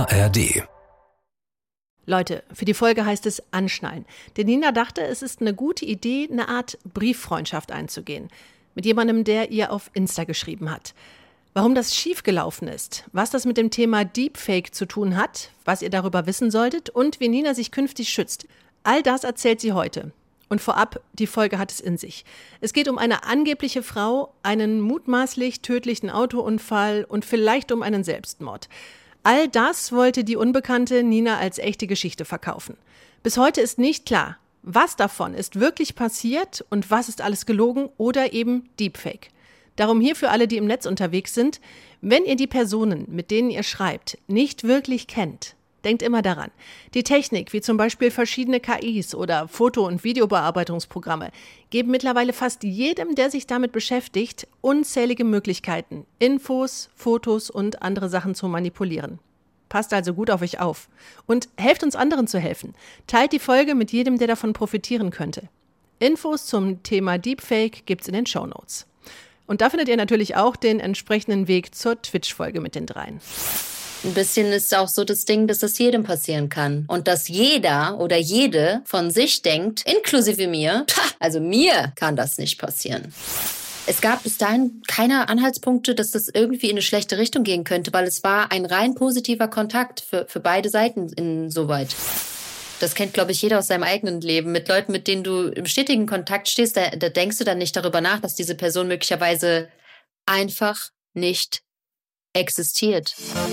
ARD. Leute, für die Folge heißt es anschnallen. Denn Nina dachte, es ist eine gute Idee, eine Art Brieffreundschaft einzugehen. Mit jemandem, der ihr auf Insta geschrieben hat. Warum das schiefgelaufen ist, was das mit dem Thema Deepfake zu tun hat, was ihr darüber wissen solltet und wie Nina sich künftig schützt. All das erzählt sie heute. Und vorab, die Folge hat es in sich. Es geht um eine angebliche Frau, einen mutmaßlich tödlichen Autounfall und vielleicht um einen Selbstmord. All das wollte die Unbekannte Nina als echte Geschichte verkaufen. Bis heute ist nicht klar, was davon ist wirklich passiert und was ist alles gelogen oder eben Deepfake. Darum hier für alle, die im Netz unterwegs sind, wenn ihr die Personen, mit denen ihr schreibt, nicht wirklich kennt, denkt immer daran. Die Technik, wie zum Beispiel verschiedene KIs oder Foto- und Videobearbeitungsprogramme, geben mittlerweile fast jedem, der sich damit beschäftigt, unzählige Möglichkeiten, Infos, Fotos und andere Sachen zu manipulieren. Passt also gut auf euch auf. Und helft uns anderen zu helfen. Teilt die Folge mit jedem, der davon profitieren könnte. Infos zum Thema Deepfake gibt's in den Shownotes. Und da findet ihr natürlich auch den entsprechenden Weg zur Twitch-Folge mit den dreien. Ein bisschen ist auch so das Ding, dass das jedem passieren kann. Und dass jeder oder jede von sich denkt, inklusive mir, also mir kann das nicht passieren. Es gab bis dahin keine Anhaltspunkte, dass das irgendwie in eine schlechte Richtung gehen könnte, weil es war ein rein positiver Kontakt für beide Seiten insoweit. Das kennt, glaube ich, jeder aus seinem eigenen Leben. Mit Leuten, mit denen du im stetigen Kontakt stehst, da denkst du dann nicht darüber nach, dass diese Person möglicherweise einfach nicht existiert.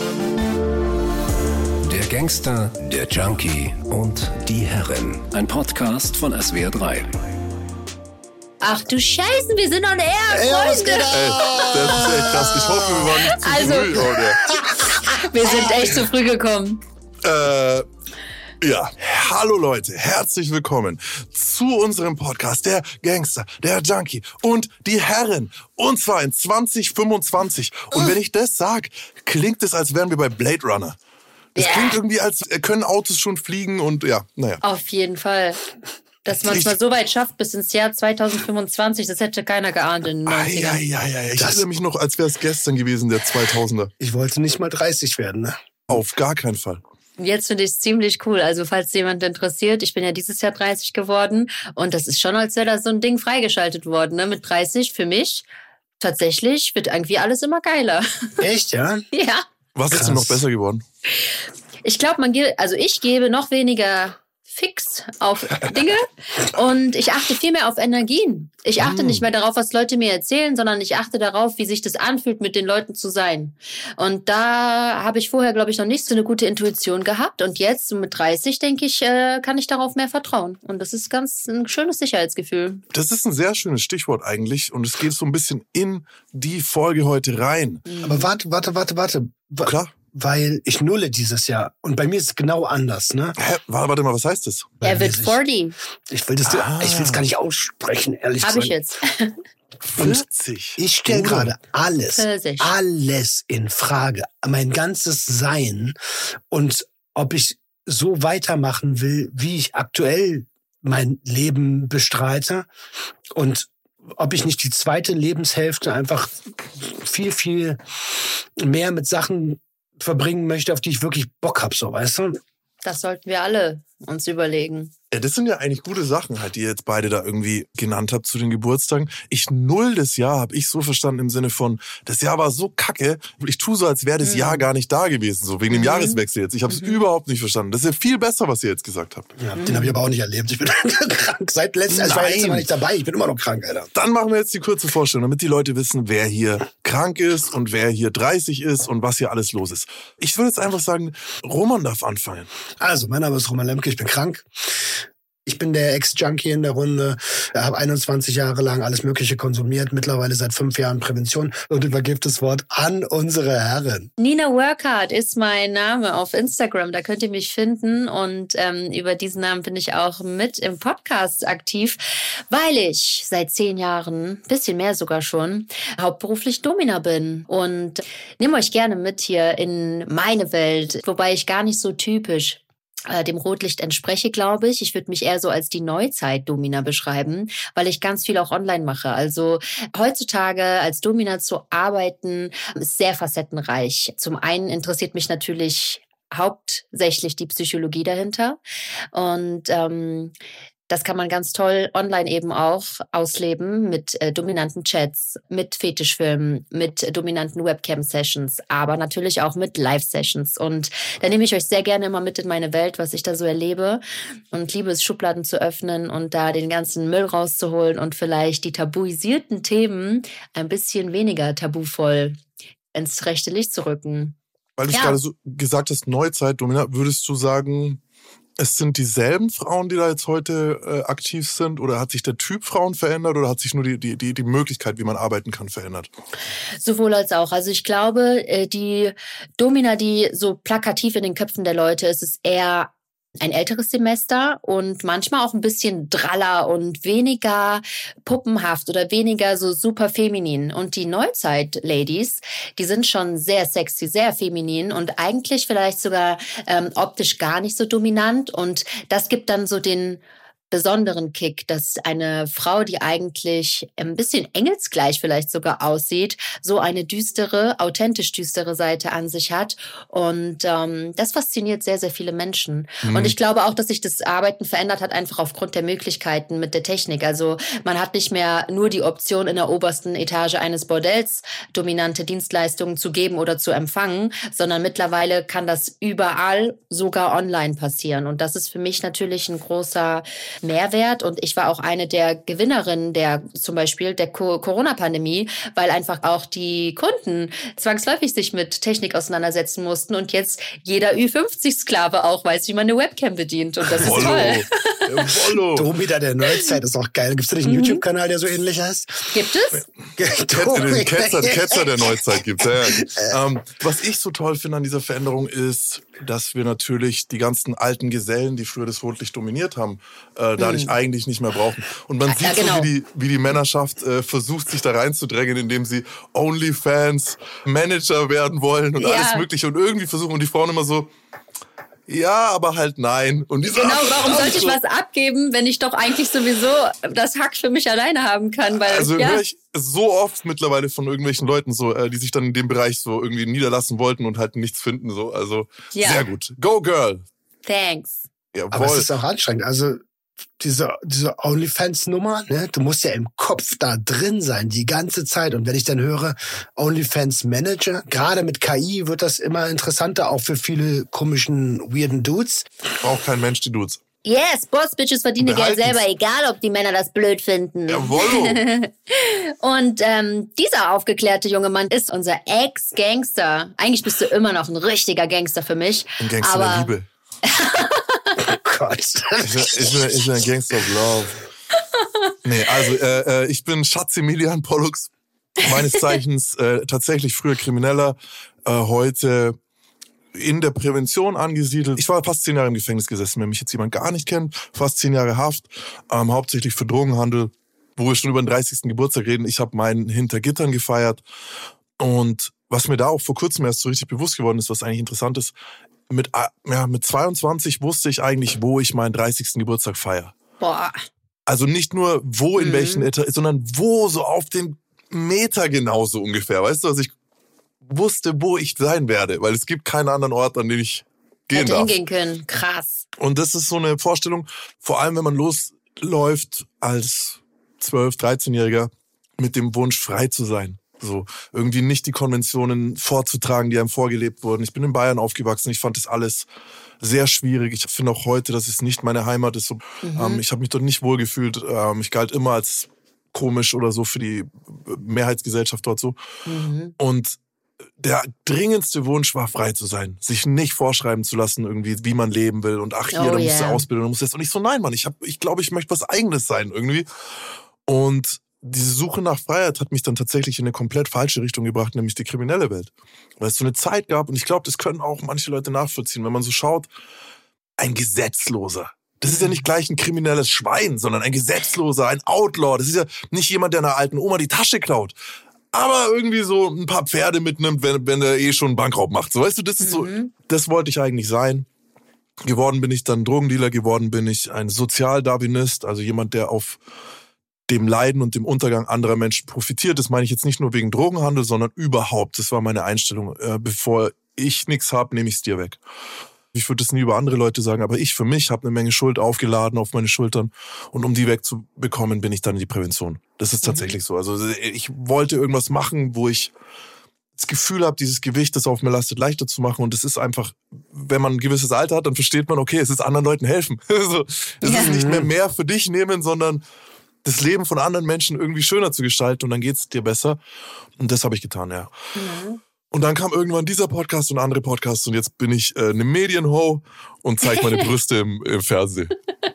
Der Gangster, der Junkie und die Herrin. Ein Podcast von SWR 3. Ach du Scheiße, wir sind on air, Freunde. Das ist echt krass. Ich hoffe, wir waren nicht zu früh, oder? Wir sind echt zu früh gekommen. Ja, hallo Leute, herzlich willkommen zu unserem Podcast, der Gangster, der Junkie und die Herren. Und zwar in 2025. Und wenn ich das sage, klingt es, als wären wir bei Blade Runner. Das klingt irgendwie, als können Autos schon fliegen und ja, naja. Auf jeden Fall. Dass man es mal so weit schafft bis ins Jahr 2025, das hätte keiner geahnt in den 90ern. Ja. Ich erinnere mich noch, als wäre es gestern gewesen, der 2000er. Ich wollte nicht mal 30 werden, ne? Auf gar keinen Fall. Jetzt finde ich es ziemlich cool. Also falls jemand interessiert, ich bin ja dieses Jahr 30 geworden und das ist schon, als wäre da so ein Ding freigeschaltet worden. Ne? Mit 30 für mich tatsächlich wird irgendwie alles immer geiler. Echt, ja? Ja. Was ist denn noch besser geworden? Ich glaube, ich gebe noch weniger Fix auf Dinge und ich achte viel mehr auf Energien. Ich achte nicht mehr darauf, was Leute mir erzählen, sondern ich achte darauf, wie sich das anfühlt, mit den Leuten zu sein. Und da habe ich vorher, glaube ich, noch nicht so eine gute Intuition gehabt. Und jetzt mit 30, denke ich, kann ich darauf mehr vertrauen. Und das ist ganz ein schönes Sicherheitsgefühl. Das ist ein sehr schönes Stichwort eigentlich. Und es geht so ein bisschen in die Folge heute rein. Aber warte. Klar. Weil ich nulle dieses Jahr. Und bei mir ist es genau anders, ne? Hä? Warte mal, was heißt das? Er wird 40. Ich will es gar nicht aussprechen, ehrlich gesagt. Habe ich jetzt. 50. Ich stelle gerade alles in Frage. Mein ganzes Sein. Und ob ich so weitermachen will, wie ich aktuell mein Leben bestreite. Und ob ich nicht die zweite Lebenshälfte einfach viel, viel mehr mit Sachen verbringen möchte, auf die ich wirklich Bock habe, so, weißt du? Das sollten wir alle uns überlegen. Ja, das sind ja eigentlich gute Sachen, halt, die ihr jetzt beide da irgendwie genannt habt zu den Geburtstagen. Ich null das Jahr, habe ich so verstanden im Sinne von, das Jahr war so kacke, ich tue so, als wäre das Jahr gar nicht da gewesen, so wegen dem Jahreswechsel jetzt. Ich habe es überhaupt nicht verstanden. Das ist ja viel besser, was ihr jetzt gesagt habt. Ja, den habe ich aber auch nicht erlebt. Ich bin krank. Seit letztem Jahr. Ich war letztes Mal nicht dabei. Ich bin immer noch krank, Alter. Dann machen wir jetzt die kurze Vorstellung, damit die Leute wissen, wer hier krank ist und wer hier 30 ist und was hier alles los ist. Ich würde jetzt einfach sagen, Roman darf anfangen. Also, mein Name ist Roman Lemke, ich bin krank. Ich bin der Ex-Junkie in der Runde, habe 21 Jahre lang alles Mögliche konsumiert, mittlerweile seit 5 Jahren Prävention und übergebe das Wort an unsere Herren. Nina Workhard ist mein Name auf Instagram, da könnt ihr mich finden und über diesen Namen bin ich auch mit im Podcast aktiv, weil ich seit 10 Jahren, bisschen mehr sogar schon, hauptberuflich Domina bin und nehme euch gerne mit hier in meine Welt, wobei ich gar nicht so typisch dem Rotlicht entspreche, glaube ich. Ich würde mich eher so als die Neuzeit-Domina beschreiben, weil ich ganz viel auch online mache. Also heutzutage als Domina zu arbeiten, ist sehr facettenreich. Zum einen interessiert mich natürlich hauptsächlich die Psychologie dahinter. Und das kann man ganz toll online eben auch ausleben mit dominanten Chats, mit Fetischfilmen, mit dominanten Webcam-Sessions, aber natürlich auch mit Live-Sessions. Und da nehme ich euch sehr gerne immer mit in meine Welt, was ich da so erlebe und liebe es, Schubladen zu öffnen und da den ganzen Müll rauszuholen und vielleicht die tabuisierten Themen ein bisschen weniger tabuvoll ins rechte Licht zu rücken. Weil du gerade so gesagt hast, Neuzeit, dominant, würdest du sagen, es sind dieselben Frauen, die da jetzt heute aktiv sind? Oder hat sich der Typ Frauen verändert? Oder hat sich nur die Möglichkeit, wie man arbeiten kann, verändert? Sowohl als auch. Also ich glaube, die Domina, die so plakativ in den Köpfen der Leute ist, ist eher ein älteres Semester und manchmal auch ein bisschen draller und weniger puppenhaft oder weniger so super feminin. Und die Neuzeit-Ladies, die sind schon sehr sexy, sehr feminin und eigentlich vielleicht sogar optisch gar nicht so dominant. Und das gibt dann so den besonderen Kick, dass eine Frau, die eigentlich ein bisschen engelsgleich vielleicht sogar aussieht, so eine düstere, authentisch düstere Seite an sich hat. Und das fasziniert sehr, sehr viele Menschen. Und ich glaube auch, dass sich das Arbeiten verändert hat, einfach aufgrund der Möglichkeiten mit der Technik. Also man hat nicht mehr nur die Option, in der obersten Etage eines Bordells dominante Dienstleistungen zu geben oder zu empfangen, sondern mittlerweile kann das überall, sogar online passieren. Und das ist für mich natürlich ein großer Mehrwert. Und ich war auch eine der Gewinnerinnen der zum Beispiel der Corona-Pandemie, weil einfach auch die Kunden zwangsläufig sich mit Technik auseinandersetzen mussten und jetzt jeder Ü50-Sklave auch weiß, wie man eine Webcam bedient. Und das ist toll. Domina der Neuzeit ist auch geil. Gibt es da nicht einen YouTube-Kanal, der so ähnlich heißt? Gibt es? Den Ketzer der Neuzeit gibt es. Ja. Was ich so toll finde an dieser Veränderung ist, dass wir natürlich die ganzen alten Gesellen, die früher das Rotlicht dominiert haben, dadurch eigentlich nicht mehr brauchen. Und man sieht so, wie die Männerschaft versucht, sich da reinzudrängen, indem sie OnlyFans Manager werden wollen und alles Mögliche und irgendwie versuchen. Und die Frauen immer so, ja, aber halt nein. Und die genau, warum sollte ich was abgeben, wenn ich doch eigentlich sowieso das Hack für mich alleine haben kann? Weil, also höre ich so oft mittlerweile von irgendwelchen Leuten, so, die sich dann in dem Bereich so irgendwie niederlassen wollten und halt nichts finden. So. Also sehr gut. Go Girl. Thanks. Jawohl. Aber es ist auch anstrengend. Also diese OnlyFans-Nummer, ne? Du musst ja im Kopf da drin sein, die ganze Zeit. Und wenn ich dann höre, OnlyFans-Manager, gerade mit KI wird das immer interessanter, auch für viele komischen, weirden Dudes. Braucht kein Mensch die Dudes. Yes, Boss-Bitches verdienen Geld selber, egal ob die Männer das blöd finden. Jawohl. Und dieser aufgeklärte junge Mann ist unser Ex-Gangster. Eigentlich bist du immer noch ein richtiger Gangster für mich. Ein Gangster der Liebe. Oh Gott. Ich bin ein Gangster of Love. Nee, also ich bin Schatz-Emilian Pollux, meines Zeichens tatsächlich früher Krimineller, heute in der Prävention angesiedelt. Ich war fast 10 Jahre im Gefängnis gesessen, wenn mich jetzt jemand gar nicht kennt. Fast 10 Jahre Haft, hauptsächlich für Drogenhandel, wo wir schon über den 30. Geburtstag reden. Ich habe meinen hinter Gittern gefeiert. Und was mir da auch vor kurzem erst so richtig bewusst geworden ist, was eigentlich interessant ist, mit 22 wusste ich eigentlich, wo ich meinen 30. Geburtstag feiere. Boah. Also nicht nur wo, in welchen Etat, sondern wo, so auf den Meter genauso ungefähr. Weißt du, also ich wusste, wo ich sein werde, weil es gibt keinen anderen Ort, an den ich gehen darf. Hingehen können. Krass. Und das ist so eine Vorstellung, vor allem wenn man losläuft als 12-, 13-Jähriger mit dem Wunsch, frei zu sein. So irgendwie nicht die Konventionen vorzutragen, die einem vorgelebt wurden. Ich bin in Bayern aufgewachsen. Ich fand das alles sehr schwierig. Ich finde auch heute, dass es nicht meine Heimat ist. Ich habe mich dort nicht wohlgefühlt. Ich galt immer als komisch oder so für die Mehrheitsgesellschaft dort so. Und der dringendste Wunsch war, frei zu sein. Sich nicht vorschreiben zu lassen, irgendwie, wie man leben will. Und ach, hier, da musst du ausbilden, da musst du jetzt. Und ich so, nein, Mann, ich glaube, ich möchte was Eigenes sein irgendwie. Und diese Suche nach Freiheit hat mich dann tatsächlich in eine komplett falsche Richtung gebracht, nämlich die kriminelle Welt. Weil es so eine Zeit gab, und ich glaube, das können auch manche Leute nachvollziehen, wenn man so schaut, ein Gesetzloser. Das ist ja nicht gleich ein kriminelles Schwein, sondern ein Gesetzloser, ein Outlaw. Das ist ja nicht jemand, der einer alten Oma die Tasche klaut, aber irgendwie so ein paar Pferde mitnimmt, wenn er schon einen Bankraub macht. So, weißt du, das ist so, das wollte ich eigentlich sein. Geworden bin ich dann Drogendealer, geworden bin ich ein Sozialdarwinist, also jemand, der auf dem Leiden und dem Untergang anderer Menschen profitiert. Das meine ich jetzt nicht nur wegen Drogenhandel, sondern überhaupt. Das war meine Einstellung, bevor ich nichts habe, nehme ich es dir weg. Ich würde das nie über andere Leute sagen, aber ich für mich habe eine Menge Schuld aufgeladen auf meine Schultern. Und um die wegzubekommen, bin ich dann in die Prävention. Das ist tatsächlich so. Also ich wollte irgendwas machen, wo ich das Gefühl habe, dieses Gewicht, das auf mir lastet, leichter zu machen. Und es ist einfach, wenn man ein gewisses Alter hat, dann versteht man, okay, es ist anderen Leuten helfen. Also, es ist nicht mehr für dich nehmen, sondern das Leben von anderen Menschen irgendwie schöner zu gestalten. Und dann geht es dir besser. Und das habe ich getan, ja. Und dann kam irgendwann dieser Podcast und andere Podcasts. Und jetzt bin ich eine Medienho und zeige meine Brüste im Fernsehen.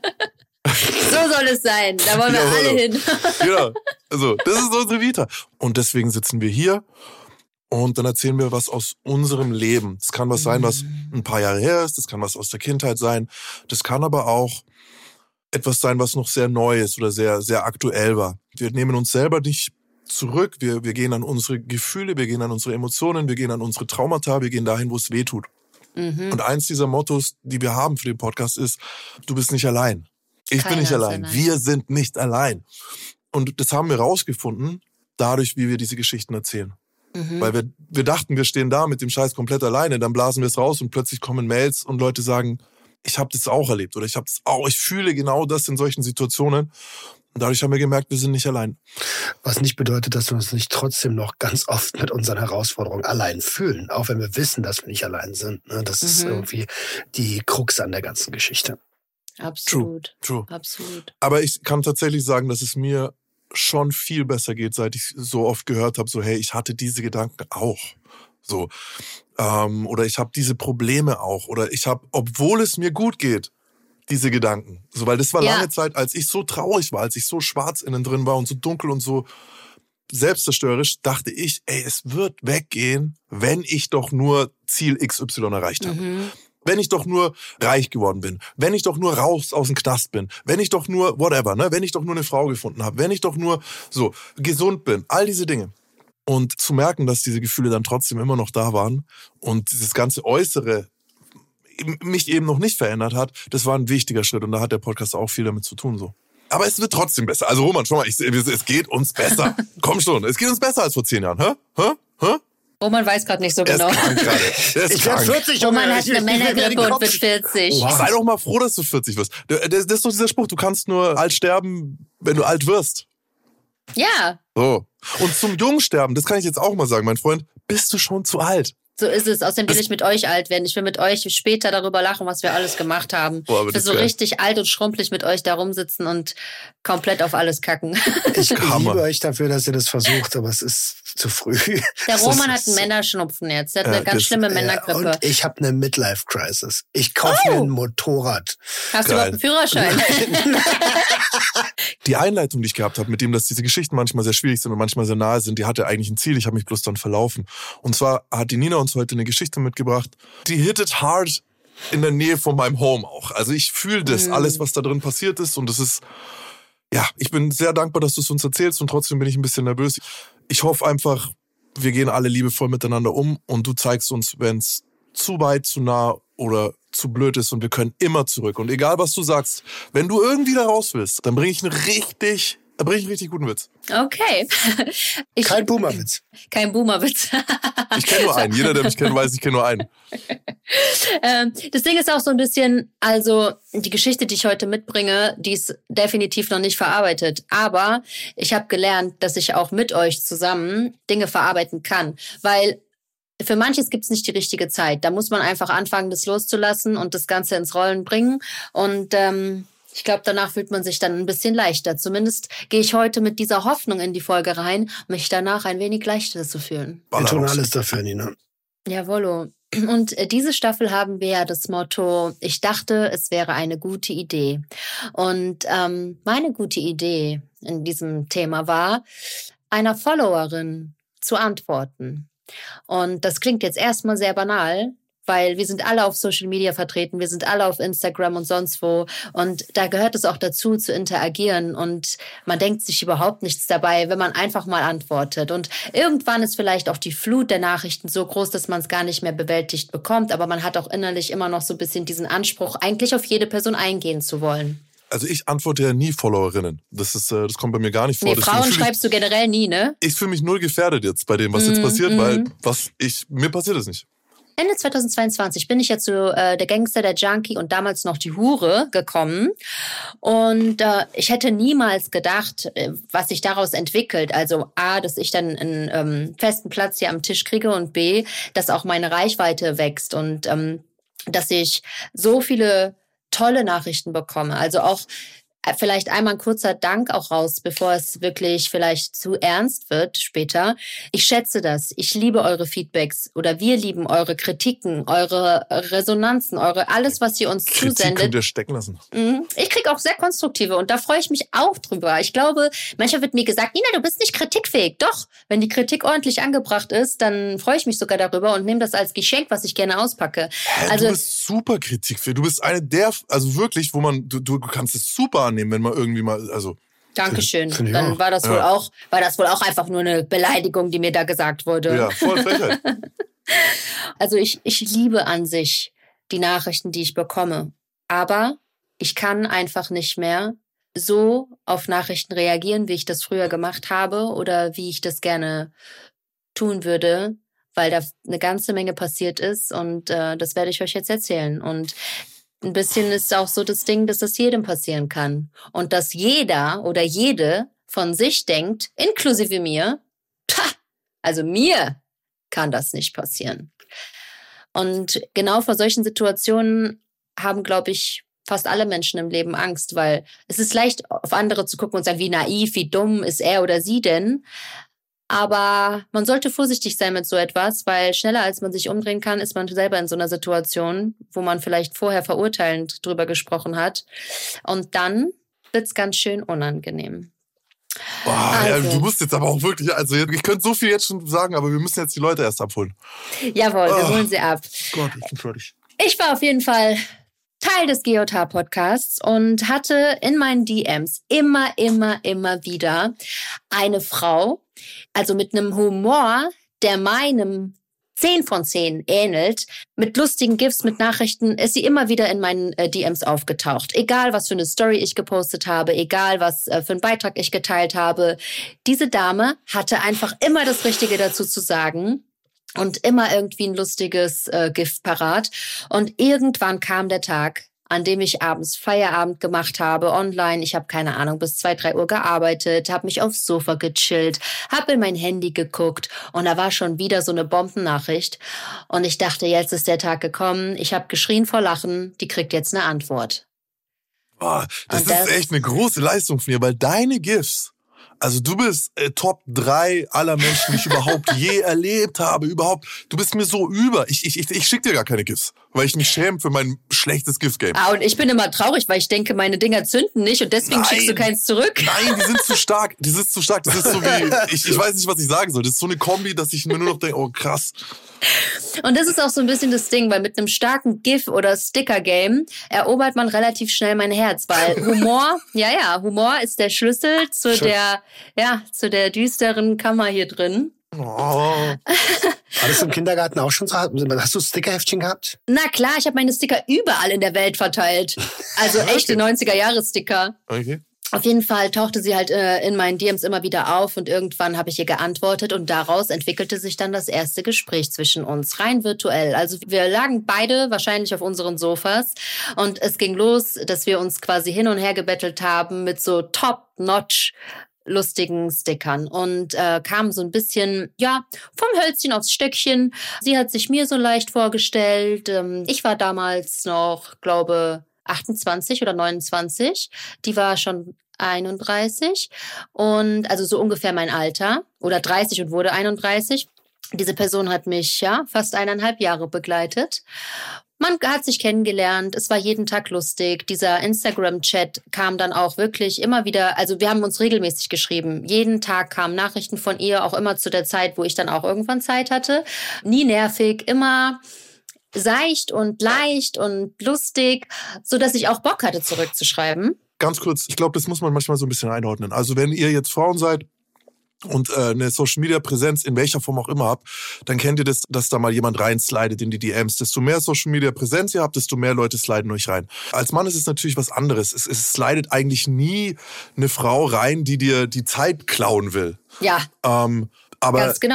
So soll es sein. Da wollen wir alle hin. Ja, also das ist unsere Vita. Und deswegen sitzen wir hier. Und dann erzählen wir was aus unserem Leben. Das kann was sein, was ein paar Jahre her ist. Das kann was aus der Kindheit sein. Das kann aber auch etwas sein, was noch sehr neu ist oder sehr, sehr aktuell war. Wir nehmen uns selber nicht zurück. Wir gehen an unsere Gefühle, wir gehen an unsere Emotionen, wir gehen an unsere Traumata, wir gehen dahin, wo es weh tut. Und eins dieser Mottos, die wir haben für den Podcast ist, du bist nicht allein. Ich bin nicht allein. Wir sind nicht allein. Und das haben wir rausgefunden, dadurch, wie wir diese Geschichten erzählen. Weil wir dachten, wir stehen da mit dem Scheiß komplett alleine, dann blasen wir es raus und plötzlich kommen Mails und Leute sagen, ich habe das auch erlebt oder ich fühle genau das in solchen Situationen. Und dadurch haben wir gemerkt, wir sind nicht allein. Was nicht bedeutet, dass wir uns nicht trotzdem noch ganz oft mit unseren Herausforderungen allein fühlen, auch wenn wir wissen, dass wir nicht allein sind. Das ist irgendwie die Krux an der ganzen Geschichte. Absolut. True. Absolut. Aber ich kann tatsächlich sagen, dass es mir schon viel besser geht, seit ich so oft gehört habe, so hey, ich hatte diese Gedanken auch. So. Oder ich habe diese Probleme auch. Oder ich habe, obwohl es mir gut geht, diese Gedanken. So, weil das war lange Zeit, als ich so traurig war, als ich so schwarz innen drin war und so dunkel und so selbstzerstörerisch, dachte ich, ey, es wird weggehen, wenn ich doch nur Ziel XY erreicht habe. Wenn ich doch nur reich geworden bin, wenn ich doch nur raus aus dem Knast bin, wenn ich doch nur whatever, ne, wenn ich doch nur eine Frau gefunden habe, wenn ich doch nur so gesund bin, all diese Dinge. Und zu merken, dass diese Gefühle dann trotzdem immer noch da waren und dieses ganze Äußere mich eben noch nicht verändert hat, das war ein wichtiger Schritt und da hat der Podcast auch viel damit zu tun, so. Aber es wird trotzdem besser. Also Roman, schau mal, es geht uns besser. Komm schon, es geht uns besser als vor 10 Jahren, hä? Roman weiß gerade nicht so genau. Er ist krank gerade. Ich werde 40. Roman hat eine Männergrippe und wird 40. Wow. Sei doch mal froh, dass du 40 wirst. Das ist doch dieser Spruch, du kannst nur alt sterben, wenn du alt wirst. Ja. So. Und zum Jungsterben, das kann ich jetzt auch mal sagen, mein Freund, bist du schon zu alt. So ist es. Außerdem will ich mit euch alt werden. Ich will mit euch später darüber lachen, was wir alles gemacht haben. Boah, ich will so richtig alt und schrumpelig mit euch da rumsitzen und komplett auf alles kacken. Ich liebe euch dafür, dass ihr das versucht, aber es ist zu früh. Der Roman hat einen Männerschnupfen jetzt. Der hat eine ganz schlimme Männergrippe. Und ich habe eine Midlife-Crisis. Ich kaufe mir ein Motorrad. Hast du überhaupt einen Führerschein? Die Einleitung, die ich gehabt habe, mit dem, dass diese Geschichten manchmal sehr schwierig sind und manchmal sehr nahe sind, die hatte eigentlich ein Ziel. Ich habe mich bloß dann verlaufen. Und zwar hat die Nina uns heute eine Geschichte mitgebracht, die hittet hard in der Nähe von meinem Home auch. Also ich fühle das, alles, was da drin passiert ist. Und das ist, ja, ich bin sehr dankbar, dass du es uns erzählst und trotzdem bin ich ein bisschen nervös. Ich hoffe einfach, wir gehen alle liebevoll miteinander um und du zeigst uns, wenn es zu weit, zu nah oder zu blöd ist und wir können immer zurück. Und egal, was du sagst, wenn du irgendwie da raus willst, dann bringe ich einen richtig guten Witz. Okay. Kein Boomerwitz. Kein Boomerwitz. Ich kenne nur einen. Jeder, der mich kennt, weiß, ich kenne nur einen. Das Ding ist auch so ein bisschen, also die Geschichte, die ich heute mitbringe, die ist definitiv noch nicht verarbeitet. Aber ich habe gelernt, dass ich auch mit euch zusammen Dinge verarbeiten kann. Weil für manches gibt es nicht die richtige Zeit. Da muss man einfach anfangen, das loszulassen und das Ganze ins Rollen bringen. Und ich glaube, danach fühlt man sich dann ein bisschen leichter. Zumindest gehe ich heute mit dieser Hoffnung in die Folge rein, mich danach ein wenig leichter zu fühlen. Wir tun alles dafür, Nina. Jawollo. Und diese Staffel haben wir ja das Motto, ich dachte, es wäre eine gute Idee. Und meine gute Idee in diesem Thema war, einer Followerin zu antworten. Und das klingt jetzt erstmal sehr banal, weil wir sind alle auf Social Media vertreten, wir sind alle auf Instagram und sonst wo. Und da gehört es auch dazu, zu interagieren. Und man denkt sich überhaupt nichts dabei, wenn man einfach mal antwortet. Und irgendwann ist vielleicht auch die Flut der Nachrichten so groß, dass man es gar nicht mehr bewältigt bekommt. Aber man hat auch innerlich immer noch so ein bisschen diesen Anspruch, eigentlich auf jede Person eingehen zu wollen. Also ich antworte ja nie Followerinnen. Das kommt bei mir gar nicht vor. Nee, Frauen schreibst du generell nie, ne? Ich fühle mich null gefährdet jetzt bei dem, was jetzt passiert, weil mir passiert das nicht. Ende 2022 bin ich ja zu der Gangster, der Junkie und damals noch die Hure gekommen. Und ich hätte niemals gedacht, was sich daraus entwickelt. Also A, dass ich dann einen festen Platz hier am Tisch kriege und B, dass auch meine Reichweite wächst und dass ich so viele tolle Nachrichten bekomme. Also auch vielleicht einmal ein kurzer Dank auch raus, bevor es wirklich vielleicht zu ernst wird später. Ich schätze das. Ich liebe eure Feedbacks oder wir lieben eure Kritiken, eure Resonanzen, alles, was ihr uns zusendet. Kritik könnt ihr stecken lassen. Ich kriege auch sehr konstruktive und da freue ich mich auch drüber. Ich glaube, manchmal wird mir gesagt, Nina, du bist nicht kritikfähig. Doch, wenn die Kritik ordentlich angebracht ist, dann freue ich mich sogar darüber und nehme das als Geschenk, was ich gerne auspacke. Du bist super kritikfähig. Du bist eine der, also wirklich, wo man, du kannst es super annehmen, wenn man irgendwie mal, also. Dankeschön. Dann war das wohl auch einfach nur eine Beleidigung, die mir da gesagt wurde. Ja, voll Frechheit. Also ich liebe an sich die Nachrichten, die ich bekomme. Aber ich kann einfach nicht mehr so auf Nachrichten reagieren, wie ich das früher gemacht habe oder wie ich das gerne tun würde, weil da eine ganze Menge passiert ist und das werde ich euch jetzt erzählen. Und ein bisschen ist auch so das Ding, dass das jedem passieren kann. Und dass jeder oder jede von sich denkt, inklusive mir, also mir kann das nicht passieren. Und genau vor solchen Situationen haben, glaube ich, fast alle Menschen im Leben Angst, weil es ist leicht, auf andere zu gucken und sagen, wie naiv, wie dumm ist er oder sie denn? Aber man sollte vorsichtig sein mit so etwas, weil schneller als man sich umdrehen kann, ist man selber in so einer Situation, wo man vielleicht vorher verurteilend drüber gesprochen hat. Und dann wird's ganz schön unangenehm. Ja, du musst jetzt aber auch wirklich, also ich könnte so viel jetzt schon sagen, aber wir müssen jetzt die Leute erst abholen. Jawohl, wir holen sie ab. Gott, ich bin fertig. Ich war auf jeden Fall Teil des GJH-Podcasts und hatte in meinen DMs immer wieder eine Frau, also mit einem Humor, der meinem 10 von 10 ähnelt, mit lustigen GIFs, mit Nachrichten, ist sie immer wieder in meinen DMs aufgetaucht. Egal, was für eine Story ich gepostet habe, egal, was für einen Beitrag ich geteilt habe. Diese Dame hatte einfach immer das Richtige dazu zu sagen. Und immer irgendwie ein lustiges Gift parat. Und irgendwann kam der Tag, an dem ich abends Feierabend gemacht habe, online. Ich habe, keine Ahnung, bis 2, 3 Uhr gearbeitet, habe mich aufs Sofa gechillt, habe in mein Handy geguckt und da war schon wieder so eine Bombennachricht. Und ich dachte, jetzt ist der Tag gekommen. Ich habe geschrien vor Lachen, die kriegt jetzt eine Antwort. Oh, das ist echt eine große Leistung von dir, weil deine GIFs, also du bist Top 3 aller Menschen, die ich überhaupt je erlebt habe. Überhaupt, du bist mir so über. Ich schick dir gar keine GIFs, weil ich mich schäme für mein schlechtes GIF-Game. Und ich bin immer traurig, weil ich denke, meine Dinger zünden nicht und deswegen schickst du keins zurück. Nein, die sind zu stark. Das ist so wie, ich weiß nicht, was ich sagen soll. Das ist so eine Kombi, dass ich mir nur noch denke, oh krass. Und das ist auch so ein bisschen das Ding, weil mit einem starken GIF- oder Sticker-Game erobert man relativ schnell mein Herz, weil Humor ist der Schlüssel zu der düsteren Kammer hier drin. Oh. Hattest du im Kindergarten auch schon so? Hast du Stickerheftchen gehabt? Na klar, ich habe meine Sticker überall in der Welt verteilt. Also echte 90er-Jahre-Sticker. Okay. Auf jeden Fall tauchte sie halt in meinen DMs immer wieder auf und irgendwann habe ich ihr geantwortet und daraus entwickelte sich dann das erste Gespräch zwischen uns, rein virtuell. Also wir lagen beide wahrscheinlich auf unseren Sofas und es ging los, dass wir uns quasi hin und her gebettelt haben mit so top-notch lustigen Stickern und kam so ein bisschen, vom Hölzchen aufs Stöckchen. Sie hat sich mir so leicht vorgestellt. Ich war damals noch, glaube 28 oder 29. Die war schon 31 und also so ungefähr mein Alter oder 30 und wurde 31. Diese Person hat mich fast 1,5 Jahre begleitet. Man hat sich kennengelernt, es war jeden Tag lustig. Dieser Instagram-Chat kam dann auch wirklich immer wieder, also wir haben uns regelmäßig geschrieben. Jeden Tag kamen Nachrichten von ihr, auch immer zu der Zeit, wo ich dann auch irgendwann Zeit hatte. Nie nervig, immer seicht und leicht und lustig, sodass ich auch Bock hatte, zurückzuschreiben. Ganz kurz, ich glaube, das muss man manchmal so ein bisschen einordnen. Also wenn ihr jetzt Frauen seid und eine Social-Media-Präsenz in welcher Form auch immer habt, dann kennt ihr das, dass da mal jemand reinslidet in die DMs. Desto mehr Social-Media-Präsenz ihr habt, desto mehr Leute sliden euch rein. Als Mann ist es natürlich was anderes. Es slidet eigentlich nie eine Frau rein, die dir die Zeit klauen will. Ja, aber ganz genau.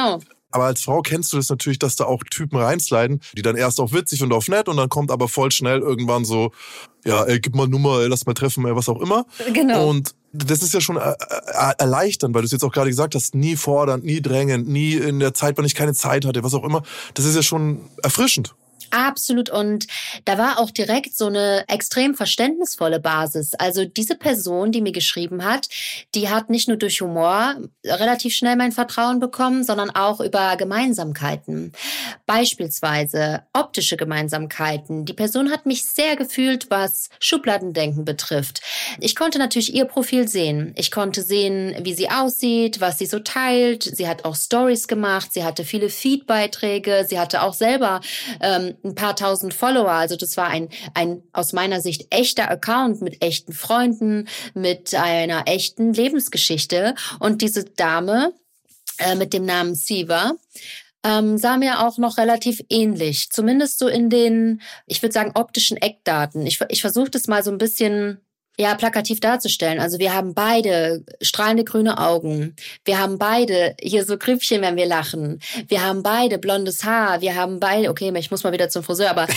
Aber als Frau kennst du das natürlich, dass da auch Typen reinsliden, die dann erst auf witzig und auf nett und dann kommt aber voll schnell irgendwann so, ja, ey, gib mal Nummer, ey, lass mal treffen, ey, was auch immer. Genau. Und das ist ja schon erleichternd, weil du es jetzt auch gerade gesagt hast, nie fordernd, nie drängend, nie in der Zeit, wenn ich keine Zeit hatte, was auch immer. Das ist ja schon erfrischend. Absolut. Und da war auch direkt so eine extrem verständnisvolle Basis. Also diese Person, die mir geschrieben hat, die hat nicht nur durch Humor relativ schnell mein Vertrauen bekommen, sondern auch über Gemeinsamkeiten. Beispielsweise optische Gemeinsamkeiten. Die Person hat mich sehr gefühlt, was Schubladendenken betrifft. Ich konnte natürlich ihr Profil sehen. Ich konnte sehen, wie sie aussieht, was sie so teilt. Sie hat auch Stories gemacht. Sie hatte viele Feed-Beiträge. Sie hatte auch selber ein paar tausend Follower. Also das war ein aus meiner Sicht echter Account mit echten Freunden, mit einer echten Lebensgeschichte. Und diese Dame mit dem Namen Siva sah mir auch noch relativ ähnlich. Zumindest so in den, ich würde sagen, optischen Eckdaten. Ich versuche das mal so ein bisschen plakativ darzustellen. Also wir haben beide strahlende grüne Augen. Wir haben beide hier so Grübchen, wenn wir lachen. Wir haben beide blondes Haar. Wir haben beide, okay, ich muss mal wieder zum Friseur, aber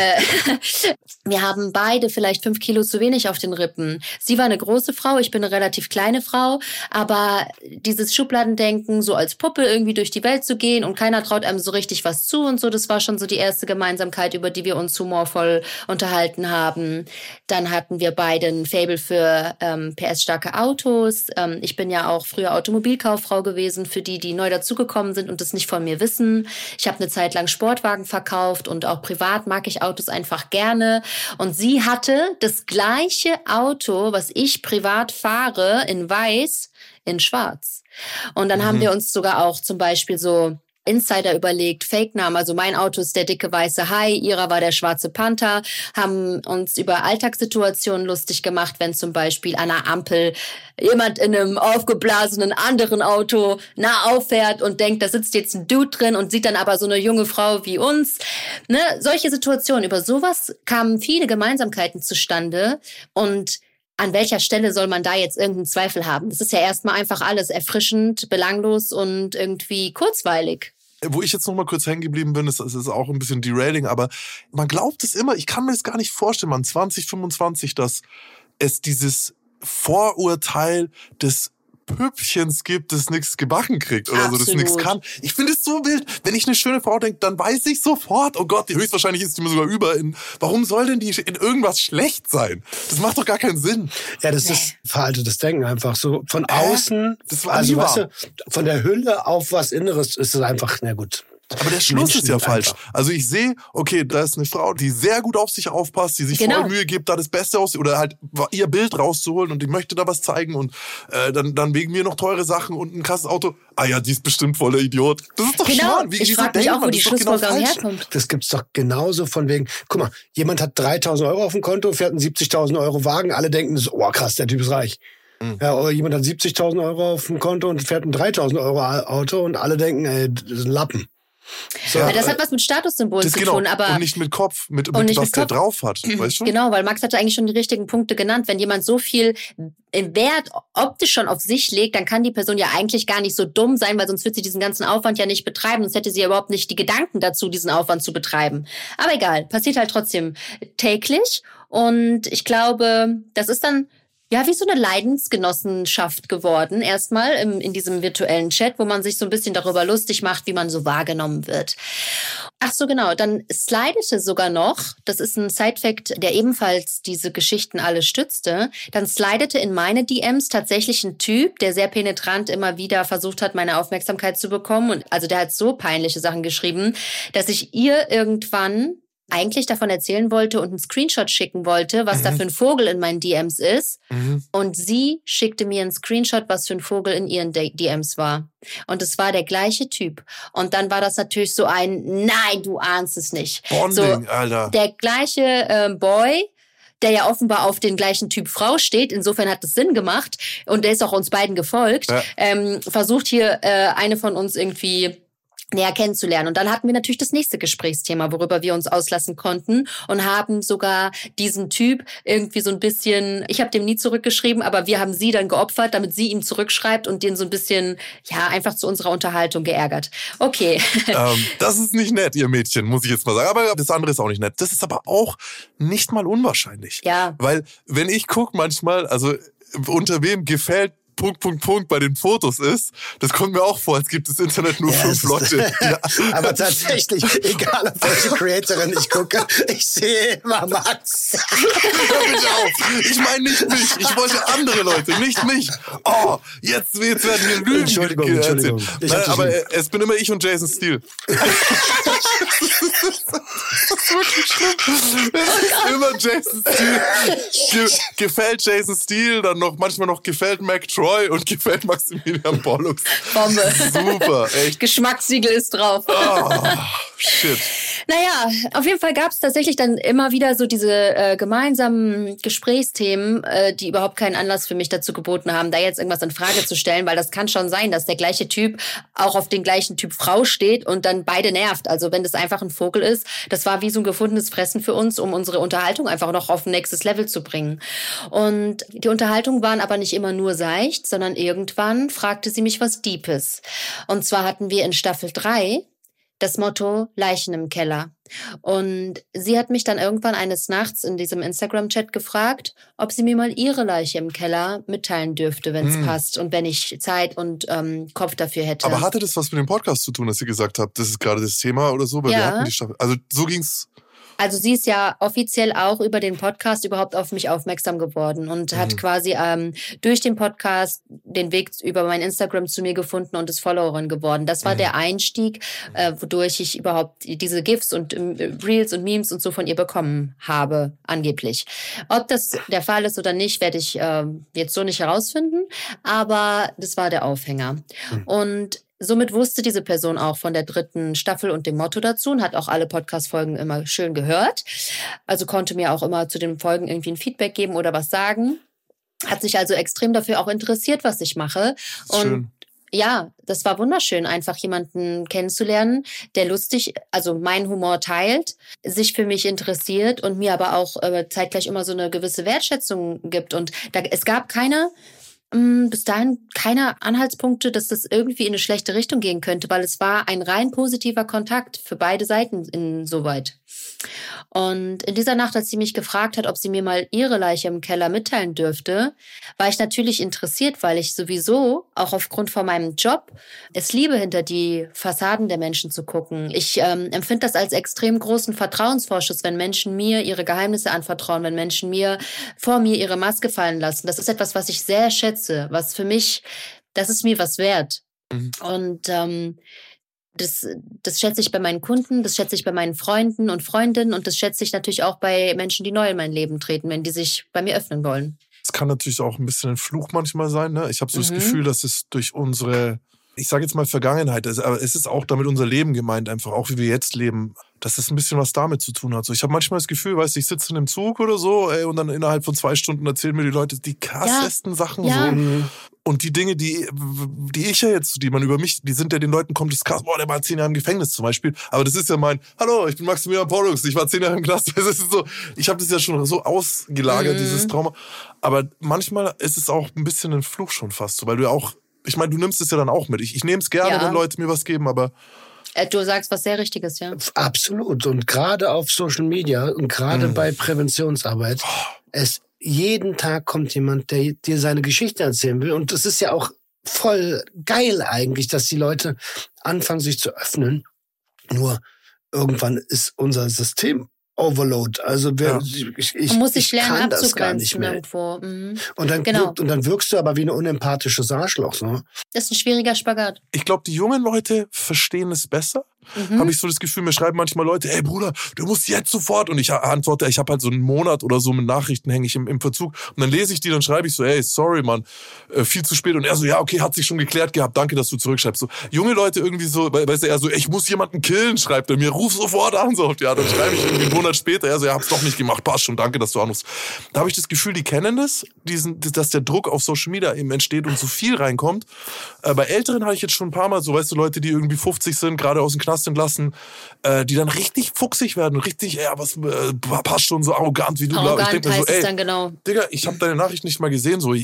wir haben beide vielleicht 5 Kilo zu wenig auf den Rippen. Sie war eine große Frau, ich bin eine relativ kleine Frau, aber dieses Schubladendenken, so als Puppe irgendwie durch die Welt zu gehen und keiner traut einem so richtig was zu und so, das war schon so die erste Gemeinsamkeit, über die wir uns humorvoll unterhalten haben. Dann hatten wir beide ein Faible für PS-starke Autos. Ich bin ja auch früher Automobilkauffrau gewesen, für die neu dazugekommen sind und das nicht von mir wissen. Ich habe eine Zeit lang Sportwagen verkauft und auch privat mag ich Autos einfach gerne. Und sie hatte das gleiche Auto, was ich privat fahre, in weiß, in schwarz. Und dann haben wir uns sogar auch zum Beispiel so Insider überlegt, Fake-Namen, also mein Auto ist der dicke weiße Hai, ihrer war der schwarze Panther, haben uns über Alltagssituationen lustig gemacht, wenn zum Beispiel an einer Ampel jemand in einem aufgeblasenen anderen Auto nah auffährt und denkt, da sitzt jetzt ein Dude drin und sieht dann aber so eine junge Frau wie uns. Ne? Solche Situationen, über sowas kamen viele Gemeinsamkeiten zustande und an welcher Stelle soll man da jetzt irgendeinen Zweifel haben? Das ist ja erstmal einfach alles erfrischend, belanglos und irgendwie kurzweilig. Wo ich jetzt noch mal kurz hängen geblieben bin, ist auch ein bisschen derailing, aber man glaubt es immer, ich kann mir das gar nicht vorstellen, man 2025, dass es dieses Vorurteil des Püppchens gibt, das nichts gebacken kriegt oder Absolut. so, das nichts kann. Ich finde es so wild. Wenn ich eine schöne Frau denke, dann weiß ich sofort, oh Gott, höchstwahrscheinlich ist die mir sogar über. Warum soll denn die in irgendwas schlecht sein? Das macht doch gar keinen Sinn. Ja, das ist veraltetes Denken einfach so. Von außen, das war also weißt du, von der Hülle auf was Inneres ist es einfach, na gut. Aber der Schluss ist ja falsch. Also ich sehe, okay, da ist eine Frau, die sehr gut auf sich aufpasst, die sich voll Mühe gibt, da das Beste aussieht oder halt ihr Bild rauszuholen und die möchte da was zeigen und dann wegen mir noch teure Sachen und ein krasses Auto. Ah ja, die ist bestimmt voll der Idiot. Das ist doch schmarrn. Ich frage mich auch, wo die Schlussfolgerung herkommt. Das gibt's doch genauso von wegen, guck mal, jemand hat 3.000 Euro auf dem Konto, fährt einen 70.000 Euro Wagen, alle denken so, oh krass, der Typ ist reich. Ja, oder jemand hat 70.000 Euro auf dem Konto und fährt ein 3.000 Euro Auto und alle denken, ey, das ist ein Lappen. So, ja, das hat was mit Statussymbolen zu tun, aber und nicht mit Kopf, mit was der drauf hat, weißt du? Genau, weil Max hatte eigentlich schon die richtigen Punkte genannt. Wenn jemand so viel Wert optisch schon auf sich legt, dann kann die Person ja eigentlich gar nicht so dumm sein, weil sonst wird sie diesen ganzen Aufwand ja nicht betreiben, sonst hätte sie ja überhaupt nicht die Gedanken dazu, diesen Aufwand zu betreiben. Aber egal, passiert halt trotzdem täglich und ich glaube, das ist dann wie so eine Leidensgenossenschaft geworden, erstmal in diesem virtuellen Chat, wo man sich so ein bisschen darüber lustig macht, wie man so wahrgenommen wird. Ach so, genau, dann slidete sogar noch, das ist ein Side-Fact, der ebenfalls diese Geschichten alle stützte, dann slidete in meine DMs tatsächlich ein Typ, der sehr penetrant immer wieder versucht hat, meine Aufmerksamkeit zu bekommen. Und also der hat so peinliche Sachen geschrieben, dass ich ihr irgendwann eigentlich davon erzählen wollte und einen Screenshot schicken wollte, was da für ein Vogel in meinen DMs ist. Und sie schickte mir einen Screenshot, was für ein Vogel in ihren DMs war. Und es war der gleiche Typ. Und dann war das natürlich so ein, nein, du ahnst es nicht. Bonding, so, Alter. Der gleiche Boy, der ja offenbar auf den gleichen Typ Frau steht, insofern hat es Sinn gemacht und der ist auch uns beiden gefolgt, versucht hier eine von uns irgendwie näher kennenzulernen. Und dann hatten wir natürlich das nächste Gesprächsthema, worüber wir uns auslassen konnten und haben sogar diesen Typ irgendwie so ein bisschen, ich habe dem nie zurückgeschrieben, aber wir haben sie dann geopfert, damit sie ihm zurückschreibt und den so ein bisschen, ja, einfach zu unserer Unterhaltung geärgert. Okay. Das ist nicht nett, ihr Mädchen, muss ich jetzt mal sagen. Aber das andere ist auch nicht nett. Das ist aber auch nicht mal unwahrscheinlich. Ja. Weil, wenn ich gucke manchmal, also unter wem gefällt Punkt bei den Fotos ist, das kommt mir auch vor, als gibt das Internet nur 5 Leute. Ja. Aber tatsächlich, egal auf welche Creatorin ich gucke, ich sehe immer Max. Hör mich auf. Ich meine nicht mich. Ich wollte andere Leute, nicht mich. Oh, jetzt werden wir Lügen. Entschuldigung. Aber es bin immer ich und Jason Steele. Das ist wirklich schlimm. Es ist immer Jason Steele. Gefällt Jason Steele, dann noch manchmal noch gefällt Mac Troy und gefällt Maximilian Pollux. Bombe. Super, echt. Geschmackssiegel ist drauf. Oh, shit. Naja, auf jeden Fall gab es tatsächlich dann immer wieder so diese gemeinsamen Gesprächsthemen, die überhaupt keinen Anlass für mich dazu geboten haben, da jetzt irgendwas in Frage zu stellen, weil das kann schon sein, dass der gleiche Typ auch auf den gleichen Typ Frau steht und dann beide nervt. Also wenn das einfach ein Vogel ist, das war wie so ein gefundenes Fressen für uns, um unsere Unterhaltung einfach noch auf ein nächstes Level zu bringen. Und die Unterhaltungen waren aber nicht immer nur seicht, sondern irgendwann fragte sie mich was Deepes. Und zwar hatten wir in Staffel 3 das Motto Leichen im Keller. Und sie hat mich dann irgendwann eines Nachts in diesem Instagram-Chat gefragt, ob sie mir mal ihre Leiche im Keller mitteilen dürfte, wenn es passt und wenn ich Zeit und Kopf dafür hätte. Aber hatte das was mit dem Podcast zu tun, dass sie gesagt hat, das ist gerade das Thema oder so? Weil ja. Wir hatten die Staffel. Also so ging's. Also sie ist ja offiziell auch über den Podcast überhaupt auf mich aufmerksam geworden und hat quasi durch den Podcast den Weg über mein Instagram zu mir gefunden und ist Followerin geworden. Das war der Einstieg, wodurch ich überhaupt diese GIFs und Reels und Memes und so von ihr bekommen habe, angeblich. Ob das der Fall ist oder nicht, werde ich jetzt so nicht herausfinden, aber das war der Aufhänger. Und somit wusste diese Person auch von der 3. Staffel und dem Motto dazu und hat auch alle Podcast-Folgen immer schön gehört. Also konnte mir auch immer zu den Folgen irgendwie ein Feedback geben oder was sagen. Hat sich also extrem dafür auch interessiert, was ich mache. Und schön. Ja, das war wunderschön, einfach jemanden kennenzulernen, der lustig, also meinen Humor teilt, sich für mich interessiert und mir aber auch zeitgleich immer so eine gewisse Wertschätzung gibt. Und es gab bis dahin keine Anhaltspunkte, dass das irgendwie in eine schlechte Richtung gehen könnte, weil es war ein rein positiver Kontakt für beide Seiten insoweit. Und in dieser Nacht, als sie mich gefragt hat, ob sie mir mal ihre Leiche im Keller mitteilen dürfte, war ich natürlich interessiert, weil ich sowieso, auch aufgrund von meinem Job, es liebe, hinter die Fassaden der Menschen zu gucken. Ich empfinde das als extrem großen Vertrauensvorschuss, wenn Menschen mir ihre Geheimnisse anvertrauen, wenn Menschen vor mir ihre Maske fallen lassen. Das ist etwas, was ich sehr schätze, was für mich, das ist mir was wert. Und das schätze ich bei meinen Kunden, das schätze ich bei meinen Freunden und Freundinnen und das schätze ich natürlich auch bei Menschen, die neu in mein Leben treten, wenn die sich bei mir öffnen wollen. Es kann natürlich auch ein bisschen ein Fluch manchmal sein. Ne? Ich habe so das Gefühl, dass es durch unsere, ich sage jetzt mal Vergangenheit, aber es ist auch damit unser Leben gemeint, einfach auch wie wir jetzt leben, dass es ein bisschen was damit zu tun hat. So, ich habe manchmal das Gefühl, weißt du, ich sitze in einem Zug oder so, und dann innerhalb von 2 Stunden erzählen mir die Leute die krassesten Sachen so. Und die Dinge, die ich ja jetzt, die man über mich, die sind ja den Leuten, kommt das krass, boah, der war 10 Jahre im Gefängnis zum Beispiel. Aber das ist ja hallo, ich bin Maximilian Pollux, ich war 10 Jahre im Knast. Das ist so, ich habe das ja schon so ausgelagert, dieses Trauma. Aber manchmal ist es auch ein bisschen ein Fluch schon fast, so, weil du ja auch, ich meine, du nimmst es ja dann auch mit. Ich nehme es gerne, wenn Leute mir was geben, aber du sagst was sehr Richtiges, ja. Absolut. Und gerade auf Social Media und gerade bei Präventionsarbeit, jeden Tag kommt jemand, der dir seine Geschichte erzählen will. Und das ist ja auch voll geil eigentlich, dass die Leute anfangen, sich zu öffnen. Nur irgendwann ist unser System Overload. Also man muss sich lernen abzugrenzen irgendwo. Und dann wirkst du aber wie eine unempathisches Arschloch. Ne? Das ist ein schwieriger Spagat. Ich glaube, die jungen Leute verstehen es besser. habe ich so das Gefühl, mir schreiben manchmal Leute, ey Bruder, du musst jetzt sofort. Und ich antworte, ich habe halt so einen Monat oder so mit Nachrichten, hänge ich im Verzug. Und dann lese ich die, dann schreibe ich so, ey, sorry, Mann, viel zu spät. Und er so, ja, okay, hat sich schon geklärt gehabt, danke, dass du zurückschreibst. So, junge Leute irgendwie so, weißt du, er so, ich muss jemanden killen, schreibt er mir, ruf sofort an. So, ja, dann schreibe ich irgendwie einen Monat später, er so, ja, hab's doch nicht gemacht, passt schon, danke, dass du anrufst. Da habe ich das Gefühl, die kennen das, dass der Druck auf Social Media eben entsteht und so viel reinkommt. Bei Älteren habe ich jetzt schon ein paar Mal so, weißt du, Leute, die irgendwie 50 sind, gerade aus dem Knast entlassen, die dann richtig fuchsig werden und richtig, was passt schon, so arrogant wie du. Arrogant ich denk mir heißt so, es dann genau. Digga, ich habe deine Nachricht nicht mal gesehen. So,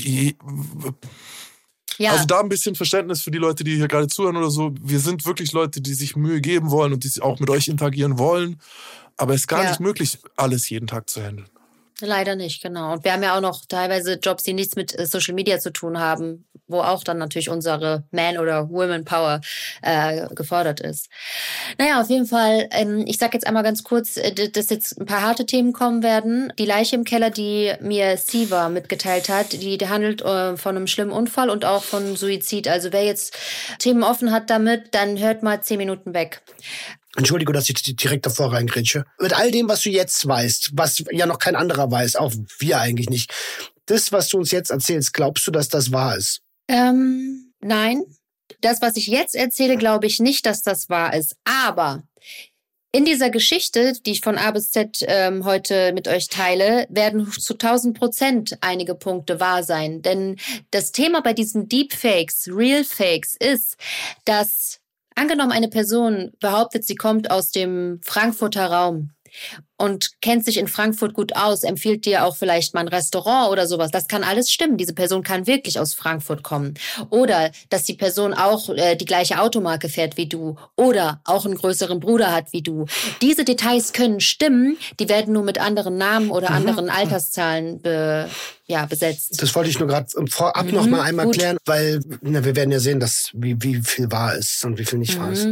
ja. Also da ein bisschen Verständnis für die Leute, die hier gerade zuhören oder so. Wir sind wirklich Leute, die sich Mühe geben wollen und die auch mit euch interagieren wollen. Aber es ist gar nicht möglich, alles jeden Tag zu handeln. Leider nicht, genau. Und wir haben ja auch noch teilweise Jobs, die nichts mit Social Media zu tun haben, wo auch dann natürlich unsere Man- oder Women-Power gefordert ist. Naja, auf jeden Fall, ich sag jetzt einmal ganz kurz, dass jetzt ein paar harte Themen kommen werden. Die Leiche im Keller, die mir Siva mitgeteilt hat, die handelt von einem schlimmen Unfall und auch von Suizid. Also wer jetzt Themen offen hat damit, dann hört mal 10 Minuten weg. Entschuldige, dass ich direkt davor reingrätsche. Mit all dem, was du jetzt weißt, was ja noch kein anderer weiß, auch wir eigentlich nicht. Das, was du uns jetzt erzählst, glaubst du, dass das wahr ist? Nein. Das, was ich jetzt erzähle, glaube ich nicht, dass das wahr ist. Aber in dieser Geschichte, die ich von A bis Z heute mit euch teile, werden zu 1000% einige Punkte wahr sein. Denn das Thema bei diesen Deepfakes, Realfakes ist, dass angenommen, eine Person behauptet, sie kommt aus dem Frankfurter Raum und kennt sich in Frankfurt gut aus, empfiehlt dir auch vielleicht mal ein Restaurant oder sowas. Das kann alles stimmen. Diese Person kann wirklich aus Frankfurt kommen. Oder dass die Person auch die gleiche Automarke fährt wie du oder auch einen größeren Bruder hat wie du. Diese Details können stimmen, die werden nur mit anderen Namen oder anderen Alterszahlen besetzt. Das wollte ich nur gerade vorab noch mal einmal klären, weil wir werden ja sehen, wie viel wahr ist und wie viel nicht wahr ist.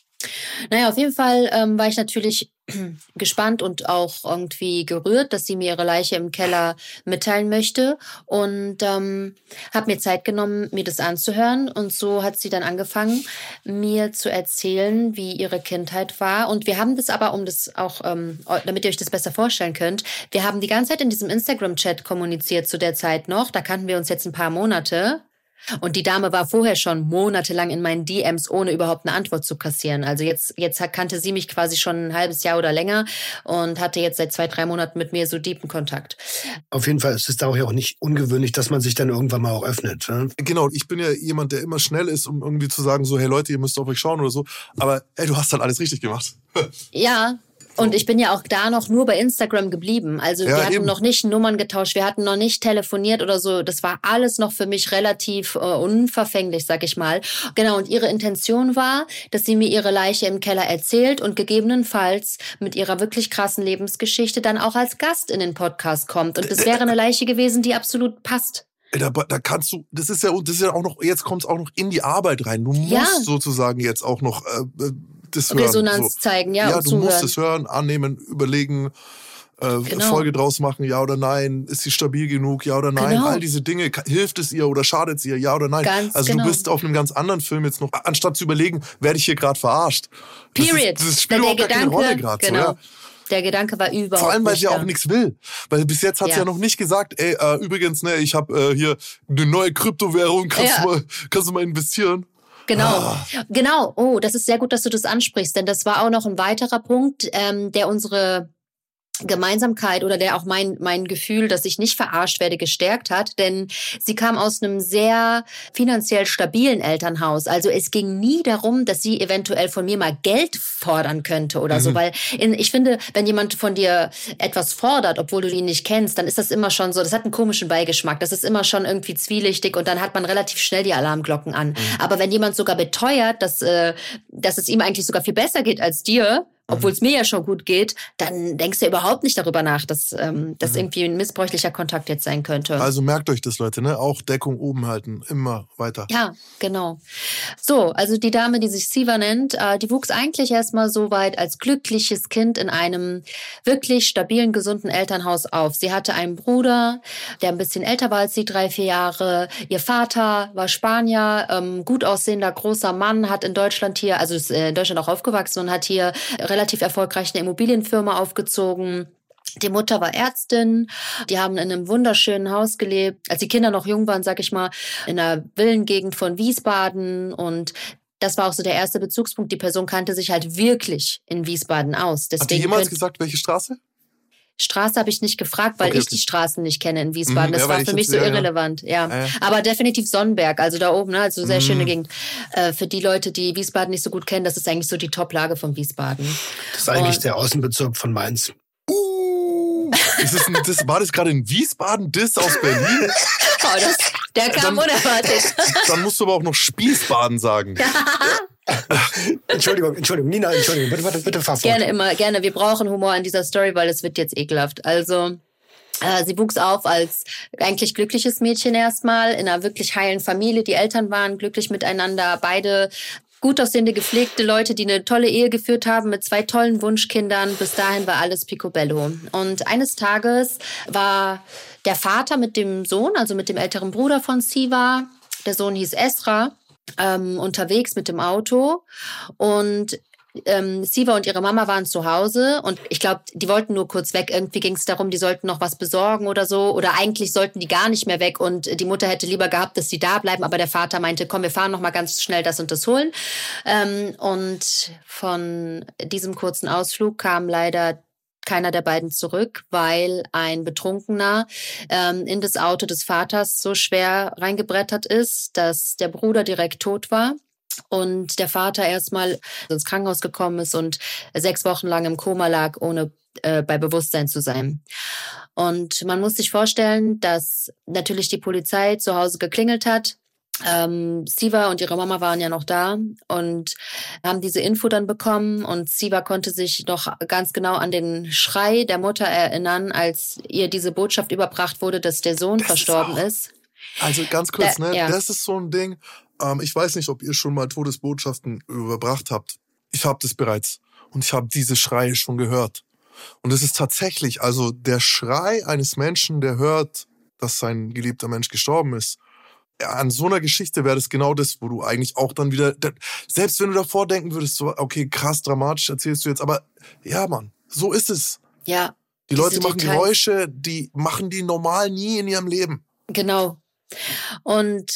Naja, auf jeden Fall war ich natürlich gespannt und auch irgendwie gerührt, dass sie mir ihre Leiche im Keller mitteilen möchte und habe mir Zeit genommen, mir das anzuhören und so hat sie dann angefangen, mir zu erzählen, wie ihre Kindheit war und wir haben das aber, um das auch, damit ihr euch das besser vorstellen könnt, wir haben die ganze Zeit in diesem Instagram-Chat kommuniziert zu der Zeit noch, da kannten wir uns jetzt ein paar Monate. Und die Dame war vorher schon monatelang in meinen DMs, ohne überhaupt eine Antwort zu kassieren. Also jetzt kannte sie mich quasi schon ein halbes Jahr oder länger und hatte jetzt seit 2-3 Monaten mit mir so deepen Kontakt. Auf jeden Fall ist es da auch nicht ungewöhnlich, dass man sich dann irgendwann mal auch öffnet. Ne? Genau, ich bin ja jemand, der immer schnell ist, um irgendwie zu sagen, so, hey Leute, ihr müsst auf euch schauen oder so. Aber ey, du hast halt alles richtig gemacht. Ja. Und ich bin ja auch da noch nur bei Instagram geblieben. Also wir hatten noch nicht Nummern getauscht, wir hatten noch nicht telefoniert oder so. Das war alles noch für mich relativ unverfänglich, sag ich mal. Genau, und ihre Intention war, dass sie mir ihre Leiche im Keller erzählt und gegebenenfalls mit ihrer wirklich krassen Lebensgeschichte dann auch als Gast in den Podcast kommt. Und das wäre eine Leiche gewesen, die absolut passt. Da kannst du, das ist ja auch noch, jetzt kommt es auch noch in die Arbeit rein. Du musst sozusagen jetzt auch noch das hören. Resonanz zeigen, ja, und du zuhören. musst es hören, annehmen, überlegen, Folge draus machen, ja oder nein, ist sie stabil genug, ja oder nein, all diese Dinge, hilft es ihr oder schadet es ihr, ja oder nein. Du bist auf einem ganz anderen Film jetzt noch, anstatt zu überlegen, werde ich hier gerade verarscht. Period. Das spielt überhaupt keine Rolle gerade. Genau. So, ja. Der Gedanke war überhaupt nicht. Vor allem, weil sie da. ja auch nichts will. Weil bis jetzt hat sie ja noch nicht gesagt, ey, übrigens, ne, ich habe hier eine neue Kryptowährung, kannst du mal investieren? Genau. Oh, das ist sehr gut, dass du das ansprichst, denn das war auch noch ein weiterer Punkt, der unsere Gemeinsamkeit oder der auch mein Gefühl, dass ich nicht verarscht werde, gestärkt hat. Denn sie kam aus einem sehr finanziell stabilen Elternhaus. Also es ging nie darum, dass sie eventuell von mir mal Geld fordern könnte oder so. Weil ich finde, wenn jemand von dir etwas fordert, obwohl du ihn nicht kennst, dann ist das immer schon so, das hat einen komischen Beigeschmack. Das ist immer schon irgendwie zwielichtig und dann hat man relativ schnell die Alarmglocken an. Aber wenn jemand sogar beteuert, dass es ihm eigentlich sogar viel besser geht als dir, obwohl es mir ja schon gut geht, dann denkst du überhaupt nicht darüber nach, dass das irgendwie ein missbräuchlicher Kontakt jetzt sein könnte. Also merkt euch das, Leute, ne? Auch Deckung oben halten, immer weiter. Ja, genau. So, also die Dame, die sich Siva nennt, die wuchs eigentlich erstmal so weit als glückliches Kind in einem wirklich stabilen, gesunden Elternhaus auf. Sie hatte einen Bruder, der ein bisschen älter war als sie, 3-4 Jahre. Ihr Vater war Spanier, gut aussehender, großer Mann, hat in Deutschland hier, also ist in Deutschland auch aufgewachsen und hat hier relativ erfolgreich eine Immobilienfirma aufgezogen. Die Mutter war Ärztin, die haben in einem wunderschönen Haus gelebt, als die Kinder noch jung waren, sag ich mal, in einer Villengegend von Wiesbaden, und das war auch so der erste Bezugspunkt. Die Person kannte sich halt wirklich in Wiesbaden aus. Deswegen hat die jemals gesagt, welche Straße? Straße habe ich nicht gefragt, weil ich die Straßen nicht kenne in Wiesbaden. Das war für mich so irrelevant. Ja. Aber definitiv Sonnenberg, also da oben, ne? Also sehr schöne Gegend. Für die Leute, die Wiesbaden nicht so gut kennen, das ist eigentlich so die Top-Lage von Wiesbaden. Das ist eigentlich der Außenbezirk von Mainz. War das gerade in Wiesbaden, das aus Berlin? Der kam unerwartet. Dann musst du aber auch noch Spießbaden sagen. Entschuldigung, Nina, bitte fahr fort. Gerne. Wir brauchen Humor in dieser Story, weil es wird jetzt ekelhaft. Also, sie wuchs auf als eigentlich glückliches Mädchen erstmal, in einer wirklich heilen Familie. Die Eltern waren glücklich miteinander, beide gut aussehende, gepflegte Leute, die eine tolle Ehe geführt haben mit 2 tollen Wunschkindern. Bis dahin war alles picobello. Und eines Tages war der Vater mit dem Sohn, also mit dem älteren Bruder von Siva, der Sohn hieß Esra, unterwegs mit dem Auto, und Siva und ihre Mama waren zu Hause, und ich glaube, die wollten nur kurz weg. Irgendwie ging es darum, die sollten noch was besorgen oder so, oder eigentlich sollten die gar nicht mehr weg, und die Mutter hätte lieber gehabt, dass sie da bleiben, aber der Vater meinte, komm, wir fahren noch mal ganz schnell das und das holen. Und von diesem kurzen Ausflug kam leider keiner der beiden zurück, weil ein Betrunkener in das Auto des Vaters so schwer reingebrettert ist, dass der Bruder direkt tot war und der Vater erstmal ins Krankenhaus gekommen ist und 6 Wochen lang im Koma lag, ohne bei Bewusstsein zu sein. Und man muss sich vorstellen, dass natürlich die Polizei zu Hause geklingelt hat. Siva und ihre Mama waren ja noch da und haben diese Info dann bekommen, und Siva konnte sich noch ganz genau an den Schrei der Mutter erinnern, als ihr diese Botschaft überbracht wurde, dass der Sohn verstorben ist. Also ganz kurz, Ja. Das ist so ein Ding, ich weiß nicht, ob ihr schon mal Todesbotschaften überbracht habt. Ich habe das bereits, und ich habe diese Schreie schon gehört. Und es ist tatsächlich, also der Schrei eines Menschen, der hört, dass sein geliebter Mensch gestorben ist. An so einer Geschichte wäre das genau das, wo du eigentlich auch dann wieder, selbst wenn du davor denken würdest, so, okay, krass, dramatisch erzählst du jetzt, aber ja, Mann, so ist es. Ja. Die Leute machen Geräusche, die machen die normal nie in ihrem Leben. Genau. Und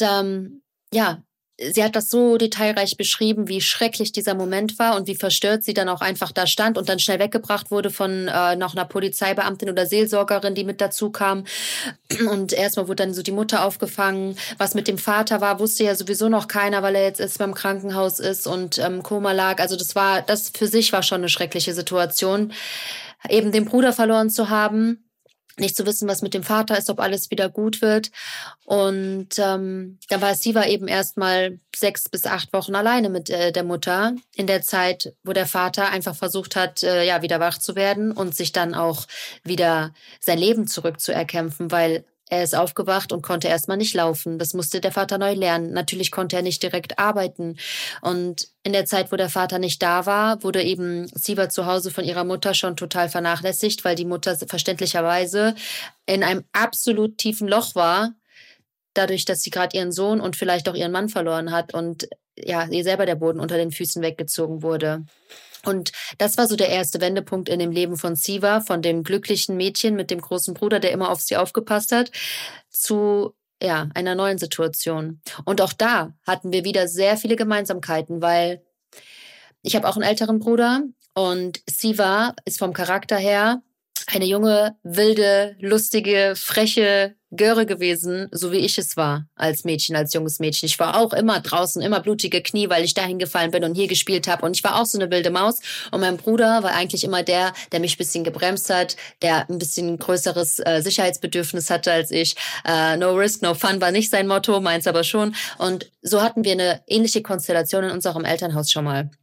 sie hat das so detailreich beschrieben, wie schrecklich dieser Moment war und wie verstört sie dann auch einfach da stand und dann schnell weggebracht wurde von noch einer Polizeibeamtin oder Seelsorgerin, die mit dazu kam. Und erstmal wurde dann so die Mutter aufgefangen. Was mit dem Vater war, wusste ja sowieso noch keiner, weil er jetzt erst beim Krankenhaus ist und im Koma lag. Also das für sich war schon eine schreckliche Situation. Eben den Bruder verloren zu haben, nicht zu wissen, was mit dem Vater ist, ob alles wieder gut wird. Und dann war Siva eben erstmal 6 bis 8 Wochen alleine mit der Mutter. In der Zeit, wo der Vater einfach versucht hat, wieder wach zu werden und sich dann auch wieder sein Leben zurückzuerkämpfen, weil er ist aufgewacht und konnte erstmal nicht laufen. Das musste der Vater neu lernen. Natürlich konnte er nicht direkt arbeiten. Und in der Zeit, wo der Vater nicht da war, wurde eben Siva zu Hause von ihrer Mutter schon total vernachlässigt, weil die Mutter verständlicherweise in einem absolut tiefen Loch war, dadurch, dass sie gerade ihren Sohn und vielleicht auch ihren Mann verloren hat und ihr selber der Boden unter den Füßen weggezogen wurde. Und das war so der erste Wendepunkt in dem Leben von Siva, von dem glücklichen Mädchen mit dem großen Bruder, der immer auf sie aufgepasst hat, zu einer neuen Situation. Und auch da hatten wir wieder sehr viele Gemeinsamkeiten, weil ich habe auch einen älteren Bruder und Siva ist vom Charakter her eine junge, wilde, lustige, freche Göre gewesen, so wie ich es war als Mädchen, als junges Mädchen. Ich war auch immer draußen, immer blutige Knie, weil ich da hingefallen bin und hier gespielt habe. Und ich war auch so eine wilde Maus. Und mein Bruder war eigentlich immer der mich ein bisschen gebremst hat, der ein bisschen größeres Sicherheitsbedürfnis hatte als ich. No risk, no fun war nicht sein Motto, meins aber schon. Und so hatten wir eine ähnliche Konstellation in unserem Elternhaus schon mal.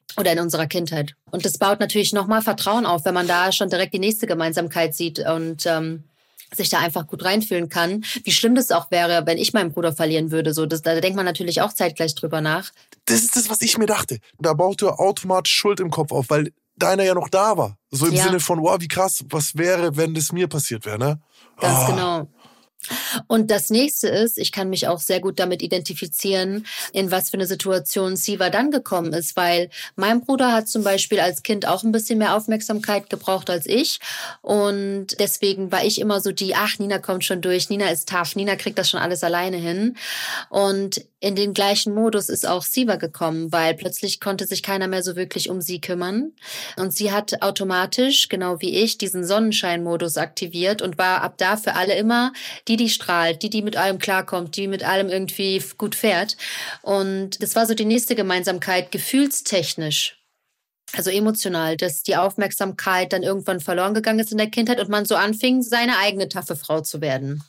Oder in unserer Kindheit. Und das baut natürlich nochmal Vertrauen auf, wenn man da schon direkt die nächste Gemeinsamkeit sieht und sich da einfach gut reinfühlen kann. Wie schlimm das auch wäre, wenn ich meinen Bruder verlieren würde. So, da denkt man natürlich auch zeitgleich drüber nach. Das ist das, was ich mir dachte. Da baut du automatisch Schuld im Kopf auf, weil deiner ja noch da war. So im Sinne von, wow, wie krass, was wäre, wenn das mir passiert wäre, ne? Ganz genau. Und das nächste ist, ich kann mich auch sehr gut damit identifizieren, in was für eine Situation Siva dann gekommen ist, weil mein Bruder hat zum Beispiel als Kind auch ein bisschen mehr Aufmerksamkeit gebraucht als ich und deswegen war ich immer so Nina kommt schon durch, Nina ist tough, Nina kriegt das schon alles alleine hin und in den gleichen Modus ist auch Siva gekommen, weil plötzlich konnte sich keiner mehr so wirklich um sie kümmern und sie hat automatisch, genau wie ich, diesen Sonnenschein-Modus aktiviert und war ab da für alle immer die strahlt, die mit allem klarkommt, die mit allem irgendwie gut fährt. Und das war so die nächste Gemeinsamkeit, gefühlstechnisch, also emotional, dass die Aufmerksamkeit dann irgendwann verloren gegangen ist in der Kindheit und man so anfing, seine eigene taffe Frau zu werden.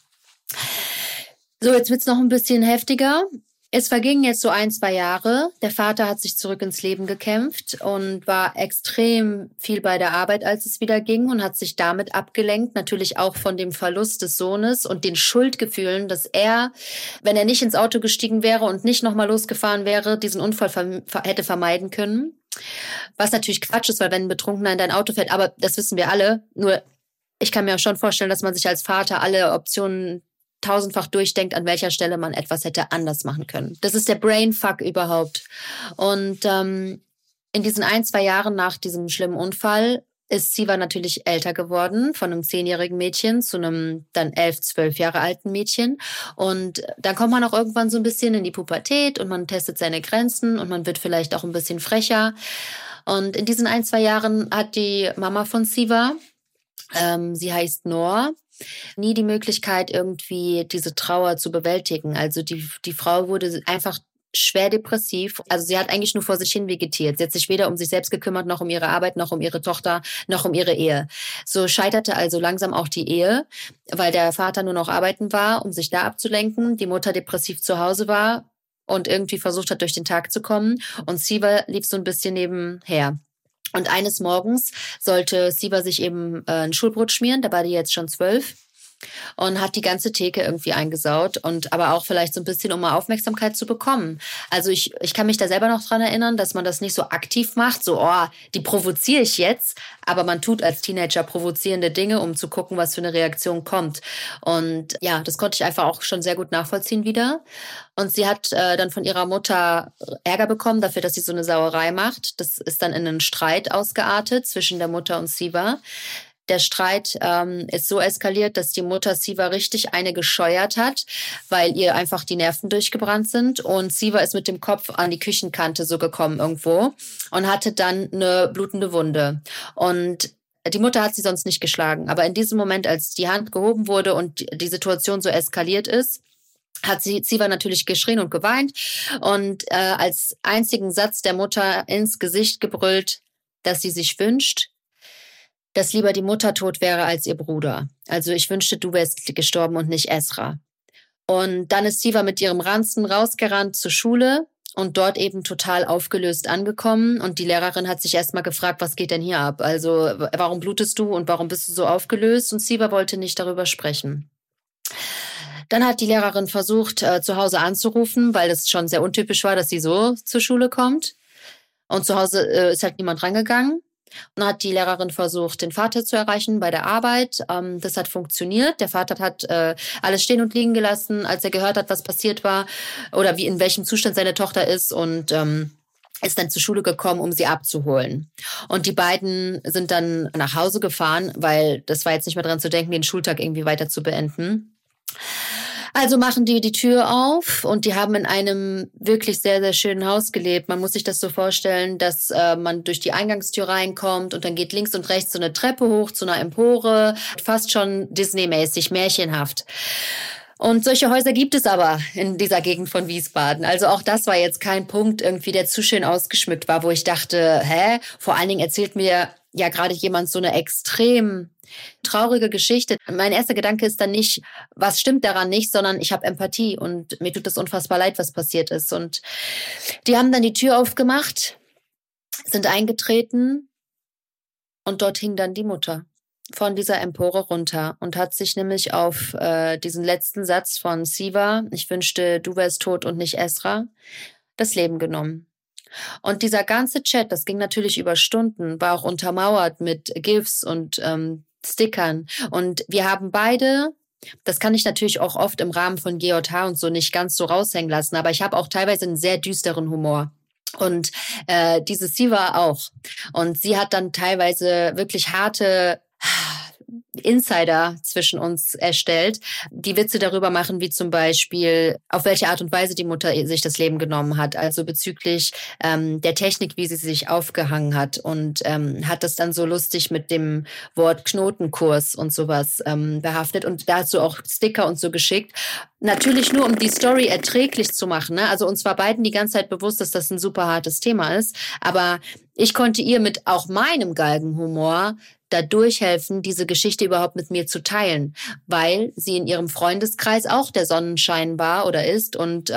So, jetzt wird's noch ein bisschen heftiger. Es vergingen jetzt so 1-2 Jahre. Der Vater hat sich zurück ins Leben gekämpft und war extrem viel bei der Arbeit, als es wieder ging und hat sich damit abgelenkt, natürlich auch von dem Verlust des Sohnes und den Schuldgefühlen, dass er, wenn er nicht ins Auto gestiegen wäre und nicht nochmal losgefahren wäre, diesen Unfall hätte vermeiden können. Was natürlich Quatsch ist, weil wenn ein Betrunkener in dein Auto fährt, aber das wissen wir alle, nur ich kann mir auch schon vorstellen, dass man sich als Vater alle Optionen tausendfach durchdenkt, an welcher Stelle man etwas hätte anders machen können. Das ist der Brainfuck überhaupt. Und in diesen 1-2 Jahren nach diesem schlimmen Unfall ist Siva natürlich älter geworden, von einem 10-jährigen Mädchen zu einem dann 11-12 Jahre alten Mädchen. Und dann kommt man auch irgendwann so ein bisschen in die Pubertät und man testet seine Grenzen und man wird vielleicht auch ein bisschen frecher. Und in diesen 1-2 Jahren hat die Mama von Siva, sie heißt Noor, nie die Möglichkeit, irgendwie diese Trauer zu bewältigen. Also die Frau wurde einfach schwer depressiv. Also sie hat eigentlich nur vor sich hin vegetiert. Sie hat sich weder um sich selbst gekümmert, noch um ihre Arbeit, noch um ihre Tochter, noch um ihre Ehe. So scheiterte also langsam auch die Ehe, weil der Vater nur noch arbeiten war, um sich da abzulenken. Die Mutter depressiv zu Hause war und irgendwie versucht hat, durch den Tag zu kommen. Und Siva lief so ein bisschen nebenher. Und eines Morgens sollte Siva sich eben ein Schulbrot schmieren, da war die jetzt schon 12 und hat die ganze Theke irgendwie eingesaut und aber auch vielleicht so ein bisschen, um mal Aufmerksamkeit zu bekommen. Also ich kann mich da selber noch dran erinnern, dass man das nicht so aktiv macht, so, die provoziere ich jetzt, aber man tut als Teenager provozierende Dinge, um zu gucken, was für eine Reaktion kommt. Und ja, das konnte ich einfach auch schon sehr gut nachvollziehen wieder. Und sie hat dann von ihrer Mutter Ärger bekommen dafür, dass sie so eine Sauerei macht. Das ist dann in einen Streit ausgeartet zwischen der Mutter und Siva. Der Streit ist so eskaliert, dass die Mutter Siva richtig eine gescheuert hat, weil ihr einfach die Nerven durchgebrannt sind. Und Siva ist mit dem Kopf an die Küchenkante so gekommen irgendwo und hatte dann eine blutende Wunde. Und die Mutter hat sie sonst nicht geschlagen. Aber in diesem Moment, als die Hand gehoben wurde und die Situation so eskaliert ist, hat Siva natürlich geschrien und geweint und als einzigen Satz der Mutter ins Gesicht gebrüllt, dass sie sich wünscht, dass lieber die Mutter tot wäre als ihr Bruder. Also ich wünschte, du wärst gestorben und nicht Esra. Und dann ist Siva mit ihrem Ranzen rausgerannt zur Schule und dort eben total aufgelöst angekommen. Und die Lehrerin hat sich erstmal gefragt, was geht denn hier ab? Also warum blutest du und warum bist du so aufgelöst? Und Siva wollte nicht darüber sprechen. Dann hat die Lehrerin versucht, zu Hause anzurufen, weil es schon sehr untypisch war, dass sie so zur Schule kommt. Und zu Hause ist halt niemand rangegangen. Und dann hat die Lehrerin versucht, den Vater zu erreichen bei der Arbeit. Das hat funktioniert. Der Vater hat alles stehen und liegen gelassen, als er gehört hat, was passiert war oder in welchem Zustand seine Tochter ist und ist dann zur Schule gekommen, um sie abzuholen. Und die beiden sind dann nach Hause gefahren, weil das war jetzt nicht mehr dran zu denken, den Schultag irgendwie weiter zu beenden. Also machen die Tür auf und die haben in einem wirklich sehr, sehr schönen Haus gelebt. Man muss sich das so vorstellen, dass man durch die Eingangstür reinkommt und dann geht links und rechts so eine Treppe hoch zu einer Empore. Fast schon Disney-mäßig, märchenhaft. Und solche Häuser gibt es aber in dieser Gegend von Wiesbaden. Also auch das war jetzt kein Punkt irgendwie, der zu schön ausgeschmückt war, wo ich dachte, Vor allen Dingen erzählt mir ja gerade jemand so eine extrem traurige Geschichte. Mein erster Gedanke ist dann nicht, was stimmt daran nicht, sondern ich habe Empathie und mir tut es unfassbar leid, was passiert ist. Und die haben dann die Tür aufgemacht sind eingetreten und dort hing dann die Mutter von dieser Empore runter und hat sich nämlich auf diesen letzten Satz von Siva, ich wünschte, du wärst tot und nicht Esra, das Leben genommen. Und dieser ganze Chat, das ging natürlich über Stunden, war auch untermauert mit GIFs und Stickern. Und wir haben beide, das kann ich natürlich auch oft im Rahmen von GJH und so nicht ganz so raushängen lassen, aber ich habe auch teilweise einen sehr düsteren Humor. Und diese Siva auch. Und sie hat dann teilweise wirklich harte Insider zwischen uns erstellt, die Witze darüber machen, wie zum Beispiel, auf welche Art und Weise die Mutter sich das Leben genommen hat, also bezüglich der Technik, wie sie sich aufgehangen hat und hat das dann so lustig mit dem Wort Knotenkurs und sowas behaftet und dazu auch Sticker und so geschickt. Natürlich nur, um die Story erträglich zu machen, ne? Also uns war beiden die ganze Zeit bewusst, dass das ein super hartes Thema ist, aber ich konnte ihr mit auch meinem Galgenhumor dadurch helfen, diese Geschichte überhaupt mit mir zu teilen, weil sie in ihrem Freundeskreis auch der Sonnenschein war oder ist und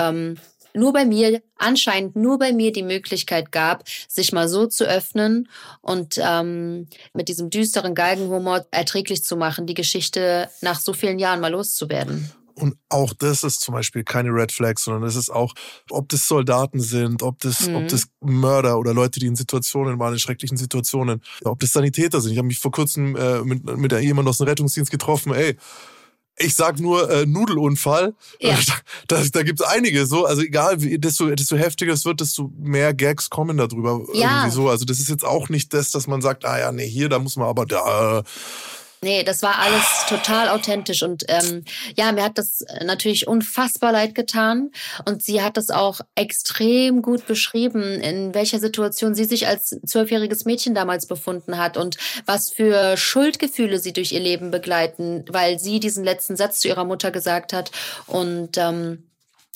anscheinend nur bei mir die Möglichkeit gab, sich mal so zu öffnen und mit diesem düsteren Galgenhumor erträglich zu machen, die Geschichte nach so vielen Jahren mal loszuwerden. Und auch das ist zum Beispiel keine Red Flag, sondern es ist auch, ob das Soldaten sind, ob das Mörder oder Leute, die in Situationen waren, in schrecklichen Situationen, ob das Sanitäter sind. Ich habe mich vor kurzem mit jemandem aus dem Rettungsdienst getroffen. Ich sag nur Nudelunfall. Ja. Da gibt's einige so. Also egal, desto heftiger es wird, desto mehr Gags kommen darüber. Ja. Irgendwie so. Also das ist jetzt auch nicht das, dass man sagt, da muss man aber da... Nee, das war alles total authentisch und mir hat das natürlich unfassbar leid getan und sie hat das auch extrem gut beschrieben, in welcher Situation sie sich als 12-jähriges Mädchen damals befunden hat und was für Schuldgefühle sie durch ihr Leben begleiten, weil sie diesen letzten Satz zu ihrer Mutter gesagt hat und dann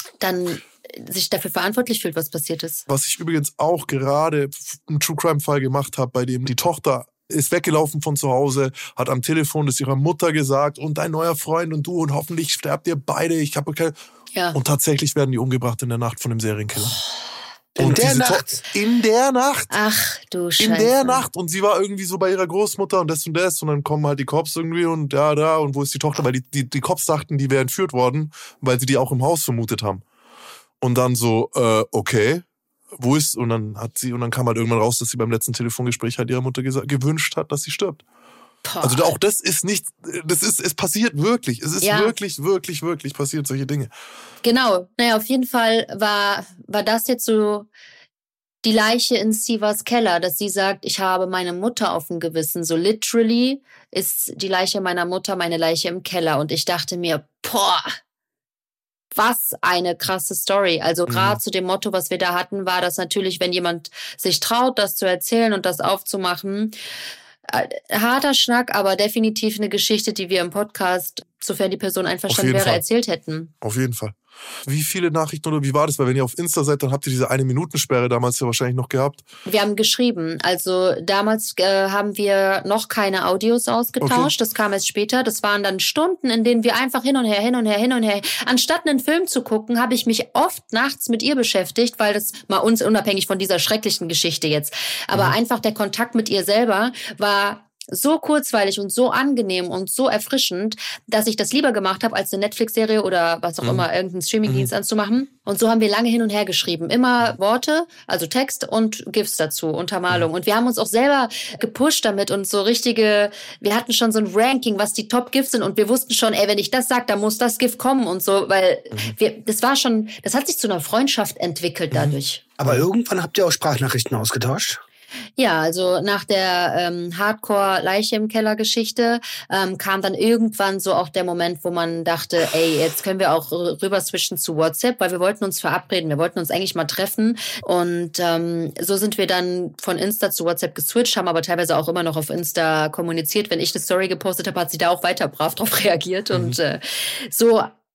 sich dafür verantwortlich fühlt, was passiert ist. Was ich übrigens auch gerade einen True-Crime-Fall gemacht habe, bei dem die Tochter ist weggelaufen von zu Hause, hat am Telefon das ihrer Mutter gesagt und dein neuer Freund und du und hoffentlich sterbt ihr beide. Ich habe keine... Ja. Und tatsächlich werden die umgebracht in der Nacht von dem Serienkiller. In der Nacht? In der Nacht. Ach du Scheiße. In der Nacht. Und sie war irgendwie so bei ihrer Großmutter und das und dann kommen halt die Cops irgendwie und da und wo ist die Tochter? Weil die Cops dachten, die wäre entführt worden, weil sie die auch im Haus vermutet haben. Und dann so, okay. Wo ist, und dann kam halt irgendwann raus, dass sie beim letzten Telefongespräch halt ihrer Mutter gewünscht hat, dass sie stirbt. Boah. Also auch das ist nicht, es passiert wirklich. Es ist wirklich, wirklich, wirklich passiert, solche Dinge. Genau. Naja, auf jeden Fall war das jetzt so die Leiche in Sivas Keller, dass sie sagt, ich habe meine Mutter auf dem Gewissen. So literally ist die Leiche meiner Mutter meine Leiche im Keller. Und ich dachte mir, was eine krasse Story. Also gerade zu dem Motto, was wir da hatten, war das natürlich, wenn jemand sich traut, das zu erzählen und das aufzumachen. Harter Schnack, aber definitiv eine Geschichte, die wir im Podcast, sofern die Person einverstanden wäre, erzählt hätten. Auf jeden Fall. Wie viele Nachrichten oder wie war das? Weil wenn ihr auf Insta seid, dann habt ihr diese 1-Minuten-Sperre damals ja wahrscheinlich noch gehabt. Wir haben geschrieben. Also damals haben wir noch keine Audios ausgetauscht. Okay. Das kam erst später. Das waren dann Stunden, in denen wir einfach hin und her. Anstatt einen Film zu gucken, habe ich mich oft nachts mit ihr beschäftigt, weil das mal uns unabhängig von dieser schrecklichen Geschichte jetzt. Aber einfach der Kontakt mit ihr selber war so kurzweilig und so angenehm und so erfrischend, dass ich das lieber gemacht habe, als eine Netflix-Serie oder was auch immer, irgendeinen Streaming-Dienst anzumachen. Und so haben wir lange hin und her geschrieben. Immer Worte, also Text und GIFs dazu, Untermalung. Und wir haben uns auch selber gepusht damit und so wir hatten schon so ein Ranking, was die Top-GIFs sind und wir wussten schon, wenn ich das sage, dann muss das GIF kommen und so, weil das hat sich zu einer Freundschaft entwickelt dadurch. Aber irgendwann habt ihr auch Sprachnachrichten ausgetauscht? Ja, also nach der Hardcore-Leiche-im-Keller-Geschichte kam dann irgendwann so auch der Moment, wo man dachte, jetzt können wir auch rüber switchen zu WhatsApp, weil wir wollten uns verabreden, wir wollten uns eigentlich mal treffen und so sind wir dann von Insta zu WhatsApp geswitcht, haben aber teilweise auch immer noch auf Insta kommuniziert. Wenn ich eine Story gepostet habe, hat sie da auch weiter brav drauf reagiert und so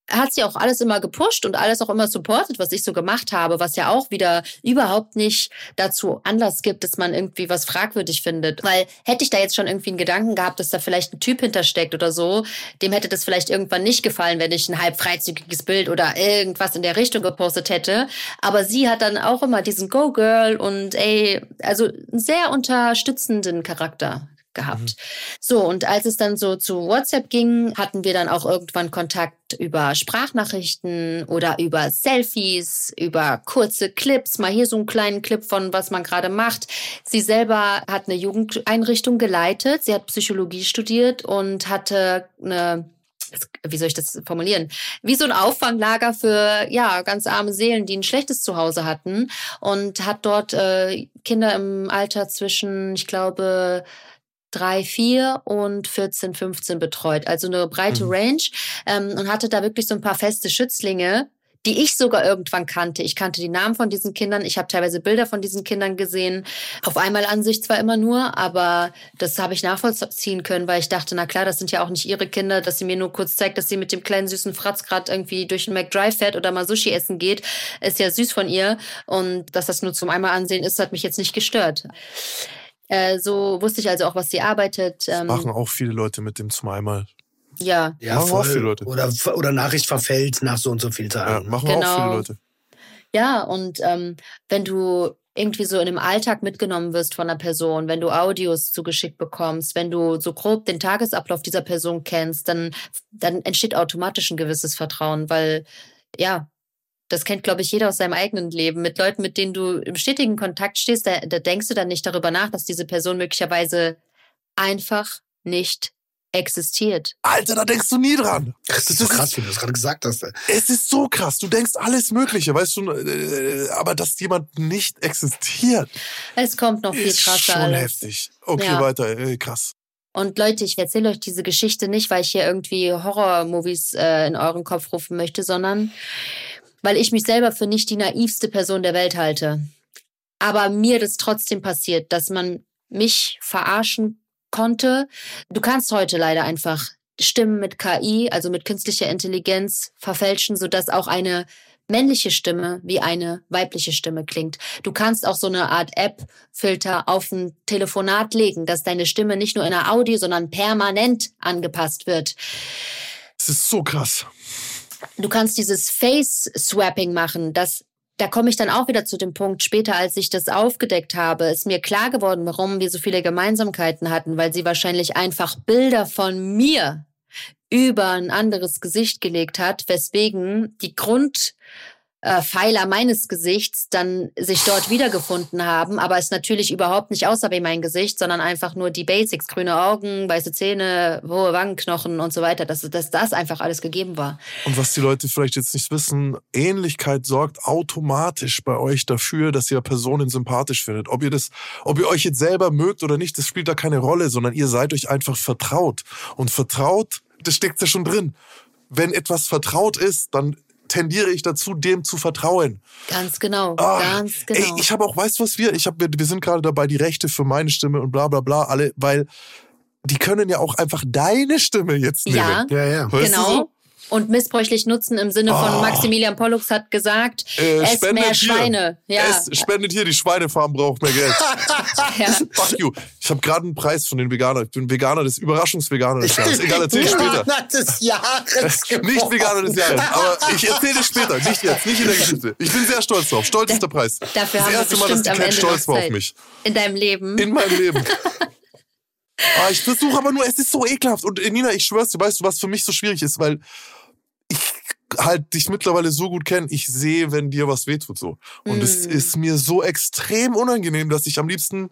hat sie auch alles immer gepusht und alles auch immer supportet, was ich so gemacht habe, was ja auch wieder überhaupt nicht dazu Anlass gibt, dass man irgendwie was fragwürdig findet. Weil hätte ich da jetzt schon irgendwie einen Gedanken gehabt, dass da vielleicht ein Typ hintersteckt oder so, dem hätte das vielleicht irgendwann nicht gefallen, wenn ich ein halb freizügiges Bild oder irgendwas in der Richtung gepostet hätte. Aber sie hat dann auch immer diesen Go-Girl und also einen sehr unterstützenden Charakter gehabt. So, und als es dann so zu WhatsApp ging, hatten wir dann auch irgendwann Kontakt über Sprachnachrichten oder über Selfies, über kurze Clips, mal hier so einen kleinen Clip von was man gerade macht. Sie selber hat eine Jugendeinrichtung geleitet, sie hat Psychologie studiert und hatte wie soll ich das formulieren? Wie so ein Auffanglager für ganz arme Seelen, die ein schlechtes Zuhause hatten, und hat dort Kinder im Alter zwischen, ich glaube, 3, 4 und 14, 15 betreut. Also eine breite Range, und hatte da wirklich so ein paar feste Schützlinge, die ich sogar irgendwann kannte. Ich kannte die Namen von diesen Kindern. Ich habe teilweise Bilder von diesen Kindern gesehen. Auf einmal Ansicht zwar immer nur, aber das habe ich nachvollziehen können, weil ich dachte, na klar, das sind ja auch nicht ihre Kinder, dass sie mir nur kurz zeigt, dass sie mit dem kleinen süßen Fratz gerade irgendwie durch den McDrive fährt oder mal Sushi essen geht. Ist ja süß von ihr. Und dass das nur zum einmal ansehen ist, hat mich jetzt nicht gestört. So wusste ich also auch, was sie arbeitet. Das machen auch viele Leute mit dem zum einmal. Ja, machen auch viele Leute. Oder Nachricht verfällt nach so und so vielen Tagen. Ja, machen auch viele Leute. Ja, und wenn du irgendwie so in dem Alltag mitgenommen wirst von einer Person, wenn du Audios zugeschickt bekommst, wenn du so grob den Tagesablauf dieser Person kennst, dann entsteht automatisch ein gewisses Vertrauen, weil das kennt, glaube ich, jeder aus seinem eigenen Leben. Mit Leuten, mit denen du im stetigen Kontakt stehst, da denkst du dann nicht darüber nach, dass diese Person möglicherweise einfach nicht existiert. Alter, da denkst du nie dran. Das ist so krass, wie du das gerade gesagt hast. Es ist so krass. Du denkst alles Mögliche, weißt du, aber dass jemand nicht existiert. Es kommt noch viel krasser. Ist schon alles. heftig. Okay, weiter. Krass. Und Leute, ich erzähle euch diese Geschichte nicht, weil ich hier irgendwie Horror-Movies in euren Kopf rufen möchte, sondern weil ich mich selber für nicht die naivste Person der Welt halte. Aber mir das trotzdem passiert, dass man mich verarschen konnte. Du kannst heute leider einfach Stimmen mit KI, also mit künstlicher Intelligenz, verfälschen, sodass auch eine männliche Stimme wie eine weibliche Stimme klingt. Du kannst auch so eine Art App-Filter auf ein Telefonat legen, dass deine Stimme nicht nur in der Audio, sondern permanent angepasst wird. Das ist so krass. Du kannst dieses Face-Swapping machen, da komme ich dann auch wieder zu dem Punkt später, als ich das aufgedeckt habe, ist mir klar geworden, warum wir so viele Gemeinsamkeiten hatten, weil sie wahrscheinlich einfach Bilder von mir über ein anderes Gesicht gelegt hat, weswegen die Grundpfeiler meines Gesichts dann sich dort wiedergefunden haben, aber es natürlich überhaupt nicht aussah wie mein Gesicht, sondern einfach nur die Basics, grüne Augen, weiße Zähne, hohe Wangenknochen und so weiter, dass das einfach alles gegeben war. Und was die Leute vielleicht jetzt nicht wissen, Ähnlichkeit sorgt automatisch bei euch dafür, dass ihr Personen sympathisch findet. Ob ihr euch jetzt selber mögt oder nicht, das spielt da keine Rolle, sondern ihr seid euch einfach vertraut. Und vertraut, das steckt ja schon drin. Wenn etwas vertraut ist, dann tendiere ich dazu, dem zu vertrauen. Ganz genau, ganz genau. Ey, ich habe auch, weißt du was wir sind gerade dabei, die Rechte für meine Stimme und bla bla bla, alle, weil die können ja auch einfach deine Stimme jetzt nehmen. Ja, weißt genau. du so? Und missbräuchlich nutzen im Sinne von Maximilian Pollux hat gesagt, esst mehr Schweine. Ja. Spendet hier, die Schweinefarm braucht mehr Geld. Fuck you. Ich habe gerade einen Preis von den Veganern. Ich bin Veganer Überraschungsveganer des Jahres. Egal, erzähl ich später. Veganer des Jahres. Nicht Veganer des Jahres, aber ich erzähle es später. Nicht jetzt, nicht in der Geschichte. Ich bin sehr stolz drauf. Stolz ist der Preis. Dafür das haben erste wir Mal, dass die am kein Ende Stolz noch war Zeit. auf mich. In deinem Leben. In meinem Leben. Ich versuche aber nur, es ist so ekelhaft. Und Nina, ich schwör's dir, weißt du, was für mich so schwierig ist, weil ich halt dich mittlerweile so gut kenne, ich sehe, wenn dir was wehtut so. Und es ist mir so extrem unangenehm, dass ich am liebsten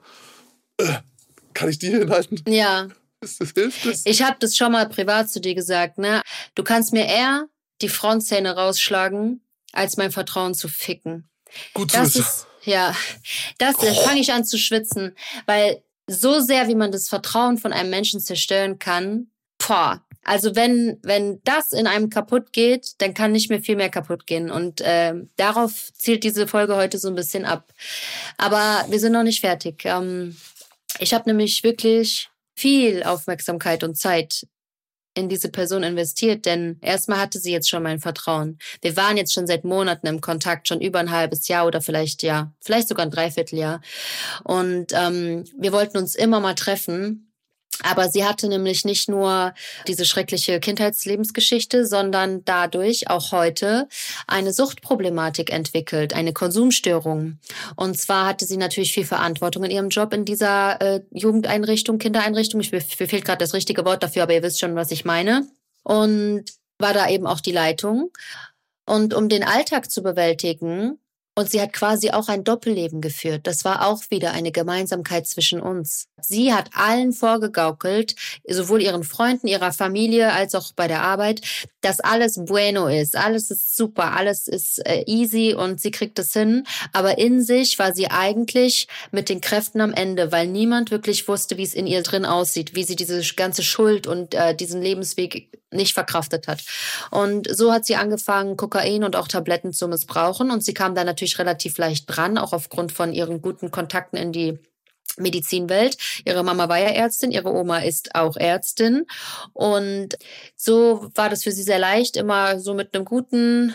kann ich die hier hinhalten? Ja. Hilft das? Ich habe das schon mal privat zu dir gesagt, ne? Du kannst mir eher die Frontzähne rausschlagen, als mein Vertrauen zu ficken. Gut zu wissen. Da fange ich an zu schwitzen, weil so sehr, wie man das Vertrauen von einem Menschen zerstören kann, also wenn das in einem kaputt geht, dann kann nicht mehr viel mehr kaputt gehen. Und darauf zielt diese Folge heute so ein bisschen ab. Aber wir sind noch nicht fertig. Ich habe nämlich wirklich viel Aufmerksamkeit und Zeit in diese Person investiert, denn erstmal hatte sie jetzt schon mein Vertrauen. Wir waren jetzt schon seit Monaten im Kontakt, schon über ein halbes Jahr oder vielleicht sogar ein Dreivierteljahr. Und wir wollten uns immer mal treffen. Aber sie hatte nämlich nicht nur diese schreckliche Kindheitslebensgeschichte, sondern dadurch auch heute eine Suchtproblematik entwickelt, eine Konsumstörung. Und zwar hatte sie natürlich viel Verantwortung in ihrem Job in dieser Jugendeinrichtung, Kindereinrichtung. Mir fehlt gerade das richtige Wort dafür, aber ihr wisst schon, was ich meine. Und war da eben auch die Leitung. Und um den Alltag zu bewältigen, und sie hat quasi auch ein Doppelleben geführt. Das war auch wieder eine Gemeinsamkeit zwischen uns. Sie hat allen vorgegaukelt, sowohl ihren Freunden, ihrer Familie als auch bei der Arbeit, dass alles bueno ist, alles ist super, alles ist easy und sie kriegt es hin. Aber in sich war sie eigentlich mit den Kräften am Ende, weil niemand wirklich wusste, wie es in ihr drin aussieht, wie sie diese ganze Schuld und diesen Lebensweg nicht verkraftet hat. Und so hat sie angefangen, Kokain und auch Tabletten zu missbrauchen. Und sie kam da natürlich relativ leicht dran, auch aufgrund von ihren guten Kontakten in die Medizinwelt. Ihre Mama war ja Ärztin, ihre Oma ist auch Ärztin. Und so war das für sie sehr leicht, immer so mit einem guten,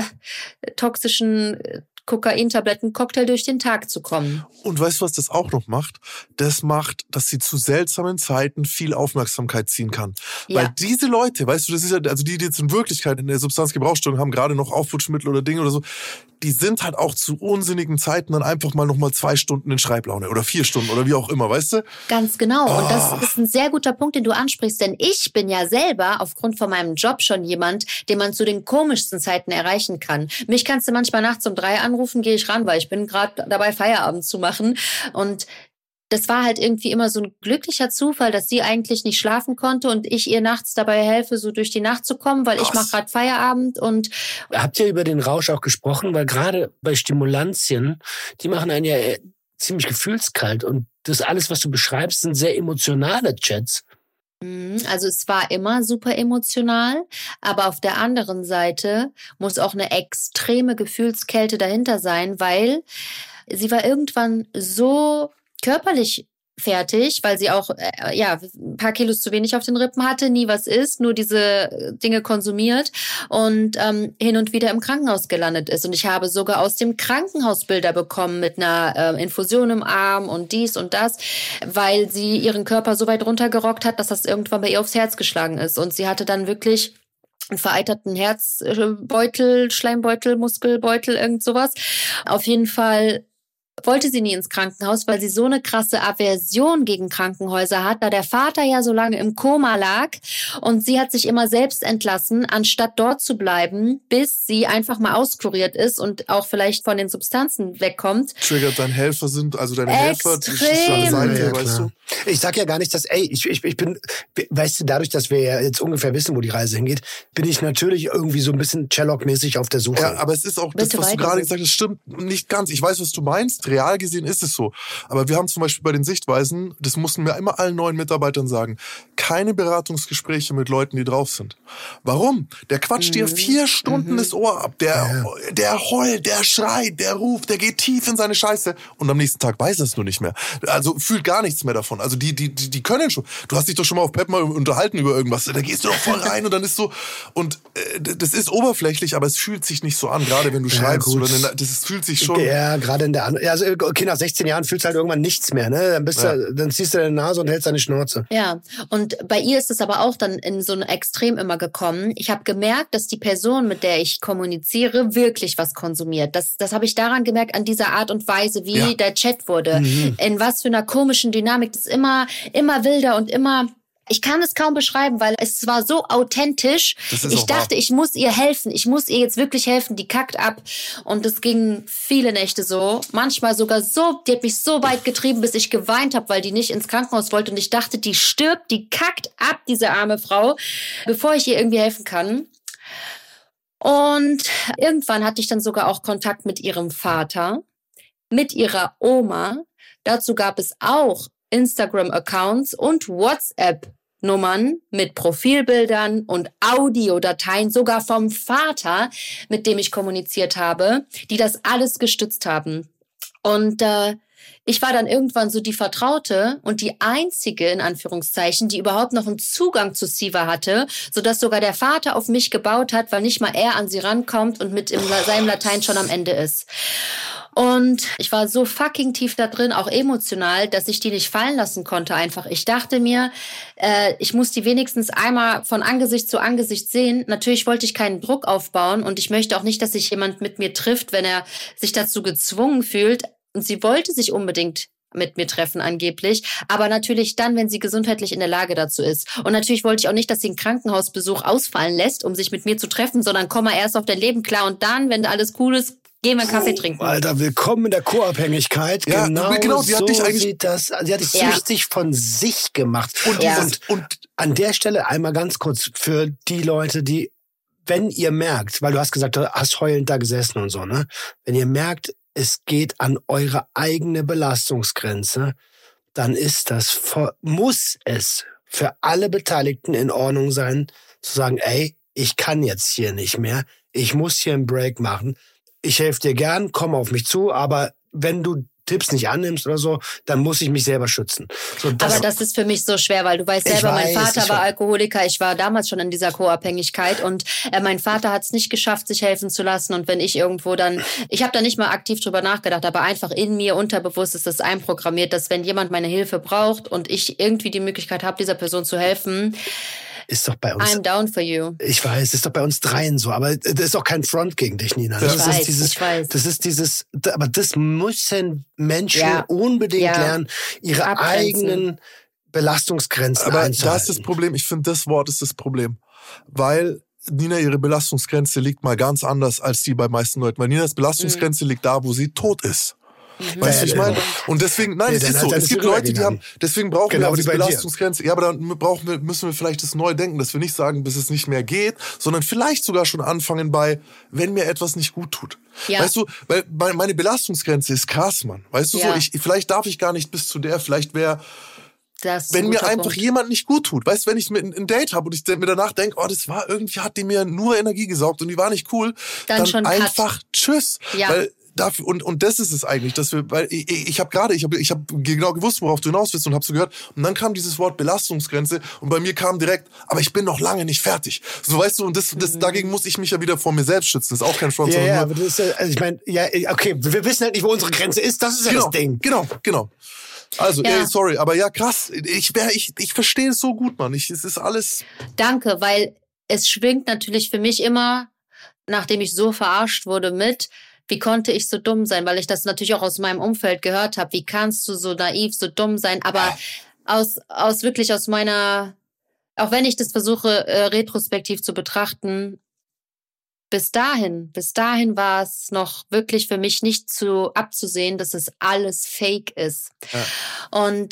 toxischen Kokaintabletten-Cocktail durch den Tag zu kommen. Und weißt du, was das auch noch macht? Das macht, dass sie zu seltsamen Zeiten viel Aufmerksamkeit ziehen kann. Ja. Weil diese Leute, weißt du, das ist ja, also die jetzt in Wirklichkeit in der Substanzgebrauchsstörung haben, gerade noch Aufputschmittel oder Dinge oder so, die sind halt auch zu unsinnigen Zeiten dann einfach mal nochmal 2 Stunden in Schreiblaune oder 4 Stunden oder wie auch immer, weißt du? Ganz genau. Und das ist ein sehr guter Punkt, den du ansprichst, denn ich bin ja selber aufgrund von meinem Job schon jemand, den man zu den komischsten Zeiten erreichen kann. Mich kannst du manchmal nachts um 3 anrufen, gehe ich ran, weil ich bin gerade dabei, Feierabend zu machen. Und das war halt irgendwie immer so ein glücklicher Zufall, dass sie eigentlich nicht schlafen konnte und ich ihr nachts dabei helfe, so durch die Nacht zu kommen, weil ich mache gerade Feierabend. Und habt ihr über den Rausch auch gesprochen? Weil gerade bei Stimulantien, die machen einen ja ziemlich gefühlskalt. Und das alles, was du beschreibst, sind sehr emotionale Chats. Also es war immer super emotional, aber auf der anderen Seite muss auch eine extreme Gefühlskälte dahinter sein, weil sie war irgendwann so körperlich fertig, weil sie auch ein paar Kilos zu wenig auf den Rippen hatte, nie was isst, nur diese Dinge konsumiert und hin und wieder im Krankenhaus gelandet ist. Und ich habe sogar aus dem Krankenhaus Bilder bekommen mit einer Infusion im Arm und dies und das, weil sie ihren Körper so weit runtergerockt hat, dass das irgendwann bei ihr aufs Herz geschlagen ist. Und sie hatte dann wirklich einen vereiterten Herzbeutel, Schleimbeutel, Muskelbeutel, irgend sowas. Auf jeden Fall wollte sie nie ins Krankenhaus, weil sie so eine krasse Aversion gegen Krankenhäuser hat, da der Vater ja so lange im Koma lag und sie hat sich immer selbst entlassen, anstatt dort zu bleiben, bis sie einfach mal auskuriert ist und auch vielleicht von den Substanzen wegkommt. Triggert deine Helfer also deine Helfer, die Seite, ja, weißt du? Ich sag ja gar nicht, dass, ich bin, weißt du, dadurch, dass wir ja jetzt ungefähr wissen, wo die Reise hingeht, bin ich natürlich irgendwie so ein bisschen Sherlock-mäßig auf der Suche. Ja, aber es ist auch das, was du gerade gesagt hast, stimmt nicht ganz. Ich weiß, was du meinst. Real gesehen ist es so. Aber wir haben zum Beispiel bei den Sichtweisen, das mussten wir immer allen neuen Mitarbeitern sagen, keine Beratungsgespräche mit Leuten, die drauf sind. Warum? Der quatscht dir 4 Stunden das Ohr ab. Der heult, der schreit, der ruft, der geht tief in seine Scheiße und am nächsten Tag weiß er es nur nicht mehr. Also fühlt gar nichts mehr davon. Also die können schon. Du hast dich doch schon mal auf Pep mal unterhalten über irgendwas. Da gehst du doch voll rein und dann ist so. Und das ist oberflächlich, aber es fühlt sich nicht so an, gerade wenn du schreibst. Oder das fühlt sich schon. Ja, gerade in der also okay, nach 16 Jahren fühlst du halt irgendwann nichts mehr, ne? Dann ziehst du deine Nase und hältst deine Schnauze. Ja, und bei ihr ist es aber auch dann in so ein Extrem immer gekommen. Ich habe gemerkt, dass die Person, mit der ich kommuniziere, wirklich was konsumiert. Das habe ich daran gemerkt, an dieser Art und Weise, wie der Chat wurde. In was für einer komischen Dynamik. Das ist immer wilder und immer... Ich kann es kaum beschreiben, weil es war so authentisch. Ich dachte, ich muss ihr helfen. Ich muss ihr jetzt wirklich helfen. Die kackt ab. Und es ging viele Nächte so. Manchmal sogar so. Die hat mich so weit getrieben, bis ich geweint habe, weil die nicht ins Krankenhaus wollte. Und ich dachte, die stirbt, die kackt ab, diese arme Frau, bevor ich ihr irgendwie helfen kann. Und irgendwann hatte ich dann sogar auch Kontakt mit ihrem Vater, mit ihrer Oma. Dazu gab es auch Instagram-Accounts und WhatsApp-Nummern mit Profilbildern und Audiodateien, sogar vom Vater, mit dem ich kommuniziert habe, die das alles gestützt haben. Und ich war dann irgendwann so die Vertraute und die einzige, in Anführungszeichen, die überhaupt noch einen Zugang zu Siva hatte, sodass sogar der Vater auf mich gebaut hat, weil nicht mal er an sie rankommt und mit seinem Latein schon am Ende ist. Und ich war so fucking tief da drin, auch emotional, dass ich die nicht fallen lassen konnte einfach. Ich dachte mir, ich muss die wenigstens einmal von Angesicht zu Angesicht sehen. Natürlich wollte ich keinen Druck aufbauen und ich möchte auch nicht, dass sich jemand mit mir trifft, wenn er sich dazu gezwungen fühlt. Und sie wollte sich unbedingt mit mir treffen angeblich, aber natürlich dann, wenn sie gesundheitlich in der Lage dazu ist. Und natürlich wollte ich auch nicht, dass sie einen Krankenhausbesuch ausfallen lässt, um sich mit mir zu treffen, sondern komm mal erst auf dein Leben klar und dann, wenn alles cool ist, gehen wir einen Kaffee trinken. Alter, willkommen in der Co-Abhängigkeit. Ja, genau, so sieht das. Sie hat dich süchtig von sich gemacht. Und an der Stelle einmal ganz kurz für die Leute, die, wenn ihr merkt, weil du hast gesagt, du hast heulend da gesessen und so, ne? Wenn ihr merkt, es geht an eure eigene Belastungsgrenze, dann ist das, muss es für alle Beteiligten in Ordnung sein, zu sagen, ey, ich kann jetzt hier nicht mehr, ich muss hier einen Break machen, ich helfe dir gern, komm auf mich zu, aber wenn du Tipps nicht annimmst oder so, dann muss ich mich selber schützen. So, aber das ist für mich so schwer, weil du weißt selber, mein Vater war Alkoholiker, ich war damals schon in dieser Co-Abhängigkeit und mein Vater hat es nicht geschafft, sich helfen zu lassen und wenn ich irgendwo dann, ich habe da nicht mal aktiv drüber nachgedacht, aber einfach in mir unterbewusst ist das einprogrammiert, dass wenn jemand meine Hilfe braucht und ich irgendwie die Möglichkeit habe, dieser Person zu helfen, ist doch bei uns. I'm down for you. Ich weiß, ist doch bei uns dreien so, aber das ist auch kein Front gegen dich, Nina. Ich weiß. Das ist dieses, aber das müssen Menschen unbedingt lernen, ihre eigenen Belastungsgrenzen einzuhalten. Aber das ist das Problem, ich finde, das Wort ist das Problem. Weil Nina, ihre Belastungsgrenze liegt mal ganz anders als die bei meisten Leuten. Weil Ninas Belastungsgrenze liegt da, wo sie tot ist. Weißt du, ich meine? Und deswegen, nein, es ist so. Es gibt Leute, die haben, deswegen brauchen wir auch diese Belastungsgrenze. Ja, aber dann müssen wir vielleicht das neu denken, dass wir nicht sagen, bis es nicht mehr geht, sondern vielleicht sogar schon anfangen bei, wenn mir etwas nicht gut tut. Ja. Weißt du, weil meine Belastungsgrenze ist krass, Mann. Weißt du, so, vielleicht darf ich gar nicht bis zu der, vielleicht wäre, wenn mir einfach jemand nicht gut tut. Weißt du, wenn ich ein Date habe und ich mir danach denke, oh, das war irgendwie, hat die mir nur Energie gesaugt und die war nicht cool, dann schon einfach tschüss. Ja. Weil dafür, und das ist es eigentlich, dass wir, weil ich habe genau gewusst, worauf du hinaus willst und habe so gehört. Und dann kam dieses Wort Belastungsgrenze und bei mir kam direkt, aber ich bin noch lange nicht fertig. So, weißt du, und das dagegen muss ich mich ja wieder vor mir selbst schützen. Das ist auch kein Front, sondern nur. Aber das ist ja, also ich meine, okay, wir wissen halt nicht, wo unsere Grenze ist. Das ist ja das Ding. Genau. Also, sorry, aber ja, krass. Ich verstehe es so gut, Mann. Es ist alles. Danke, weil es schwingt natürlich für mich immer, nachdem ich so verarscht wurde mit, wie konnte ich so dumm sein? Weil ich das natürlich auch aus meinem Umfeld gehört habe. Wie kannst du so naiv, so dumm sein? Aber aus meiner, auch wenn ich das versuche, retrospektiv zu betrachten, bis dahin war es noch wirklich für mich nicht abzusehen, dass es alles fake ist. Ja. Und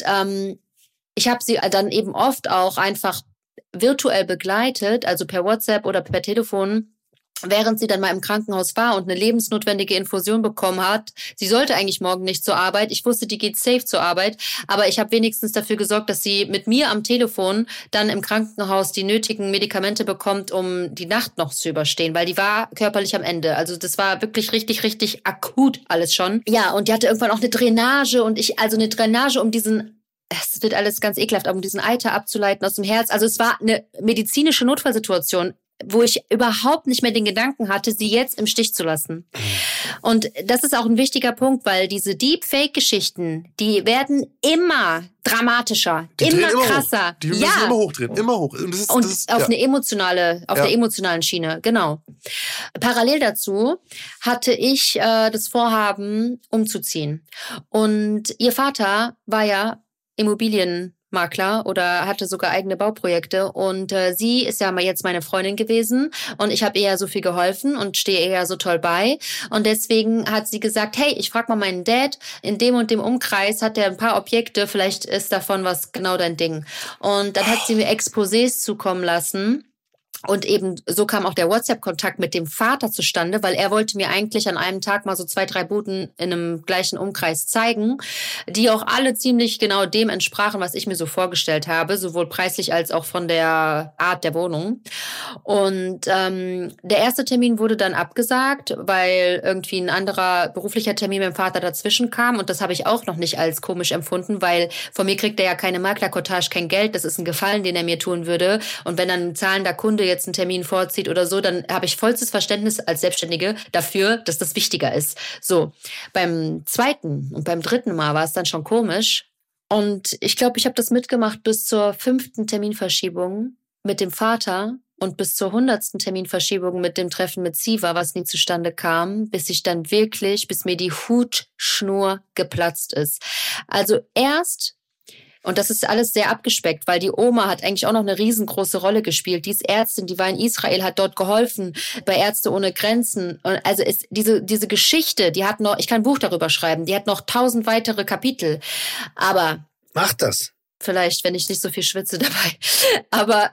ich habe sie dann eben oft auch einfach virtuell begleitet, also per WhatsApp oder per Telefon, während sie dann mal im Krankenhaus war und eine lebensnotwendige Infusion bekommen hat. Sie sollte eigentlich morgen nicht zur Arbeit. Ich wusste, die geht safe zur Arbeit. Aber ich habe wenigstens dafür gesorgt, dass sie mit mir am Telefon dann im Krankenhaus die nötigen Medikamente bekommt, um die Nacht noch zu überstehen. Weil die war körperlich am Ende. Also das war wirklich richtig, richtig akut alles schon. Ja, und die hatte irgendwann auch eine Drainage. Eine Drainage um diesen... Es wird alles ganz ekelhaft, um diesen Eiter abzuleiten aus dem Herz. Also es war eine medizinische Notfallsituation, wo ich überhaupt nicht mehr den Gedanken hatte, sie jetzt im Stich zu lassen. Und das ist auch ein wichtiger Punkt, weil diese Deepfake-Geschichten, die werden immer dramatischer, immer krasser. Die müssen immer hochdrehen, immer hoch. Und auf der emotionalen Schiene, genau. Parallel dazu hatte ich das Vorhaben, umzuziehen. Und ihr Vater war ja Immobilienmakler oder hatte sogar eigene Bauprojekte und sie ist ja jetzt meine Freundin gewesen und ich habe ihr ja so viel geholfen und stehe ihr ja so toll bei und deswegen hat sie gesagt, hey, ich frage mal meinen Dad, in dem und dem Umkreis hat er ein paar Objekte, vielleicht ist davon was genau dein Ding. Und dann hat sie mir Exposés zukommen lassen Und eben so kam auch der WhatsApp-Kontakt mit dem Vater zustande, weil er wollte mir eigentlich an einem Tag mal so 2, 3 Buden in einem gleichen Umkreis zeigen, die auch alle ziemlich genau dem entsprachen, was ich mir so vorgestellt habe, sowohl preislich als auch von der Art der Wohnung. Und der erste Termin wurde dann abgesagt, weil irgendwie ein anderer beruflicher Termin mit dem Vater dazwischen kam. Und das habe ich auch noch nicht als komisch empfunden, weil von mir kriegt er ja keine Maklercottage, kein Geld. Das ist ein Gefallen, den er mir tun würde. Und wenn dann ein zahlender Kunde jetzt einen Termin vorzieht oder so, dann habe ich vollstes Verständnis als Selbstständige dafür, dass das wichtiger ist. So, beim zweiten und beim dritten Mal war es dann schon komisch. Und ich glaube, ich habe das mitgemacht bis zur 5. Terminverschiebung mit dem Vater und bis zur 100. Terminverschiebung mit dem Treffen mit Siva, was nie zustande kam, bis mir die Hutschnur geplatzt ist. Also erst, und das ist alles sehr abgespeckt, weil die Oma hat eigentlich auch noch eine riesengroße Rolle gespielt. Die ist Ärztin, die war in Israel, hat dort geholfen, bei Ärzte ohne Grenzen. Und also ist diese Geschichte, die hat noch, ich kann ein Buch darüber schreiben, die hat noch 1000 weitere Kapitel. Aber mach das. Vielleicht, wenn ich nicht so viel schwitze dabei. Aber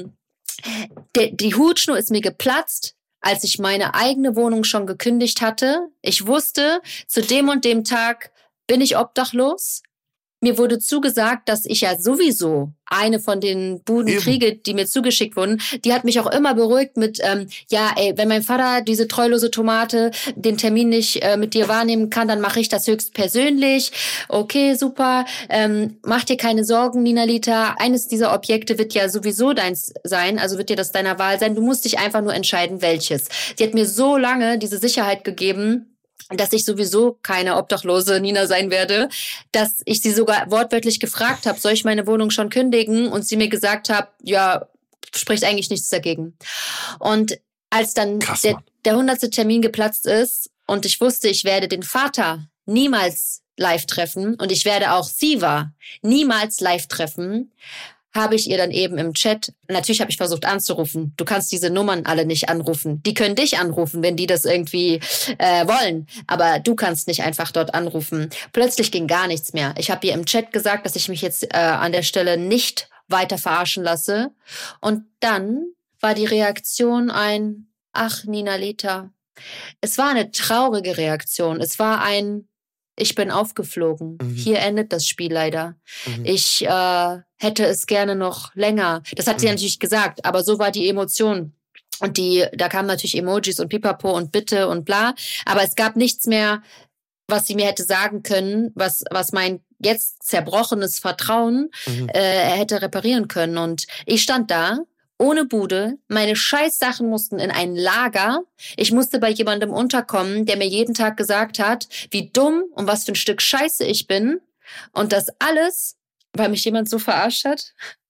die Hutschnur ist mir geplatzt, als ich meine eigene Wohnung schon gekündigt hatte. Ich wusste, zu dem und dem Tag bin ich obdachlos. Mir wurde zugesagt, dass ich ja sowieso eine von den Buden kriege, die mir zugeschickt wurden. Die hat mich auch immer beruhigt mit, wenn mein Vater diese treulose Tomate den Termin nicht mit dir wahrnehmen kann, dann mache ich das höchstpersönlich. Okay, super. Mach dir keine Sorgen, Nina-Lita. Eines dieser Objekte wird ja sowieso deins sein, also wird dir das deiner Wahl sein. Du musst dich einfach nur entscheiden, welches. Die hat mir so lange diese Sicherheit gegeben, dass ich sowieso keine obdachlose Nina sein werde, dass ich sie sogar wortwörtlich gefragt habe, soll ich meine Wohnung schon kündigen? Und sie mir gesagt hat, ja, spricht eigentlich nichts dagegen. Und als dann der 100. Termin geplatzt ist und ich wusste, ich werde den Vater niemals live treffen und ich werde auch Siva niemals live treffen, habe ich ihr dann eben im Chat, natürlich habe ich versucht anzurufen. Du kannst diese Nummern alle nicht anrufen. Die können dich anrufen, wenn die das irgendwie wollen. Aber du kannst nicht einfach dort anrufen. Plötzlich ging gar nichts mehr. Ich habe ihr im Chat gesagt, dass ich mich jetzt an der Stelle nicht weiter verarschen lasse. Und dann war die Reaktion ach, Nina-Lita. Es war eine traurige Reaktion. Es war ich bin aufgeflogen. Hier endet das Spiel leider. Ich hätte es gerne noch länger. Das hat sie natürlich gesagt, aber so war die Emotion. Und da kamen natürlich Emojis und Pipapo und Bitte und bla. Aber es gab nichts mehr, was sie mir hätte sagen können, was mein jetzt zerbrochenes Vertrauen hätte reparieren können. Und ich stand da, ohne Bude, meine Scheißsachen mussten in ein Lager. Ich musste bei jemandem unterkommen, der mir jeden Tag gesagt hat, wie dumm und was für ein Stück Scheiße ich bin. Und das alles, weil mich jemand so verarscht hat.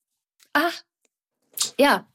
Ja.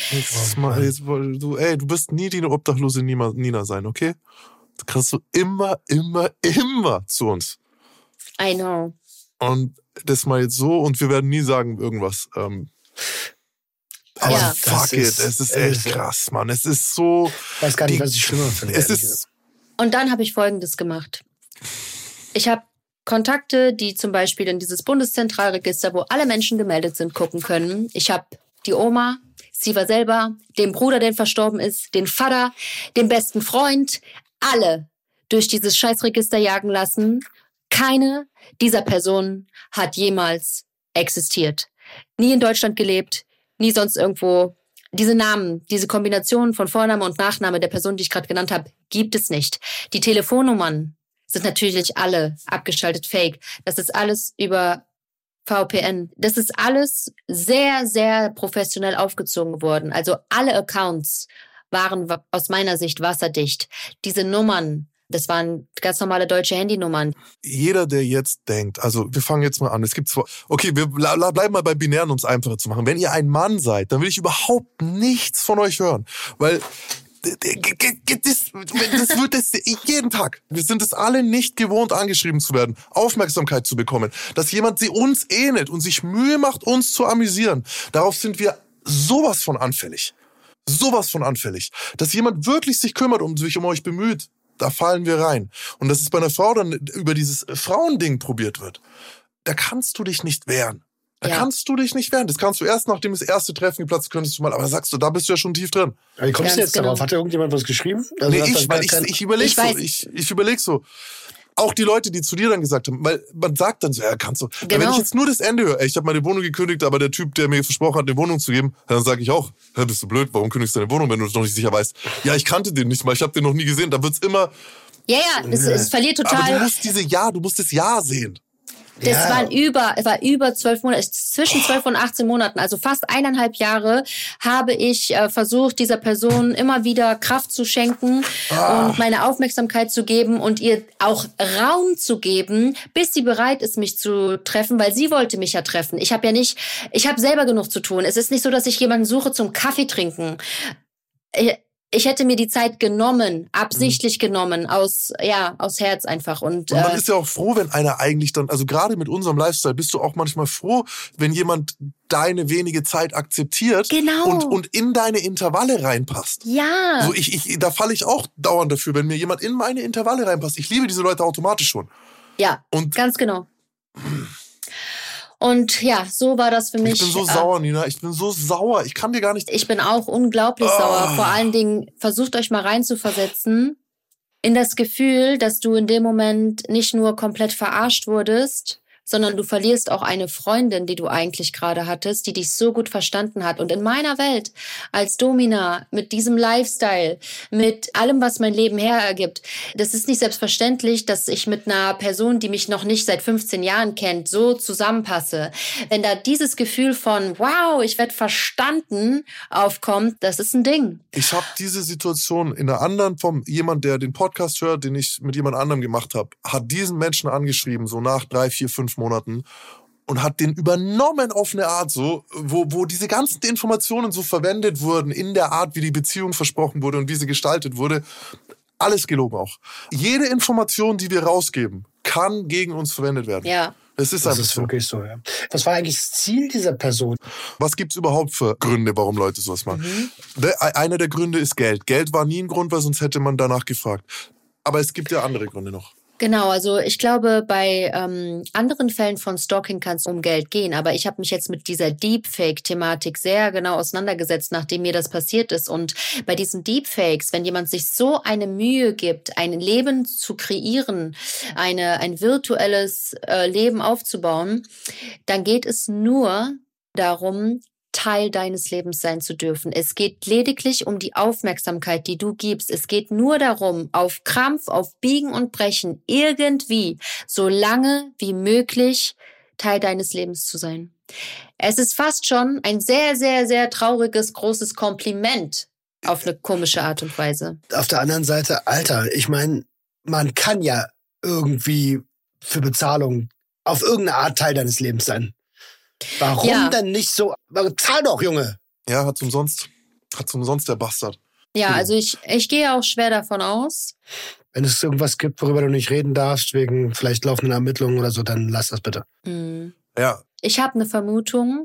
Du bist nie die obdachlose Nina sein, okay? Das kannst du immer zu uns. I know. Und das mal jetzt so und wir werden nie sagen irgendwas. Aber fuck it, es ist echt krass, Mann. Es ist so... Ich weiß gar nicht, was ich schlimmer finde. Und dann habe ich Folgendes gemacht. Ich habe Kontakte, die zum Beispiel in dieses Bundeszentralregister, wo alle Menschen gemeldet sind, gucken können. Ich habe die Oma, Siva selber, den Bruder, der verstorben ist, den Vater, den besten Freund, alle durch dieses Scheißregister jagen lassen. Keine dieser Personen hat jemals existiert. Nie in Deutschland gelebt, nie sonst irgendwo. Diese Namen, diese Kombination von Vorname und Nachname der Person, die ich gerade genannt habe, gibt es nicht. Die Telefonnummern sind natürlich alle abgeschaltet fake. Das ist alles über VPN. Das ist alles sehr, sehr professionell aufgezogen worden. Also alle Accounts waren aus meiner Sicht wasserdicht. Diese Nummern, das waren ganz normale deutsche Handynummern. Jeder, der jetzt denkt, also wir fangen jetzt mal an, es gibt zwar, okay, wir bleiben mal bei Binären, um es einfacher zu machen. Wenn ihr ein Mann seid, dann will ich überhaupt nichts von euch hören, weil das wird es jeden Tag. Wir sind es alle nicht gewohnt, angeschrieben zu werden, Aufmerksamkeit zu bekommen, dass jemand sie uns ähnelt und sich Mühe macht, uns zu amüsieren. Darauf sind wir sowas von anfällig. Sowas von anfällig. Dass jemand wirklich sich kümmert und sich um euch bemüht, da fallen wir rein. Und dass es bei einer Frau dann über dieses Frauending probiert wird, da kannst du dich nicht wehren. Da kannst du dich nicht wehren. Das kannst du erst, nachdem das erste Treffen geplatzt, könntest du mal, aber sagst du, da bist du ja schon tief drin. Aber wie kommst du jetzt darauf? Hat da irgendjemand was geschrieben? Also nee, ich überleg so. Auch die Leute, die zu dir dann gesagt haben, weil man sagt dann so, ja, kannst du. Genau. Wenn ich jetzt nur das Ende höre, ich habe meine Wohnung gekündigt, aber der Typ, der mir versprochen hat, eine Wohnung zu geben, dann sage ich auch, bist du blöd, warum kündigst du deine Wohnung, wenn du noch nicht sicher weißt? Ja, ich kannte den nicht mal, ich habe den noch nie gesehen. Da wird's immer... Ja, es verliert total... Aber du musst das Ja sehen. Das war über 12 Monate, zwischen 12 und 18 Monaten, also fast 1,5 Jahre habe ich versucht, dieser Person immer wieder Kraft zu schenken und meine Aufmerksamkeit zu geben und ihr auch Raum zu geben, bis sie bereit ist, mich zu treffen, weil sie wollte mich ja treffen. Ich habe selber genug zu tun. Es ist nicht so, dass ich jemanden suche zum Kaffee trinken. Ich hätte mir die Zeit genommen, absichtlich genommen, aus Herz einfach. Und man ist ja auch froh, wenn einer eigentlich dann, also gerade mit unserem Lifestyle, bist du auch manchmal froh, wenn jemand deine wenige Zeit akzeptiert und in deine Intervalle reinpasst. Ja. So da falle ich auch dauernd dafür, wenn mir jemand in meine Intervalle reinpasst. Ich liebe diese Leute automatisch schon. Ja, ganz genau. Und ja, so war das für mich. Ich bin so sauer, Nina. Ich bin so sauer. Ich kann dir gar nicht... Ich bin auch unglaublich sauer. Vor allen Dingen, versucht euch mal reinzuversetzen in das Gefühl, dass du in dem Moment nicht nur komplett verarscht wurdest, sondern du verlierst auch eine Freundin, die du eigentlich gerade hattest, die dich so gut verstanden hat. Und in meiner Welt als Domina, mit diesem Lifestyle, mit allem, was mein Leben hergibt, das ist nicht selbstverständlich, dass ich mit einer Person, die mich noch nicht seit 15 Jahren kennt, so zusammenpasse. Wenn da dieses Gefühl von, wow, ich werde verstanden, aufkommt, das ist ein Ding. Ich habe diese Situation in einer anderen Form, jemand, der den Podcast hört, den ich mit jemand anderem gemacht habe, hat diesen Menschen angeschrieben, so nach 3, 4, 5 Monaten und hat den übernommen auf eine Art so, wo diese ganzen Informationen so verwendet wurden in der Art, wie die Beziehung versprochen wurde und wie sie gestaltet wurde. Alles gelogen auch. Jede Information, die wir rausgeben, kann gegen uns verwendet werden. Ja. Das ist so. Wirklich so, ja. Was war eigentlich das Ziel dieser Person? Was gibt's überhaupt für Gründe, warum Leute sowas machen? Einer der Gründe ist Geld. Geld war nie ein Grund, weil sonst hätte man danach gefragt. Aber es gibt ja andere Gründe noch. Genau, also ich glaube, bei anderen Fällen von Stalking kann es um Geld gehen. Aber ich habe mich jetzt mit dieser Deepfake-Thematik sehr genau auseinandergesetzt, nachdem mir das passiert ist. Und bei diesen Deepfakes, wenn jemand sich so eine Mühe gibt, ein Leben zu kreieren, ein virtuelles Leben aufzubauen, dann geht es nur darum, Teil deines Lebens sein zu dürfen. Es geht lediglich um die Aufmerksamkeit, die du gibst. Es geht nur darum, auf Krampf, auf Biegen und Brechen, irgendwie, so lange wie möglich, Teil deines Lebens zu sein. Es ist fast schon ein sehr, sehr, sehr trauriges, großes Kompliment auf eine komische Art und Weise. Auf der anderen Seite, Alter, ich meine, man kann ja irgendwie für Bezahlung auf irgendeine Art Teil deines Lebens sein. Warum denn nicht so? Zahl doch, Junge! Ja, hat's umsonst der Bastard. Ja, also ich gehe auch schwer davon aus. Wenn es irgendwas gibt, worüber du nicht reden darfst, wegen vielleicht laufenden Ermittlungen oder so, dann lass das bitte. Ja. Ich habe eine Vermutung,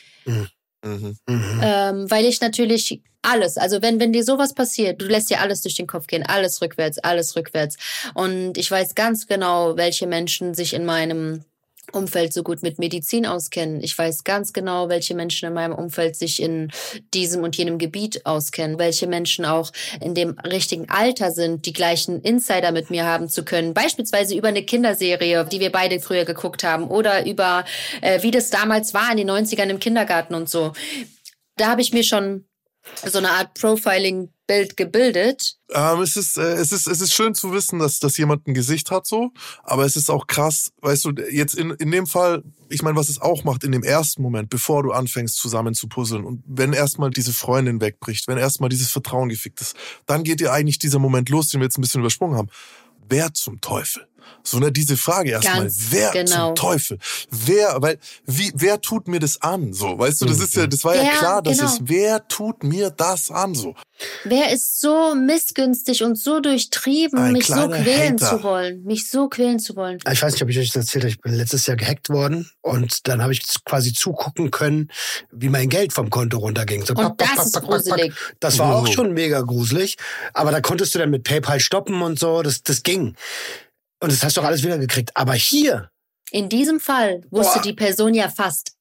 weil ich natürlich alles, also wenn dir sowas passiert, du lässt dir alles durch den Kopf gehen, alles rückwärts. Und ich weiß ganz genau, welche Menschen sich in meinem Umfeld so gut mit Medizin auskennen. Ich weiß ganz genau, welche Menschen in meinem Umfeld sich in diesem und jenem Gebiet auskennen, welche Menschen auch in dem richtigen Alter sind, die gleichen Insider mit mir haben zu können. Beispielsweise über eine Kinderserie, die wir beide früher geguckt haben, oder über, wie das damals war in den 90ern im Kindergarten und so. Da habe ich mir schon so eine Art Profiling-Bild gebildet. Es ist schön zu wissen, dass jemand ein Gesicht hat so, aber es ist auch krass, weißt du, jetzt in dem Fall, ich meine, was es auch macht in dem ersten Moment, bevor du anfängst zusammen zu puzzeln und wenn erstmal diese Freundin wegbricht, wenn erstmal dieses Vertrauen gefickt ist, dann geht dir eigentlich dieser Moment los, den wir jetzt ein bisschen übersprungen haben. Wer zum Teufel? So, diese Frage erstmal, wer zum Teufel? Wer tut mir das an? So, weißt du, das war ja klar, dass wer tut mir das an? So. Wer ist so missgünstig und so durchtrieben, mich so quälen zu wollen? Ich weiß nicht, ob ich euch das erzählt habe. Ich bin letztes Jahr gehackt worden und dann habe ich quasi zugucken können, wie mein Geld vom Konto runterging. So, und das ist gruselig. Das war auch schon mega gruselig, aber da konntest du dann mit PayPal stoppen und so, das ging. Und das hast du auch alles wieder gekriegt. Aber hier... In diesem Fall wusste die Person ja fast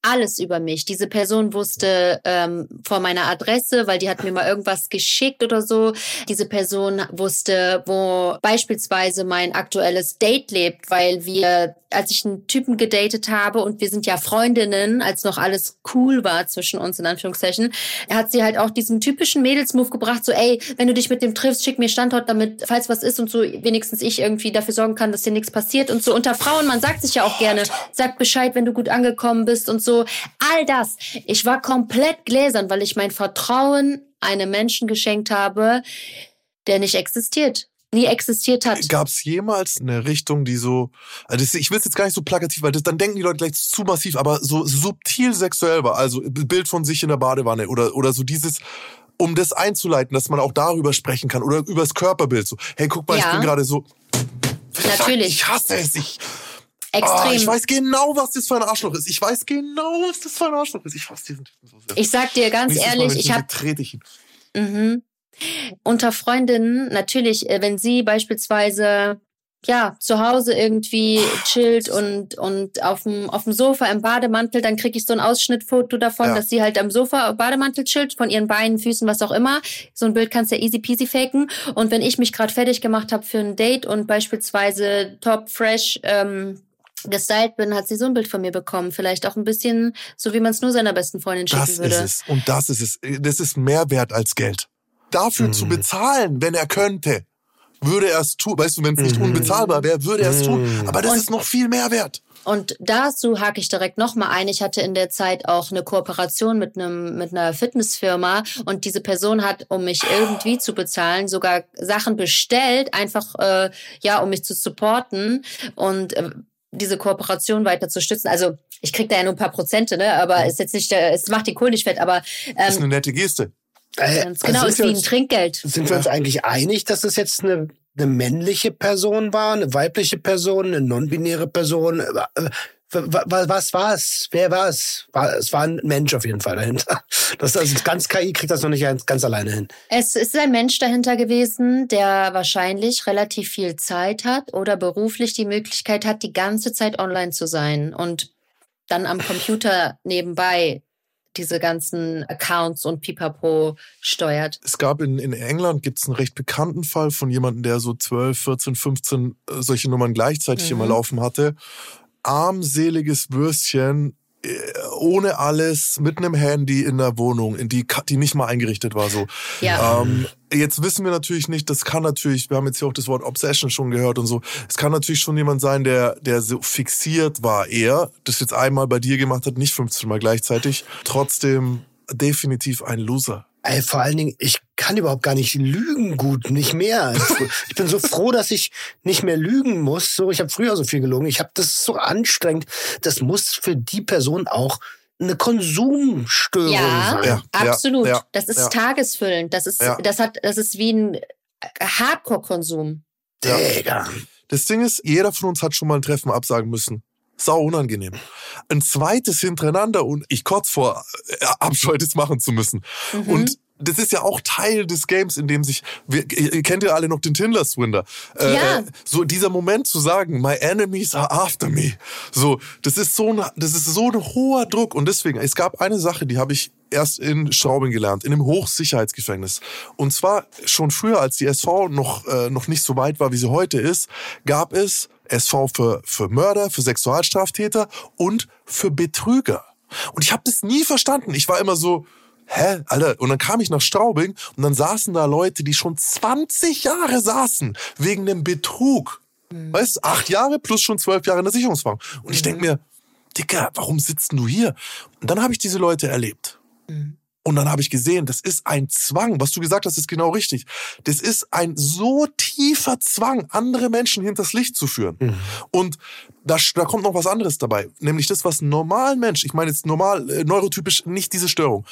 alles über mich. Diese Person wusste von meiner Adresse, weil die hat mir mal irgendwas geschickt oder so. Diese Person wusste, wo beispielsweise mein aktuelles Date lebt, weil als ich einen Typen gedatet habe und wir sind ja Freundinnen, als noch alles cool war zwischen uns, in Anführungszeichen, hat sie halt auch diesen typischen Mädels-Move gebracht, so ey, wenn du dich mit dem triffst, schick mir Standort, damit, falls was ist und so, wenigstens ich irgendwie dafür sorgen kann, dass dir nichts passiert und so. Unter Frauen, man sagt sich ja auch gerne, sag Bescheid, wenn du gut angekommen bist und so. All das. Ich war komplett gläsern, weil ich mein Vertrauen einem Menschen geschenkt habe, der nicht existiert. Nie existiert hat. Gab es jemals eine Richtung, die so, also ich will es jetzt gar nicht so plakativ, weil dann denken die Leute gleich zu massiv, aber so subtil sexuell war, also Bild von sich in der Badewanne oder so dieses, um das einzuleiten, dass man auch darüber sprechen kann oder über das Körperbild so, hey, guck mal, ich bin gerade so, natürlich. Ich hasse es, extrem. Ich weiß genau, was das für ein Arschloch ist. Ich hasse diesen Typen so sehr. Ich sag dir ganz ehrlich, trete ich ihn. Unter Freundinnen, natürlich, wenn sie beispielsweise zu Hause irgendwie chillt und auf dem Sofa im Bademantel, dann kriege ich so ein Ausschnittfoto davon, dass sie halt am Sofa Bademantel chillt, von ihren Beinen, Füßen, was auch immer. So ein Bild kannst du ja easy peasy faken. Und wenn ich mich gerade fertig gemacht habe für ein Date und beispielsweise top fresh gestylt bin, hat sie so ein Bild von mir bekommen. Vielleicht auch ein bisschen, so wie man es nur seiner besten Freundin schicken würde. Das ist es. Und das ist es. Das ist mehr wert als Geld. Dafür zu bezahlen, wenn er könnte, würde er es tun. Weißt du, wenn es nicht unbezahlbar wäre, würde er es tun. Aber das ist noch viel mehr wert. Und dazu hake ich direkt nochmal ein. Ich hatte in der Zeit auch eine Kooperation mit einer Fitnessfirma und diese Person hat, um mich irgendwie zu bezahlen, sogar Sachen bestellt, einfach um mich zu supporten und diese Kooperation weiter zu stützen. Also ich krieg da ja nur ein paar Prozente, ne? Aber ist jetzt nicht, es macht die Kohle nicht fett, aber ist eine nette Geste. Ganz genau, ist wie ein Trinkgeld. Sind wir uns eigentlich einig, dass es jetzt eine männliche Person war, eine weibliche Person, eine non-binäre Person? Was war es? Wer war es? Es war ein Mensch auf jeden Fall dahinter. Ganz KI kriegt das noch nicht ganz alleine hin. Es ist ein Mensch dahinter gewesen, der wahrscheinlich relativ viel Zeit hat oder beruflich die Möglichkeit hat, die ganze Zeit online zu sein und dann am Computer nebenbei diese ganzen Accounts und Pipapo steuert. Es gab in England gibt's einen recht bekannten Fall von jemandem, der so 12, 14, 15 solche Nummern gleichzeitig immer laufen hatte. Armseliges Würstchen, ohne alles, mit einem Handy in der Wohnung, die nicht mal eingerichtet war. So. Ja. Jetzt wissen wir natürlich nicht, das kann natürlich, wir haben jetzt hier auch das Wort Obsession schon gehört und so, es kann natürlich schon jemand sein, der so fixiert war eher, das jetzt einmal bei dir gemacht hat, nicht 15 Mal gleichzeitig, trotzdem definitiv ein Loser. Ey, vor allen Dingen, ich kann überhaupt gar nicht lügen gut, nicht mehr. Ich bin so froh, dass ich nicht mehr lügen muss. So, ich habe früher so viel gelogen. Das ist so anstrengend. Das muss für die Person auch eine Konsumstörung sein. Ja, absolut. Ja, das ist tagesfüllend. Das ist wie ein Hardcore-Konsum. Digga. Das Ding ist, jeder von uns hat schon mal ein Treffen absagen müssen. Sau unangenehm. Ein zweites hintereinander und ich kurz vor Abscheu, das machen zu müssen. Und das ist ja auch Teil des Games, in dem ihr kennt ja alle noch den Tinder-Swindler. So dieser Moment zu sagen, my enemies are after me. So, das ist so ein hoher Druck. Und deswegen, es gab eine Sache, die habe ich erst in Straubing gelernt, in einem Hochsicherheitsgefängnis. Und zwar schon früher, als die SV noch nicht so weit war, wie sie heute ist, gab es SV für Mörder, für Sexualstraftäter und für Betrüger. Und ich habe das nie verstanden. Ich war immer so, hä, Alter? Und dann kam ich nach Straubing und dann saßen da Leute, die schon 20 Jahre saßen, wegen einem Betrug. Weißt du, 8 Jahre plus schon 12 Jahre in der Sicherungsverwahrung. Und ich denke mir, Dicker, warum sitzt du hier? Und dann habe ich diese Leute erlebt. Und dann habe ich gesehen, das ist ein Zwang. Was du gesagt hast, ist genau richtig. Das ist ein so tiefer Zwang, andere Menschen hinters Licht zu führen. Und da kommt noch was anderes dabei. Nämlich das, was ein normaler Mensch, ich meine jetzt normal, neurotypisch, nicht diese Störung.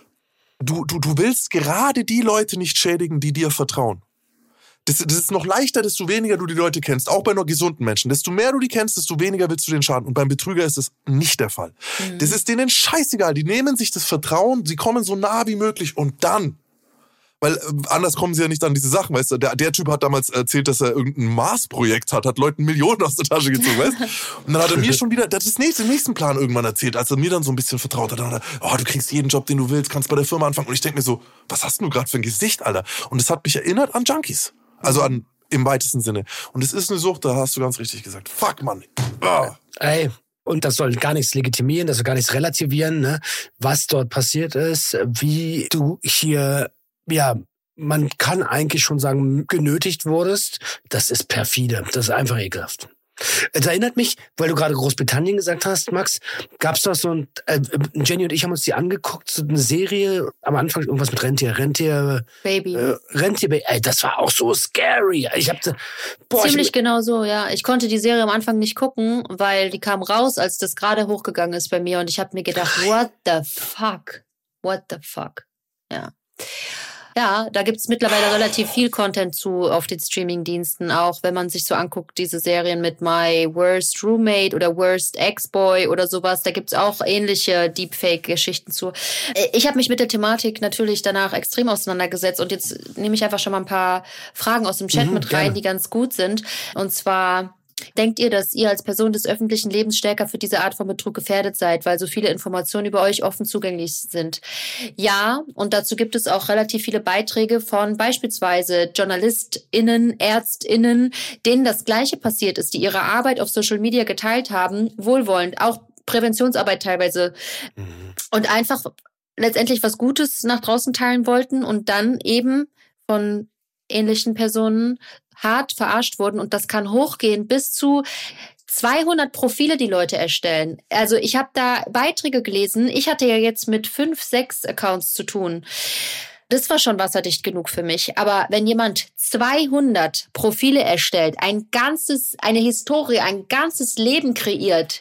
Du willst gerade die Leute nicht schädigen, die dir vertrauen. Das ist noch leichter, desto weniger du die Leute kennst. Auch bei noch gesunden Menschen. Desto mehr du die kennst, desto weniger willst du denen schaden. Und beim Betrüger ist das nicht der Fall. Das ist denen scheißegal. Die nehmen sich das Vertrauen, sie kommen so nah wie möglich und dann, Weil anders kommen sie ja nicht an diese Sachen, weißt du. Der Typ hat damals erzählt, dass er irgendein Mars-Projekt hat Leuten Millionen aus der Tasche gezogen, weißt du. Und dann hat er mir schon wieder den nächsten Plan irgendwann erzählt, als er mir dann so ein bisschen vertraut hat. Dann hat er, du kriegst jeden Job, den du willst, kannst bei der Firma anfangen. Und ich denke mir so, was hast du gerade für ein Gesicht, Alter? Und es hat mich erinnert an Junkies. Also im weitesten Sinne. Und es ist eine Sucht, da hast du ganz richtig gesagt. Fuck, Mann. Ey. Und das soll gar nichts legitimieren, das soll gar nichts relativieren, ne? Was dort passiert ist, wie du hier, man kann eigentlich schon sagen, genötigt wurdest. Das ist perfide, das ist einfach ekelhaft. Es erinnert mich, weil du gerade Großbritannien gesagt hast, Max, gab es doch so ein, Jenny und ich haben uns die angeguckt, so eine Serie, am Anfang irgendwas mit Baby. Rentierbaby, ey, das war auch so scary. Ziemlich genau so, ja. Ich konnte die Serie am Anfang nicht gucken, weil die kam raus, als das gerade hochgegangen ist bei mir und ich habe mir gedacht, what the fuck, ja. Ja, da gibt's mittlerweile relativ viel Content zu auf den Streaming-Diensten, auch wenn man sich so anguckt, diese Serien mit My Worst Roommate oder Worst Ex-Boy oder sowas, da gibt's auch ähnliche Deepfake-Geschichten zu. Ich habe mich mit der Thematik natürlich danach extrem auseinandergesetzt und jetzt nehme ich einfach schon mal ein paar Fragen aus dem Chat mit rein, gerne, die ganz gut sind. Und zwar: Denkt ihr, dass ihr als Person des öffentlichen Lebens stärker für diese Art von Betrug gefährdet seid, weil so viele Informationen über euch offen zugänglich sind? Ja, und dazu gibt es auch relativ viele Beiträge von beispielsweise JournalistInnen, ÄrztInnen, denen das Gleiche passiert ist, die ihre Arbeit auf Social Media geteilt haben, wohlwollend, auch Präventionsarbeit teilweise, und einfach letztendlich was Gutes nach draußen teilen wollten und dann eben von ähnlichen Personen hart verarscht wurden, und das kann hochgehen bis zu 200 Profile, die Leute erstellen. Also ich habe da Beiträge gelesen. Ich hatte ja jetzt mit 5, 6 Accounts zu tun. Das war schon wasserdicht genug für mich. Aber wenn jemand 200 Profile erstellt, eine Historie, ein ganzes Leben kreiert,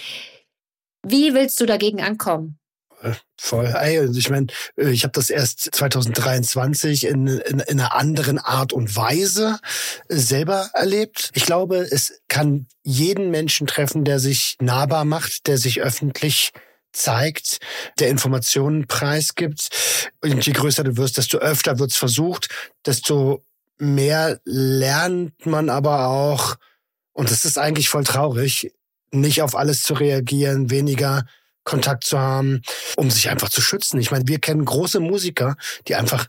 wie willst du dagegen ankommen? Voll. Also ich meine, ich habe das erst 2023 in einer anderen Art und Weise selber erlebt. Ich glaube, es kann jeden Menschen treffen, der sich nahbar macht, der sich öffentlich zeigt, der Informationen preisgibt. Und je größer du wirst, desto öfter wird's versucht, desto mehr lernt man aber auch, und das ist eigentlich voll traurig, nicht auf alles zu reagieren, weniger Kontakt zu haben, um sich einfach zu schützen. Ich meine, wir kennen große Musiker, die einfach,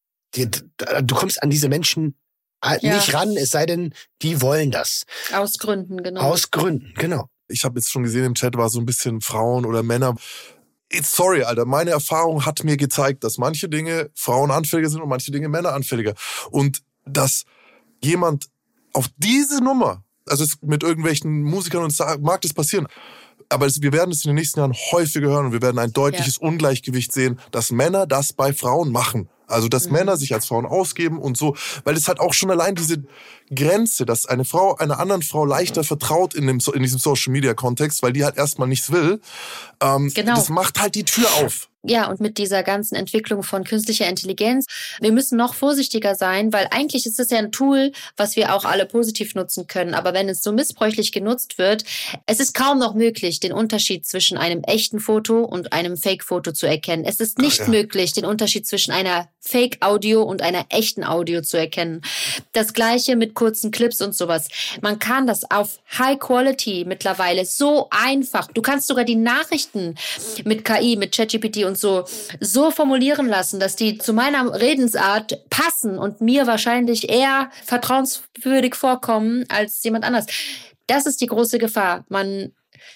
du kommst an diese Menschen nicht ran, es sei denn, die wollen das. Aus Gründen, genau. Aus Gründen, genau. Ich habe jetzt schon gesehen, im Chat war so ein bisschen Frauen oder Männer. Sorry, Alter, meine Erfahrung hat mir gezeigt, dass manche Dinge Frauen anfälliger sind und manche Dinge Männer anfälliger. Und dass jemand auf diese Nummer, also mit irgendwelchen Musikern, und mag das passieren, aber wir werden es in den nächsten Jahren häufiger hören und wir werden ein deutliches Ungleichgewicht sehen, dass Männer das bei Frauen machen. Also, dass Männer sich als Frauen ausgeben und so. Weil es hat auch schon allein diese Grenze, dass eine Frau einer anderen Frau leichter vertraut in diesem Social-Media-Kontext, weil die halt erstmal nichts will. Genau. Das macht halt die Tür auf. Ja, und mit dieser ganzen Entwicklung von künstlicher Intelligenz, wir müssen noch vorsichtiger sein, weil eigentlich ist es ja ein Tool, was wir auch alle positiv nutzen können. Aber wenn es so missbräuchlich genutzt wird, es ist kaum noch möglich, den Unterschied zwischen einem echten Foto und einem Fake-Foto zu erkennen. Es ist nicht möglich, den Unterschied zwischen einer Fake-Audio und einer echten Audio zu erkennen. Das Gleiche mit kurzen Clips und sowas. Man kann das auf High Quality mittlerweile so einfach. Du kannst sogar die Nachrichten mit KI, mit ChatGPT und so formulieren lassen, dass die zu meiner Redensart passen und mir wahrscheinlich eher vertrauenswürdig vorkommen als jemand anders. Das ist die große Gefahr. Man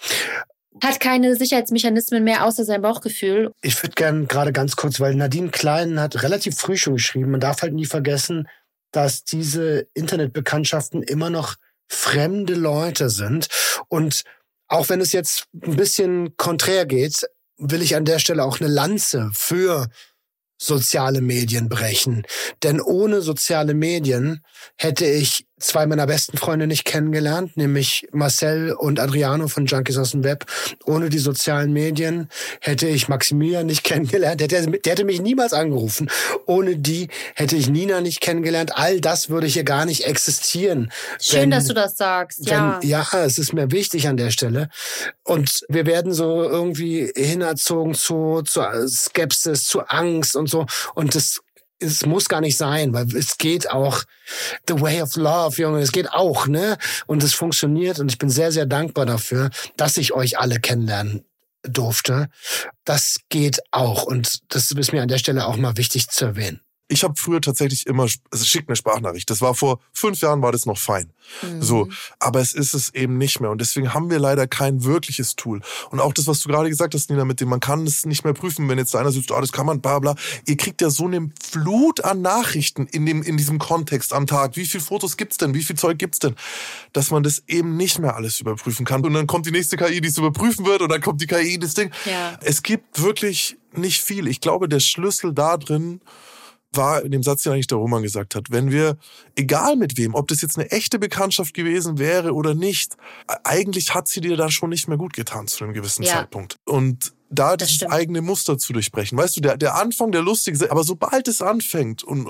hat keine Sicherheitsmechanismen mehr außer sein Bauchgefühl. Ich würde gerne gerade ganz kurz, weil Nadine Klein hat relativ früh schon geschrieben, man darf halt nie vergessen, dass diese Internetbekanntschaften immer noch fremde Leute sind. Und auch wenn es jetzt ein bisschen konträr geht, will ich an der Stelle auch eine Lanze für soziale Medien brechen. Denn ohne soziale Medien hätte ich 2 meiner besten Freunde nicht kennengelernt, nämlich Marcel und Adriano von Junkies aus dem Web. Ohne die sozialen Medien hätte ich Maximilian nicht kennengelernt. Der hätte mich niemals angerufen. Ohne die hätte ich Nina nicht kennengelernt. All das würde hier gar nicht existieren. Schön, dass du das sagst. Ja, es ist mir wichtig an der Stelle. Und wir werden so irgendwie hinerzogen zu Skepsis, zu Angst und so. Und das es muss gar nicht sein, weil es geht auch the way of love, Junge, es geht auch, ne? Und es funktioniert und ich bin sehr, sehr dankbar dafür, dass ich euch alle kennenlernen durfte. Das geht auch und das ist mir an der Stelle auch mal wichtig zu erwähnen. Ich habe früher tatsächlich immer, also schickt eine Sprachnachricht. Das war vor 5 Jahren, war das noch fein. So, aber es ist es eben nicht mehr. Und deswegen haben wir leider kein wirkliches Tool. Und auch das, was du gerade gesagt hast, Nina, mit dem man kann es nicht mehr prüfen, wenn jetzt einer sagt, das kann man, bla bla. Ihr kriegt ja so eine Flut an Nachrichten in diesem Kontext am Tag. Wie viele Fotos gibt's denn? Wie viel Zeug gibt's denn? Dass man das eben nicht mehr alles überprüfen kann. Und dann kommt die nächste KI, die es überprüfen wird, und dann kommt die KI, das Ding. Ja. Es gibt wirklich nicht viel. Ich glaube, der Schlüssel da drin war in dem Satz, den eigentlich der Roman gesagt hat, wenn wir, egal mit wem, ob das jetzt eine echte Bekanntschaft gewesen wäre oder nicht, eigentlich hat sie dir dann schon nicht mehr gut getan zu einem gewissen Zeitpunkt. Und da das eigene Muster zu durchbrechen. Weißt du, der Anfang, der lustige, aber sobald es anfängt und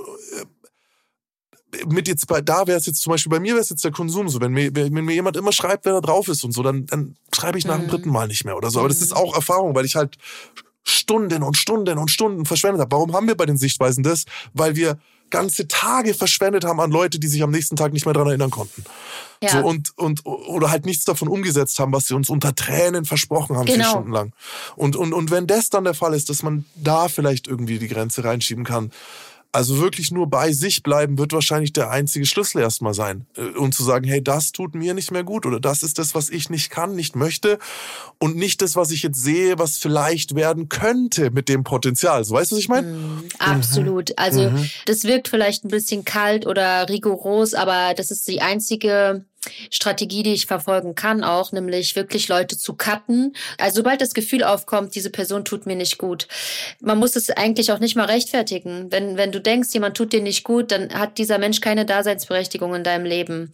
mit jetzt da wäre es jetzt zum Beispiel, bei mir wäre es jetzt der Konsum so, wenn mir jemand immer schreibt, wer da drauf ist und so, dann schreibe ich nach dem 3. Mal nicht mehr oder so. Aber das ist auch Erfahrung, weil ich halt Stunden und Stunden und Stunden verschwendet habe. Warum haben wir bei den Sichtweisen das? Weil wir ganze Tage verschwendet haben an Leute, die sich am nächsten Tag nicht mehr daran erinnern konnten. Ja. So, und oder halt nichts davon umgesetzt haben, was sie uns unter Tränen versprochen haben, 4 Stunden lang. Und wenn das dann der Fall ist, dass man da vielleicht irgendwie die Grenze reinschieben kann, also wirklich nur bei sich bleiben wird wahrscheinlich der einzige Schlüssel erstmal sein. Und zu sagen, hey, das tut mir nicht mehr gut oder das ist das, was ich nicht kann, nicht möchte und nicht das, was ich jetzt sehe, was vielleicht werden könnte mit dem Potenzial. So, weißt du, was ich meine? Absolut. Also das wirkt vielleicht ein bisschen kalt oder rigoros, aber das ist die einzige Strategie, die ich verfolgen kann auch, nämlich wirklich Leute zu cutten. Also sobald das Gefühl aufkommt, diese Person tut mir nicht gut. Man muss es eigentlich auch nicht mal rechtfertigen. Wenn du denkst, jemand tut dir nicht gut, dann hat dieser Mensch keine Daseinsberechtigung in deinem Leben.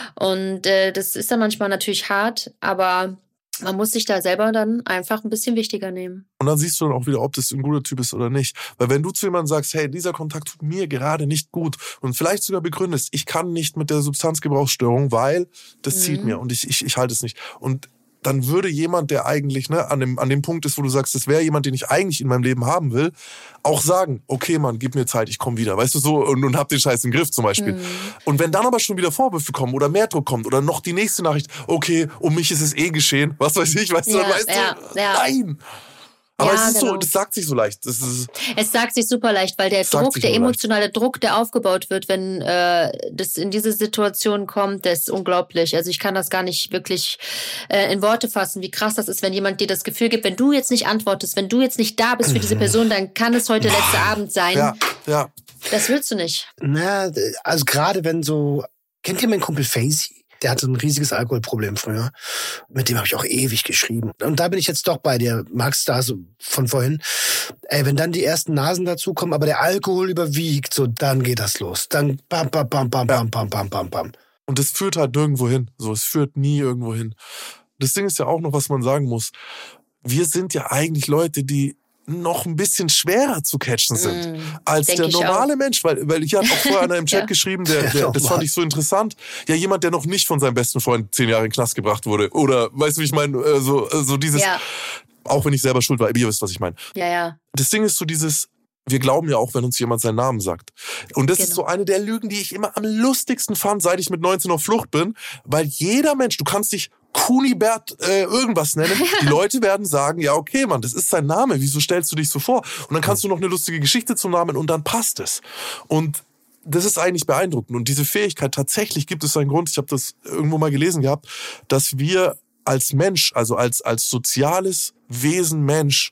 Und das ist dann manchmal natürlich hart, aber man muss sich da selber dann einfach ein bisschen wichtiger nehmen. Und dann siehst du dann auch wieder, ob das ein guter Typ ist oder nicht. Weil wenn du zu jemandem sagst, hey, dieser Kontakt tut mir gerade nicht gut und vielleicht sogar begründest, ich kann nicht mit der Substanzgebrauchsstörung, weil das zieht mir und ich halte es nicht. Und dann würde jemand, der eigentlich an dem Punkt ist, wo du sagst, das wäre jemand, den ich eigentlich in meinem Leben haben will, auch sagen, okay, Mann, gib mir Zeit, ich komme wieder, weißt du, so, und hab den Scheiß im Griff zum Beispiel. Und wenn dann aber schon wieder Vorwürfe kommen oder mehr Druck kommt oder noch die nächste Nachricht, okay, um mich ist es geschehen, was weiß ich, weißt du, dann weißt du, nein. Aber es ist so, das sagt sich so leicht. Es sagt sich super leicht, weil der emotionale Druck, der aufgebaut wird, wenn das in diese Situation kommt, das ist unglaublich. Also ich kann das gar nicht wirklich in Worte fassen, wie krass das ist, wenn jemand dir das Gefühl gibt, wenn du jetzt nicht antwortest, wenn du jetzt nicht da bist für diese Person, dann kann es heute letzter Abend sein. Ja. Das willst du nicht. Na, also gerade wenn so, kennt ihr meinen Kumpel Faisy? Der hatte ein riesiges Alkoholproblem früher. Mit dem habe ich auch ewig geschrieben. Und da bin ich jetzt doch bei dir, Max, da so von vorhin. Ey, wenn dann die ersten Nasen dazukommen, aber der Alkohol überwiegt, so dann geht das los. Dann bam, bam, bam, bam, bam, bam, bam, bam, bam. Und das führt halt nirgendwo hin. So, es führt nie irgendwo hin. Das Ding ist ja auch noch, was man sagen muss. Wir sind ja eigentlich Leute, die noch ein bisschen schwerer zu catchen sind als der normale Mensch. Weil ich hatte auch vorher einer im Chat geschrieben, das fand ich so interessant. Ja, jemand, der noch nicht von seinem besten Freund 10 Jahre in den Knast gebracht wurde. Oder, weißt du, wie ich meine? So dieses, auch wenn ich selber schuld war, ihr wisst, was ich meine. Ja. Das Ding ist so dieses, wir glauben ja auch, wenn uns jemand seinen Namen sagt. Und das ist so eine der Lügen, die ich immer am lustigsten fand, seit ich mit 19 auf Flucht bin. Weil jeder Mensch, du kannst dich Kunibert irgendwas nennen. Die Leute werden sagen, ja okay, Mann, das ist sein Name. Wieso stellst du dich so vor? Und dann kannst du noch eine lustige Geschichte zum Namen und dann passt es. Und das ist eigentlich beeindruckend. Und diese Fähigkeit, tatsächlich gibt es einen Grund, ich habe das irgendwo mal gelesen gehabt, dass wir als Mensch, also als soziales Wesen Mensch,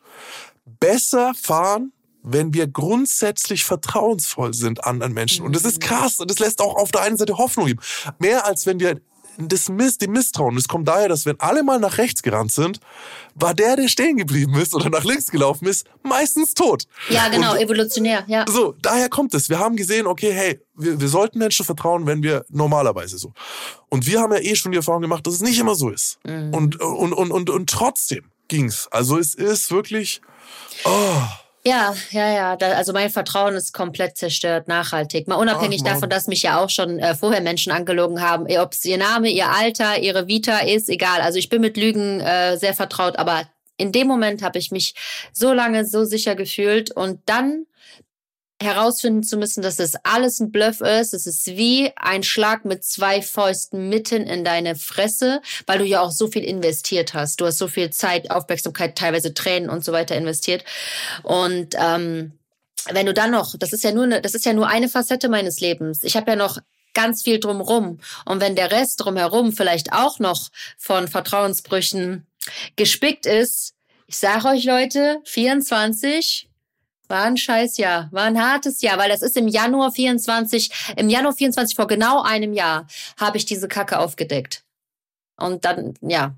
besser fahren, wenn wir grundsätzlich vertrauensvoll sind anderen Menschen. Und das ist krass. Und das lässt auch auf der einen Seite Hoffnung geben. Mehr als wenn wir dem Misstrauen. Das kommt daher, dass wenn alle mal nach rechts gerannt sind, war der stehen geblieben ist oder nach links gelaufen ist, meistens tot. Ja, genau, und evolutionär, ja. So, daher kommt es. Wir haben gesehen, okay, hey, wir sollten Menschen vertrauen, wenn wir normalerweise so. Und wir haben ja schon die Erfahrung gemacht, dass es nicht immer so ist. Und trotzdem ging's. Also es ist wirklich, Ja. Also mein Vertrauen ist komplett zerstört, nachhaltig. Mal unabhängig davon, dass mich ja auch schon vorher Menschen angelogen haben. Ob es ihr Name, ihr Alter, ihre Vita ist, egal. Also ich bin mit Lügen sehr vertraut. Aber in dem Moment habe ich mich so lange so sicher gefühlt. Und dann herausfinden zu müssen, dass das alles ein Bluff ist. Es ist wie ein Schlag mit 2 Fäusten mitten in deine Fresse, weil du ja auch so viel investiert hast. Du hast so viel Zeit, Aufmerksamkeit, teilweise Tränen und so weiter investiert. Und wenn du dann noch, das ist ja nur eine Facette meines Lebens. Ich habe ja noch ganz viel drumherum. Und wenn der Rest drumherum vielleicht auch noch von Vertrauensbrüchen gespickt ist, ich sage euch, Leute, 24 war ein Scheißjahr, war ein hartes Jahr, weil das ist im Januar 24 vor genau einem Jahr habe ich diese Kacke aufgedeckt. Und dann,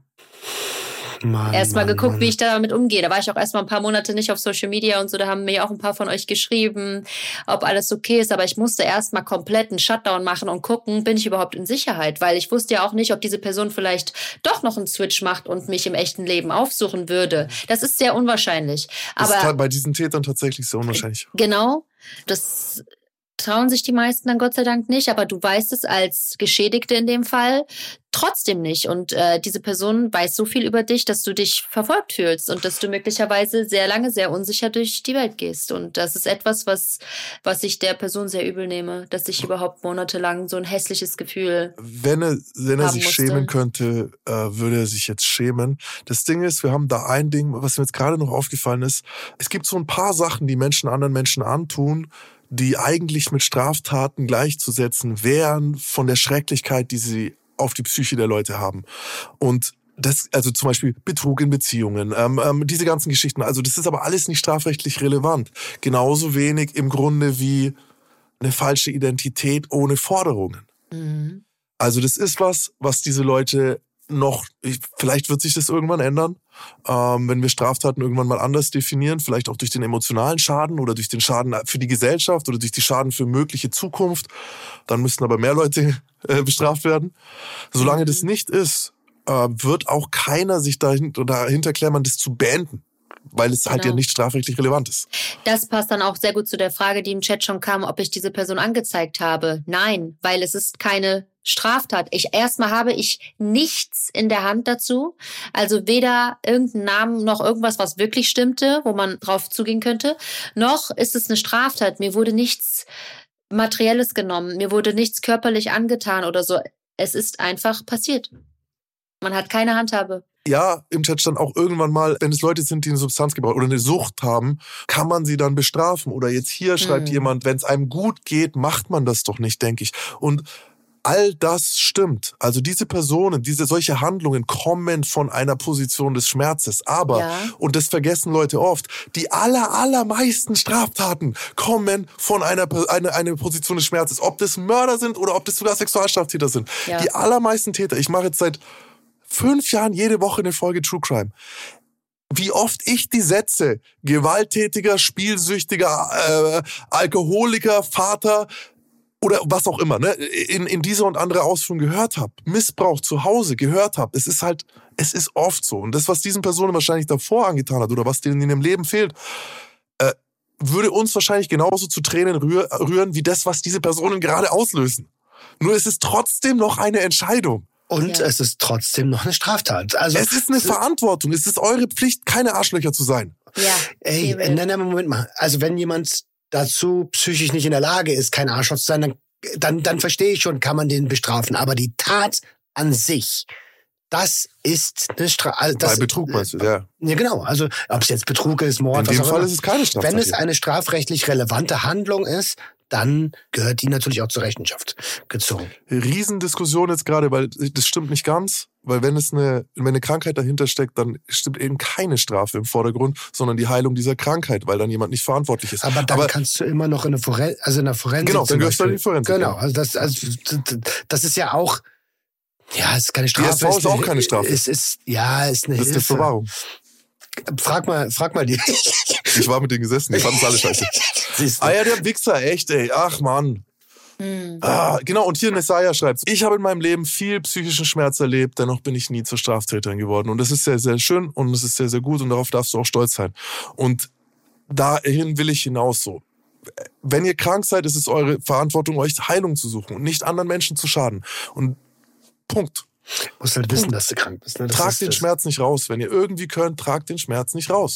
erstmal geguckt, wie ich damit umgehe. Da war ich auch erstmal ein paar Monate nicht auf Social Media und so. Da haben mir auch ein paar von euch geschrieben, ob alles okay ist. Aber ich musste erstmal komplett einen Shutdown machen und gucken, bin ich überhaupt in Sicherheit? Weil ich wusste ja auch nicht, ob diese Person vielleicht doch noch einen Switch macht und mich im echten Leben aufsuchen würde. Das ist sehr unwahrscheinlich. Das ist bei diesen Tätern tatsächlich sehr unwahrscheinlich. Genau. Das trauen sich die meisten dann Gott sei Dank nicht, aber du weißt es als Geschädigte in dem Fall trotzdem nicht. Und diese Person weiß so viel über dich, dass du dich verfolgt fühlst und dass du möglicherweise sehr lange, sehr unsicher durch die Welt gehst. Und das ist etwas, was ich der Person sehr übel nehme, dass ich überhaupt monatelang so ein hässliches Gefühl Wenn er sich schämen könnte, würde er sich jetzt schämen. Das Ding ist, wir haben da ein Ding, was mir jetzt gerade noch aufgefallen ist. Es gibt so ein paar Sachen, die Menschen anderen Menschen antun, die eigentlich mit Straftaten gleichzusetzen wären von der Schrecklichkeit, die sie auf die Psyche der Leute haben. Und das, also zum Beispiel Betrug in Beziehungen, diese ganzen Geschichten. Also das ist aber alles nicht strafrechtlich relevant. Genauso wenig im Grunde wie eine falsche Identität ohne Forderungen. Mhm. Also das ist was diese Leute vielleicht wird sich das irgendwann ändern, wenn wir Straftaten irgendwann mal anders definieren, vielleicht auch durch den emotionalen Schaden oder durch den Schaden für die Gesellschaft oder durch die Schaden für mögliche Zukunft. Dann müssten aber mehr Leute bestraft werden. Solange das nicht ist, wird auch keiner sich dahinter klammern, das zu beenden, weil es halt ja nicht strafrechtlich relevant ist. Das passt dann auch sehr gut zu der Frage, die im Chat schon kam, ob ich diese Person angezeigt habe. Nein, weil es ist keine Straftat. Erstmal habe ich nichts in der Hand dazu. Also weder irgendeinen Namen noch irgendwas, was wirklich stimmte, wo man drauf zugehen könnte, noch ist es eine Straftat. Mir wurde nichts Materielles genommen, mir wurde nichts körperlich angetan oder so. Es ist einfach passiert. Man hat keine Handhabe. Ja, im Chat stand auch irgendwann mal, wenn es Leute sind, die eine Substanzgebrauch oder eine Sucht haben, kann man sie dann bestrafen. Oder jetzt hier schreibt jemand, wenn es einem gut geht, macht man das doch nicht, denke ich. Und all das stimmt. Also diese Personen, solche Handlungen kommen von einer Position des Schmerzes. Aber, und das vergessen Leute oft, die allermeisten Straftaten kommen von einer Position des Schmerzes. Ob das Mörder sind oder ob das sogar Sexualstraftäter sind. Ja. Die allermeisten Täter, ich mache jetzt seit 5 Jahren jede Woche eine Folge True Crime. Wie oft ich die Sätze gewalttätiger, spielsüchtiger, Alkoholiker, Vater oder was auch immer, ne, in dieser und andere Ausführung gehört habe, Missbrauch zu Hause gehört habe. Es ist oft so. Und das, was diesen Personen wahrscheinlich davor angetan hat oder was denen in ihrem Leben fehlt, würde uns wahrscheinlich genauso zu Tränen rühren, wie das, was diese Personen gerade auslösen. Nur es ist trotzdem noch eine Entscheidung. Und es ist trotzdem noch eine Straftat. Also es ist eine Verantwortung. Es ist eure Pflicht, keine Arschlöcher zu sein. Ja. Ey, Moment mal. Also wenn jemand dazu psychisch nicht in der Lage ist, kein Arschloch zu sein, dann verstehe ich schon, kann man den bestrafen. Aber die Tat an sich, das ist eine Strafe. Bei Betrug meinst du, ja. Ja, genau. Also ob es jetzt Betrug ist, Mord, in dem Fall ist es keine Straftat. Wenn es eine strafrechtlich relevante Handlung ist, dann gehört die natürlich auch zur Rechenschaft gezogen. Riesendiskussion jetzt gerade, weil das stimmt nicht ganz. Weil wenn eine Krankheit dahinter steckt, dann stimmt eben keine Strafe im Vordergrund, sondern die Heilung dieser Krankheit, weil dann jemand nicht verantwortlich ist. Aber dann kannst du immer noch in der Forensik. Genau, dann gehörst du in die Forensik. Genau, also das ist ja auch. Ja, es ist keine Strafe. Die SV ist auch keine Strafe. Es ist eine Hilfe. Das ist eine Verwahrung. Frag mal die. Ich war mit denen gesessen, die fanden es alle scheiße. Ja, der Wichser, echt, ey. Ach, Mann. Genau, und hier Nessaya schreibt, ich habe in meinem Leben viel psychischen Schmerz erlebt, dennoch bin ich nie zur Straftäterin geworden. Und das ist sehr, sehr schön und es ist sehr, sehr gut und darauf darfst du auch stolz sein. Und dahin will ich hinaus so. Wenn ihr krank seid, ist es eure Verantwortung, euch Heilung zu suchen und nicht anderen Menschen zu schaden. Und Punkt. Du musst halt wissen, dass du krank bist. Ne? Tragt den Schmerz nicht raus. Wenn ihr irgendwie könnt, tragt den Schmerz nicht raus.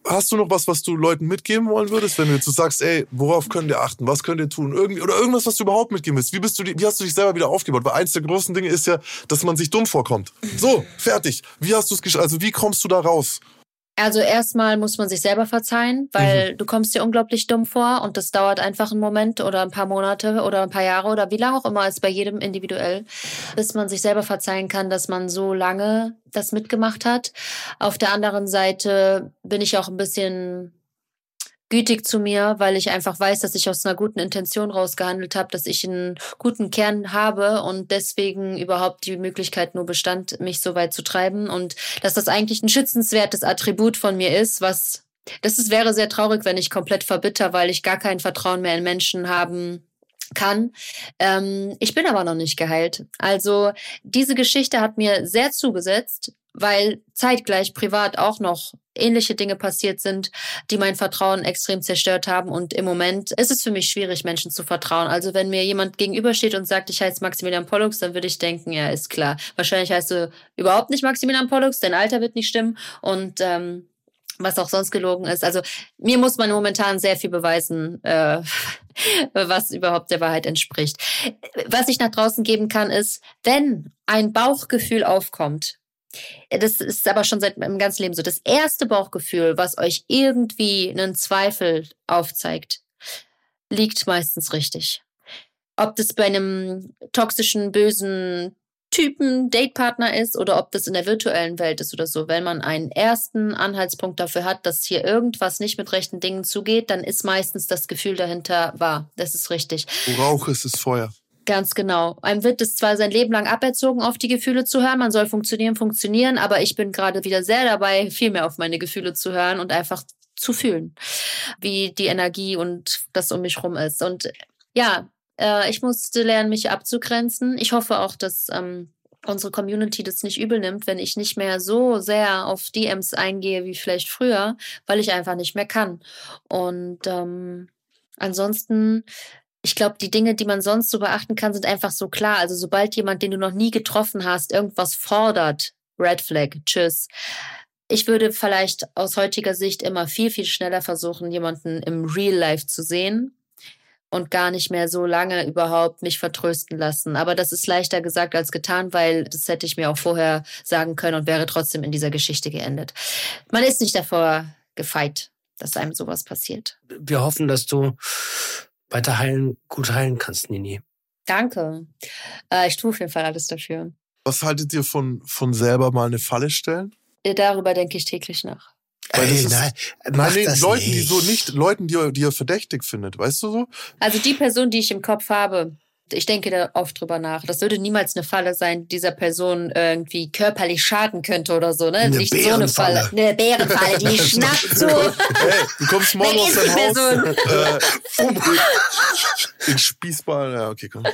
hast du noch was du Leuten mitgeben wollen würdest, wenn du jetzt so sagst, ey, worauf könnt ihr achten, was könnt ihr tun, oder irgendwas, was du überhaupt mitgeben willst? Wie hast du dich selber wieder aufgebaut? Weil eins der großen Dinge ist ja, dass man sich dumm vorkommt. So, fertig. Wie hast du es also wie kommst du da raus? Also erstmal muss man sich selber verzeihen, weil du kommst dir unglaublich dumm vor und das dauert einfach einen Moment oder ein paar Monate oder ein paar Jahre oder wie lange auch immer, ist bei jedem individuell, bis man sich selber verzeihen kann, dass man so lange das mitgemacht hat. Auf der anderen Seite bin ich auch ein bisschen gütig zu mir, weil ich einfach weiß, dass ich aus einer guten Intention rausgehandelt habe, dass ich einen guten Kern habe und deswegen überhaupt die Möglichkeit nur bestand, mich so weit zu treiben und dass das eigentlich ein schützenswertes Attribut von mir ist, wäre sehr traurig, wenn ich komplett verbitter, weil ich gar kein Vertrauen mehr in Menschen haben kann. Ich bin aber noch nicht geheilt. Also diese Geschichte hat mir sehr zugesetzt, weil zeitgleich privat auch noch ähnliche Dinge passiert sind, die mein Vertrauen extrem zerstört haben. Und im Moment ist es für mich schwierig, Menschen zu vertrauen. Also wenn mir jemand gegenübersteht und sagt, ich heiße Maximilian Pollux, dann würde ich denken, ja, ist klar. Wahrscheinlich heißt du überhaupt nicht Maximilian Pollux, dein Alter wird nicht stimmen und was auch sonst gelogen ist. Also mir muss man momentan sehr viel beweisen, was überhaupt der Wahrheit entspricht. Was ich nach draußen geben kann, ist, wenn ein Bauchgefühl aufkommt, das ist aber schon seit meinem ganzen Leben so, das erste Bauchgefühl, was euch irgendwie einen Zweifel aufzeigt, liegt meistens richtig. Ob das bei einem toxischen, bösen Typen, Datepartner ist oder ob das in der virtuellen Welt ist oder so. Wenn man einen ersten Anhaltspunkt dafür hat, dass hier irgendwas nicht mit rechten Dingen zugeht, dann ist meistens das Gefühl dahinter wahr. Das ist richtig. Wo Rauch ist, ist Feuer. Ganz genau. Einem wird es zwar sein Leben lang aberzogen, auf die Gefühle zu hören. Man soll funktionieren, aber ich bin gerade wieder sehr dabei, viel mehr auf meine Gefühle zu hören und einfach zu fühlen, wie die Energie und das um mich rum ist. Und ja, ich musste lernen, mich abzugrenzen. Ich hoffe auch, dass unsere Community das nicht übel nimmt, wenn ich nicht mehr so sehr auf DMs eingehe wie vielleicht früher, weil ich einfach nicht mehr kann. Und ansonsten, ich glaube, die Dinge, die man sonst so beachten kann, sind einfach so klar. Also sobald jemand, den du noch nie getroffen hast, irgendwas fordert, Red Flag, tschüss. Ich würde vielleicht aus heutiger Sicht immer viel, viel schneller versuchen, jemanden im Real Life zu sehen und gar nicht mehr so lange überhaupt mich vertrösten lassen. Aber das ist leichter gesagt als getan, weil das hätte ich mir auch vorher sagen können und wäre trotzdem in dieser Geschichte geendet. Man ist nicht davor gefeit, dass einem sowas passiert. Wir hoffen, dass du weiter gut heilen kannst, Nini. Danke. Ich tue auf jeden Fall alles dafür. Was haltet ihr von selber mal eine Falle stellen? Darüber denke ich täglich nach. Leuten, die ihr verdächtig findet, weißt du so? Also die Person, die ich im Kopf habe, ich denke da oft drüber nach. Das würde niemals eine Falle sein, die dieser Person irgendwie körperlich schaden könnte oder so, ne? Nicht so eine Falle. Eine Bärenfalle, die schnappt so. Hey, du kommst morgen aus deinem Haus. Den Spießball, ja, okay, komm.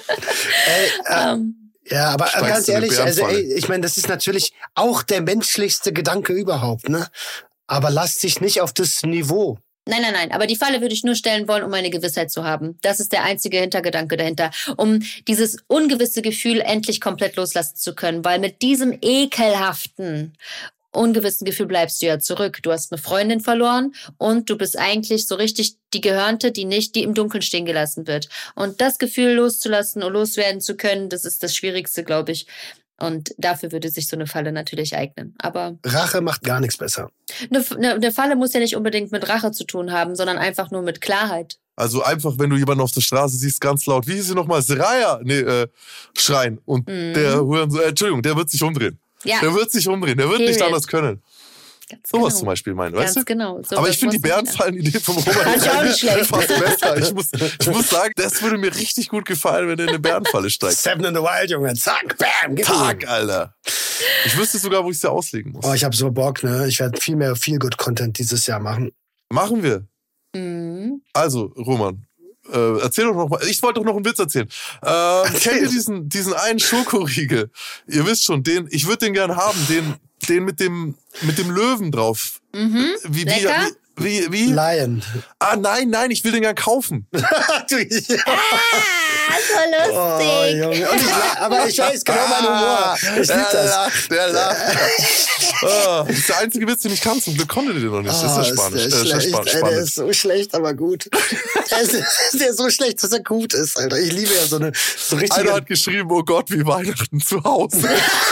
Ja, aber ganz ehrlich, also ich meine, das ist natürlich auch der menschlichste Gedanke überhaupt, ne? Aber lass dich nicht auf das Niveau. Nein, aber die Falle würde ich nur stellen wollen, um eine Gewissheit zu haben. Das ist der einzige Hintergedanke dahinter, um dieses ungewisse Gefühl endlich komplett loslassen zu können, weil mit diesem ekelhaften, ungewissen Gefühl bleibst du ja zurück. Du hast eine Freundin verloren und du bist eigentlich so richtig die Gehörnte, die im Dunkeln stehen gelassen wird. Und das Gefühl loszulassen und loswerden zu können, das ist das Schwierigste, glaube ich. Und dafür würde sich so eine Falle natürlich eignen. Aber Rache macht gar nichts besser. Eine Falle muss ja nicht unbedingt mit Rache zu tun haben, sondern einfach nur mit Klarheit. Also einfach, wenn du jemanden auf der Straße siehst, ganz laut, wie hieß sie nochmal, Seraya, schreien. Und der Hurensohn, Entschuldigung, der wird sich umdrehen. Ja. Der wird sich umdrehen, der wird nicht anders können. Sowas zum Beispiel meinen, weißt du? Ganz genau. Aber ich finde die Bärenfallen-Idee vom Robert fast besser. Ich muss sagen, das würde mir richtig gut gefallen, wenn er in eine Bärenfalle steigt. Seven in the Wild, Junge. Zack, bam, Tag, Alter. Ich wüsste sogar, wo ich sie auslegen muss. Oh, ich habe so Bock, ne? Ich werde viel mehr Feel-Good-Content dieses Jahr machen. Machen wir. Also, Roman, erzähl doch noch mal. Ich wollte doch noch einen Witz erzählen. Kennt ihr diesen einen Schokoriegel? Ihr wisst schon, ich würde den gern haben, den mit dem Löwen drauf. Lecker? Wie? Lion. Nein, ich will den gern kaufen. So lustig. Junge. Aber ich weiß genau meinen Humor. Ich lieb das. Der lacht. Das ist der einzige Witz, den ich kann. Zum Glück konnte der noch nicht. Das ist ja spannend. Der ist so schlecht, aber gut. Der ist so schlecht, dass er gut ist, Alter. Ich liebe ja so richtige... Einer hat geschrieben, oh Gott, wie Weihnachten zu Hause.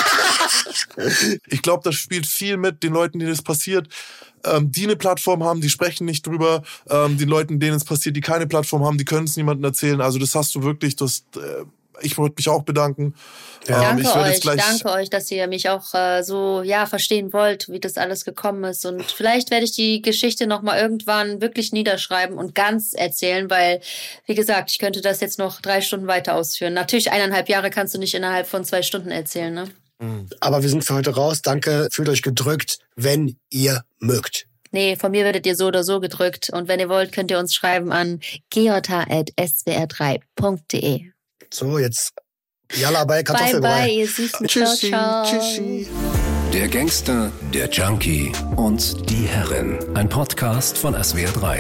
Ich glaube, das spielt viel mit den Leuten, denen das passiert, die eine Plattform haben, die sprechen nicht drüber. Den Leuten, denen es passiert, die keine Plattform haben, die können es niemandem erzählen. Also das hast du wirklich, ich wollte mich auch bedanken. Danke euch, dass ihr mich auch so verstehen wollt, wie das alles gekommen ist. Und vielleicht werde ich die Geschichte nochmal irgendwann wirklich niederschreiben und ganz erzählen, weil, wie gesagt, ich könnte das jetzt noch 3 Stunden weiter ausführen. Natürlich 1,5 Jahre kannst du nicht innerhalb von 2 Stunden erzählen, ne? Aber wir sind für heute raus. Danke, fühlt euch gedrückt, wenn ihr mögt. Nee, von mir werdet ihr so oder so gedrückt. Und wenn ihr wollt, könnt ihr uns schreiben an geota@swr3.de. So, jetzt Yalla bei Kartoffelbrei. Bye, ihr Süßen. Tschüssi, Ciao, ciao. tschüssi. Der Gangster, der Junkie und die Herrin. Ein Podcast von SWR3.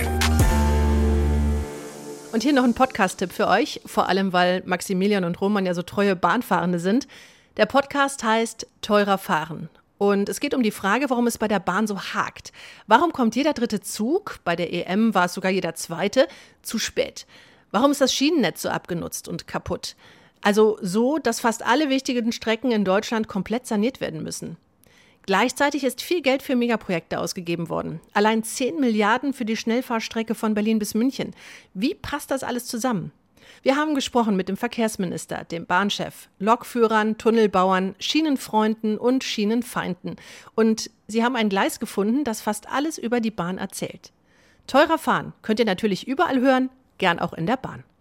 Und hier noch ein Podcast-Tipp für euch, vor allem weil Maximilian und Roman ja so treue Bahnfahrende sind. Der Podcast heißt Teurer fahren. Und es geht um die Frage, warum es bei der Bahn so hakt. Warum kommt jeder 3. Zug, bei der EM war es sogar jeder 2., zu spät? Warum ist das Schienennetz so abgenutzt und kaputt? Also so, dass fast alle wichtigen Strecken in Deutschland komplett saniert werden müssen. Gleichzeitig ist viel Geld für Megaprojekte ausgegeben worden. Allein 10 Milliarden für die Schnellfahrstrecke von Berlin bis München. Wie passt das alles zusammen? Wir haben gesprochen mit dem Verkehrsminister, dem Bahnchef, Lokführern, Tunnelbauern, Schienenfreunden und Schienenfeinden. Und sie haben ein Gleis gefunden, das fast alles über die Bahn erzählt. Teurer fahren könnt ihr natürlich überall hören, gern auch in der Bahn.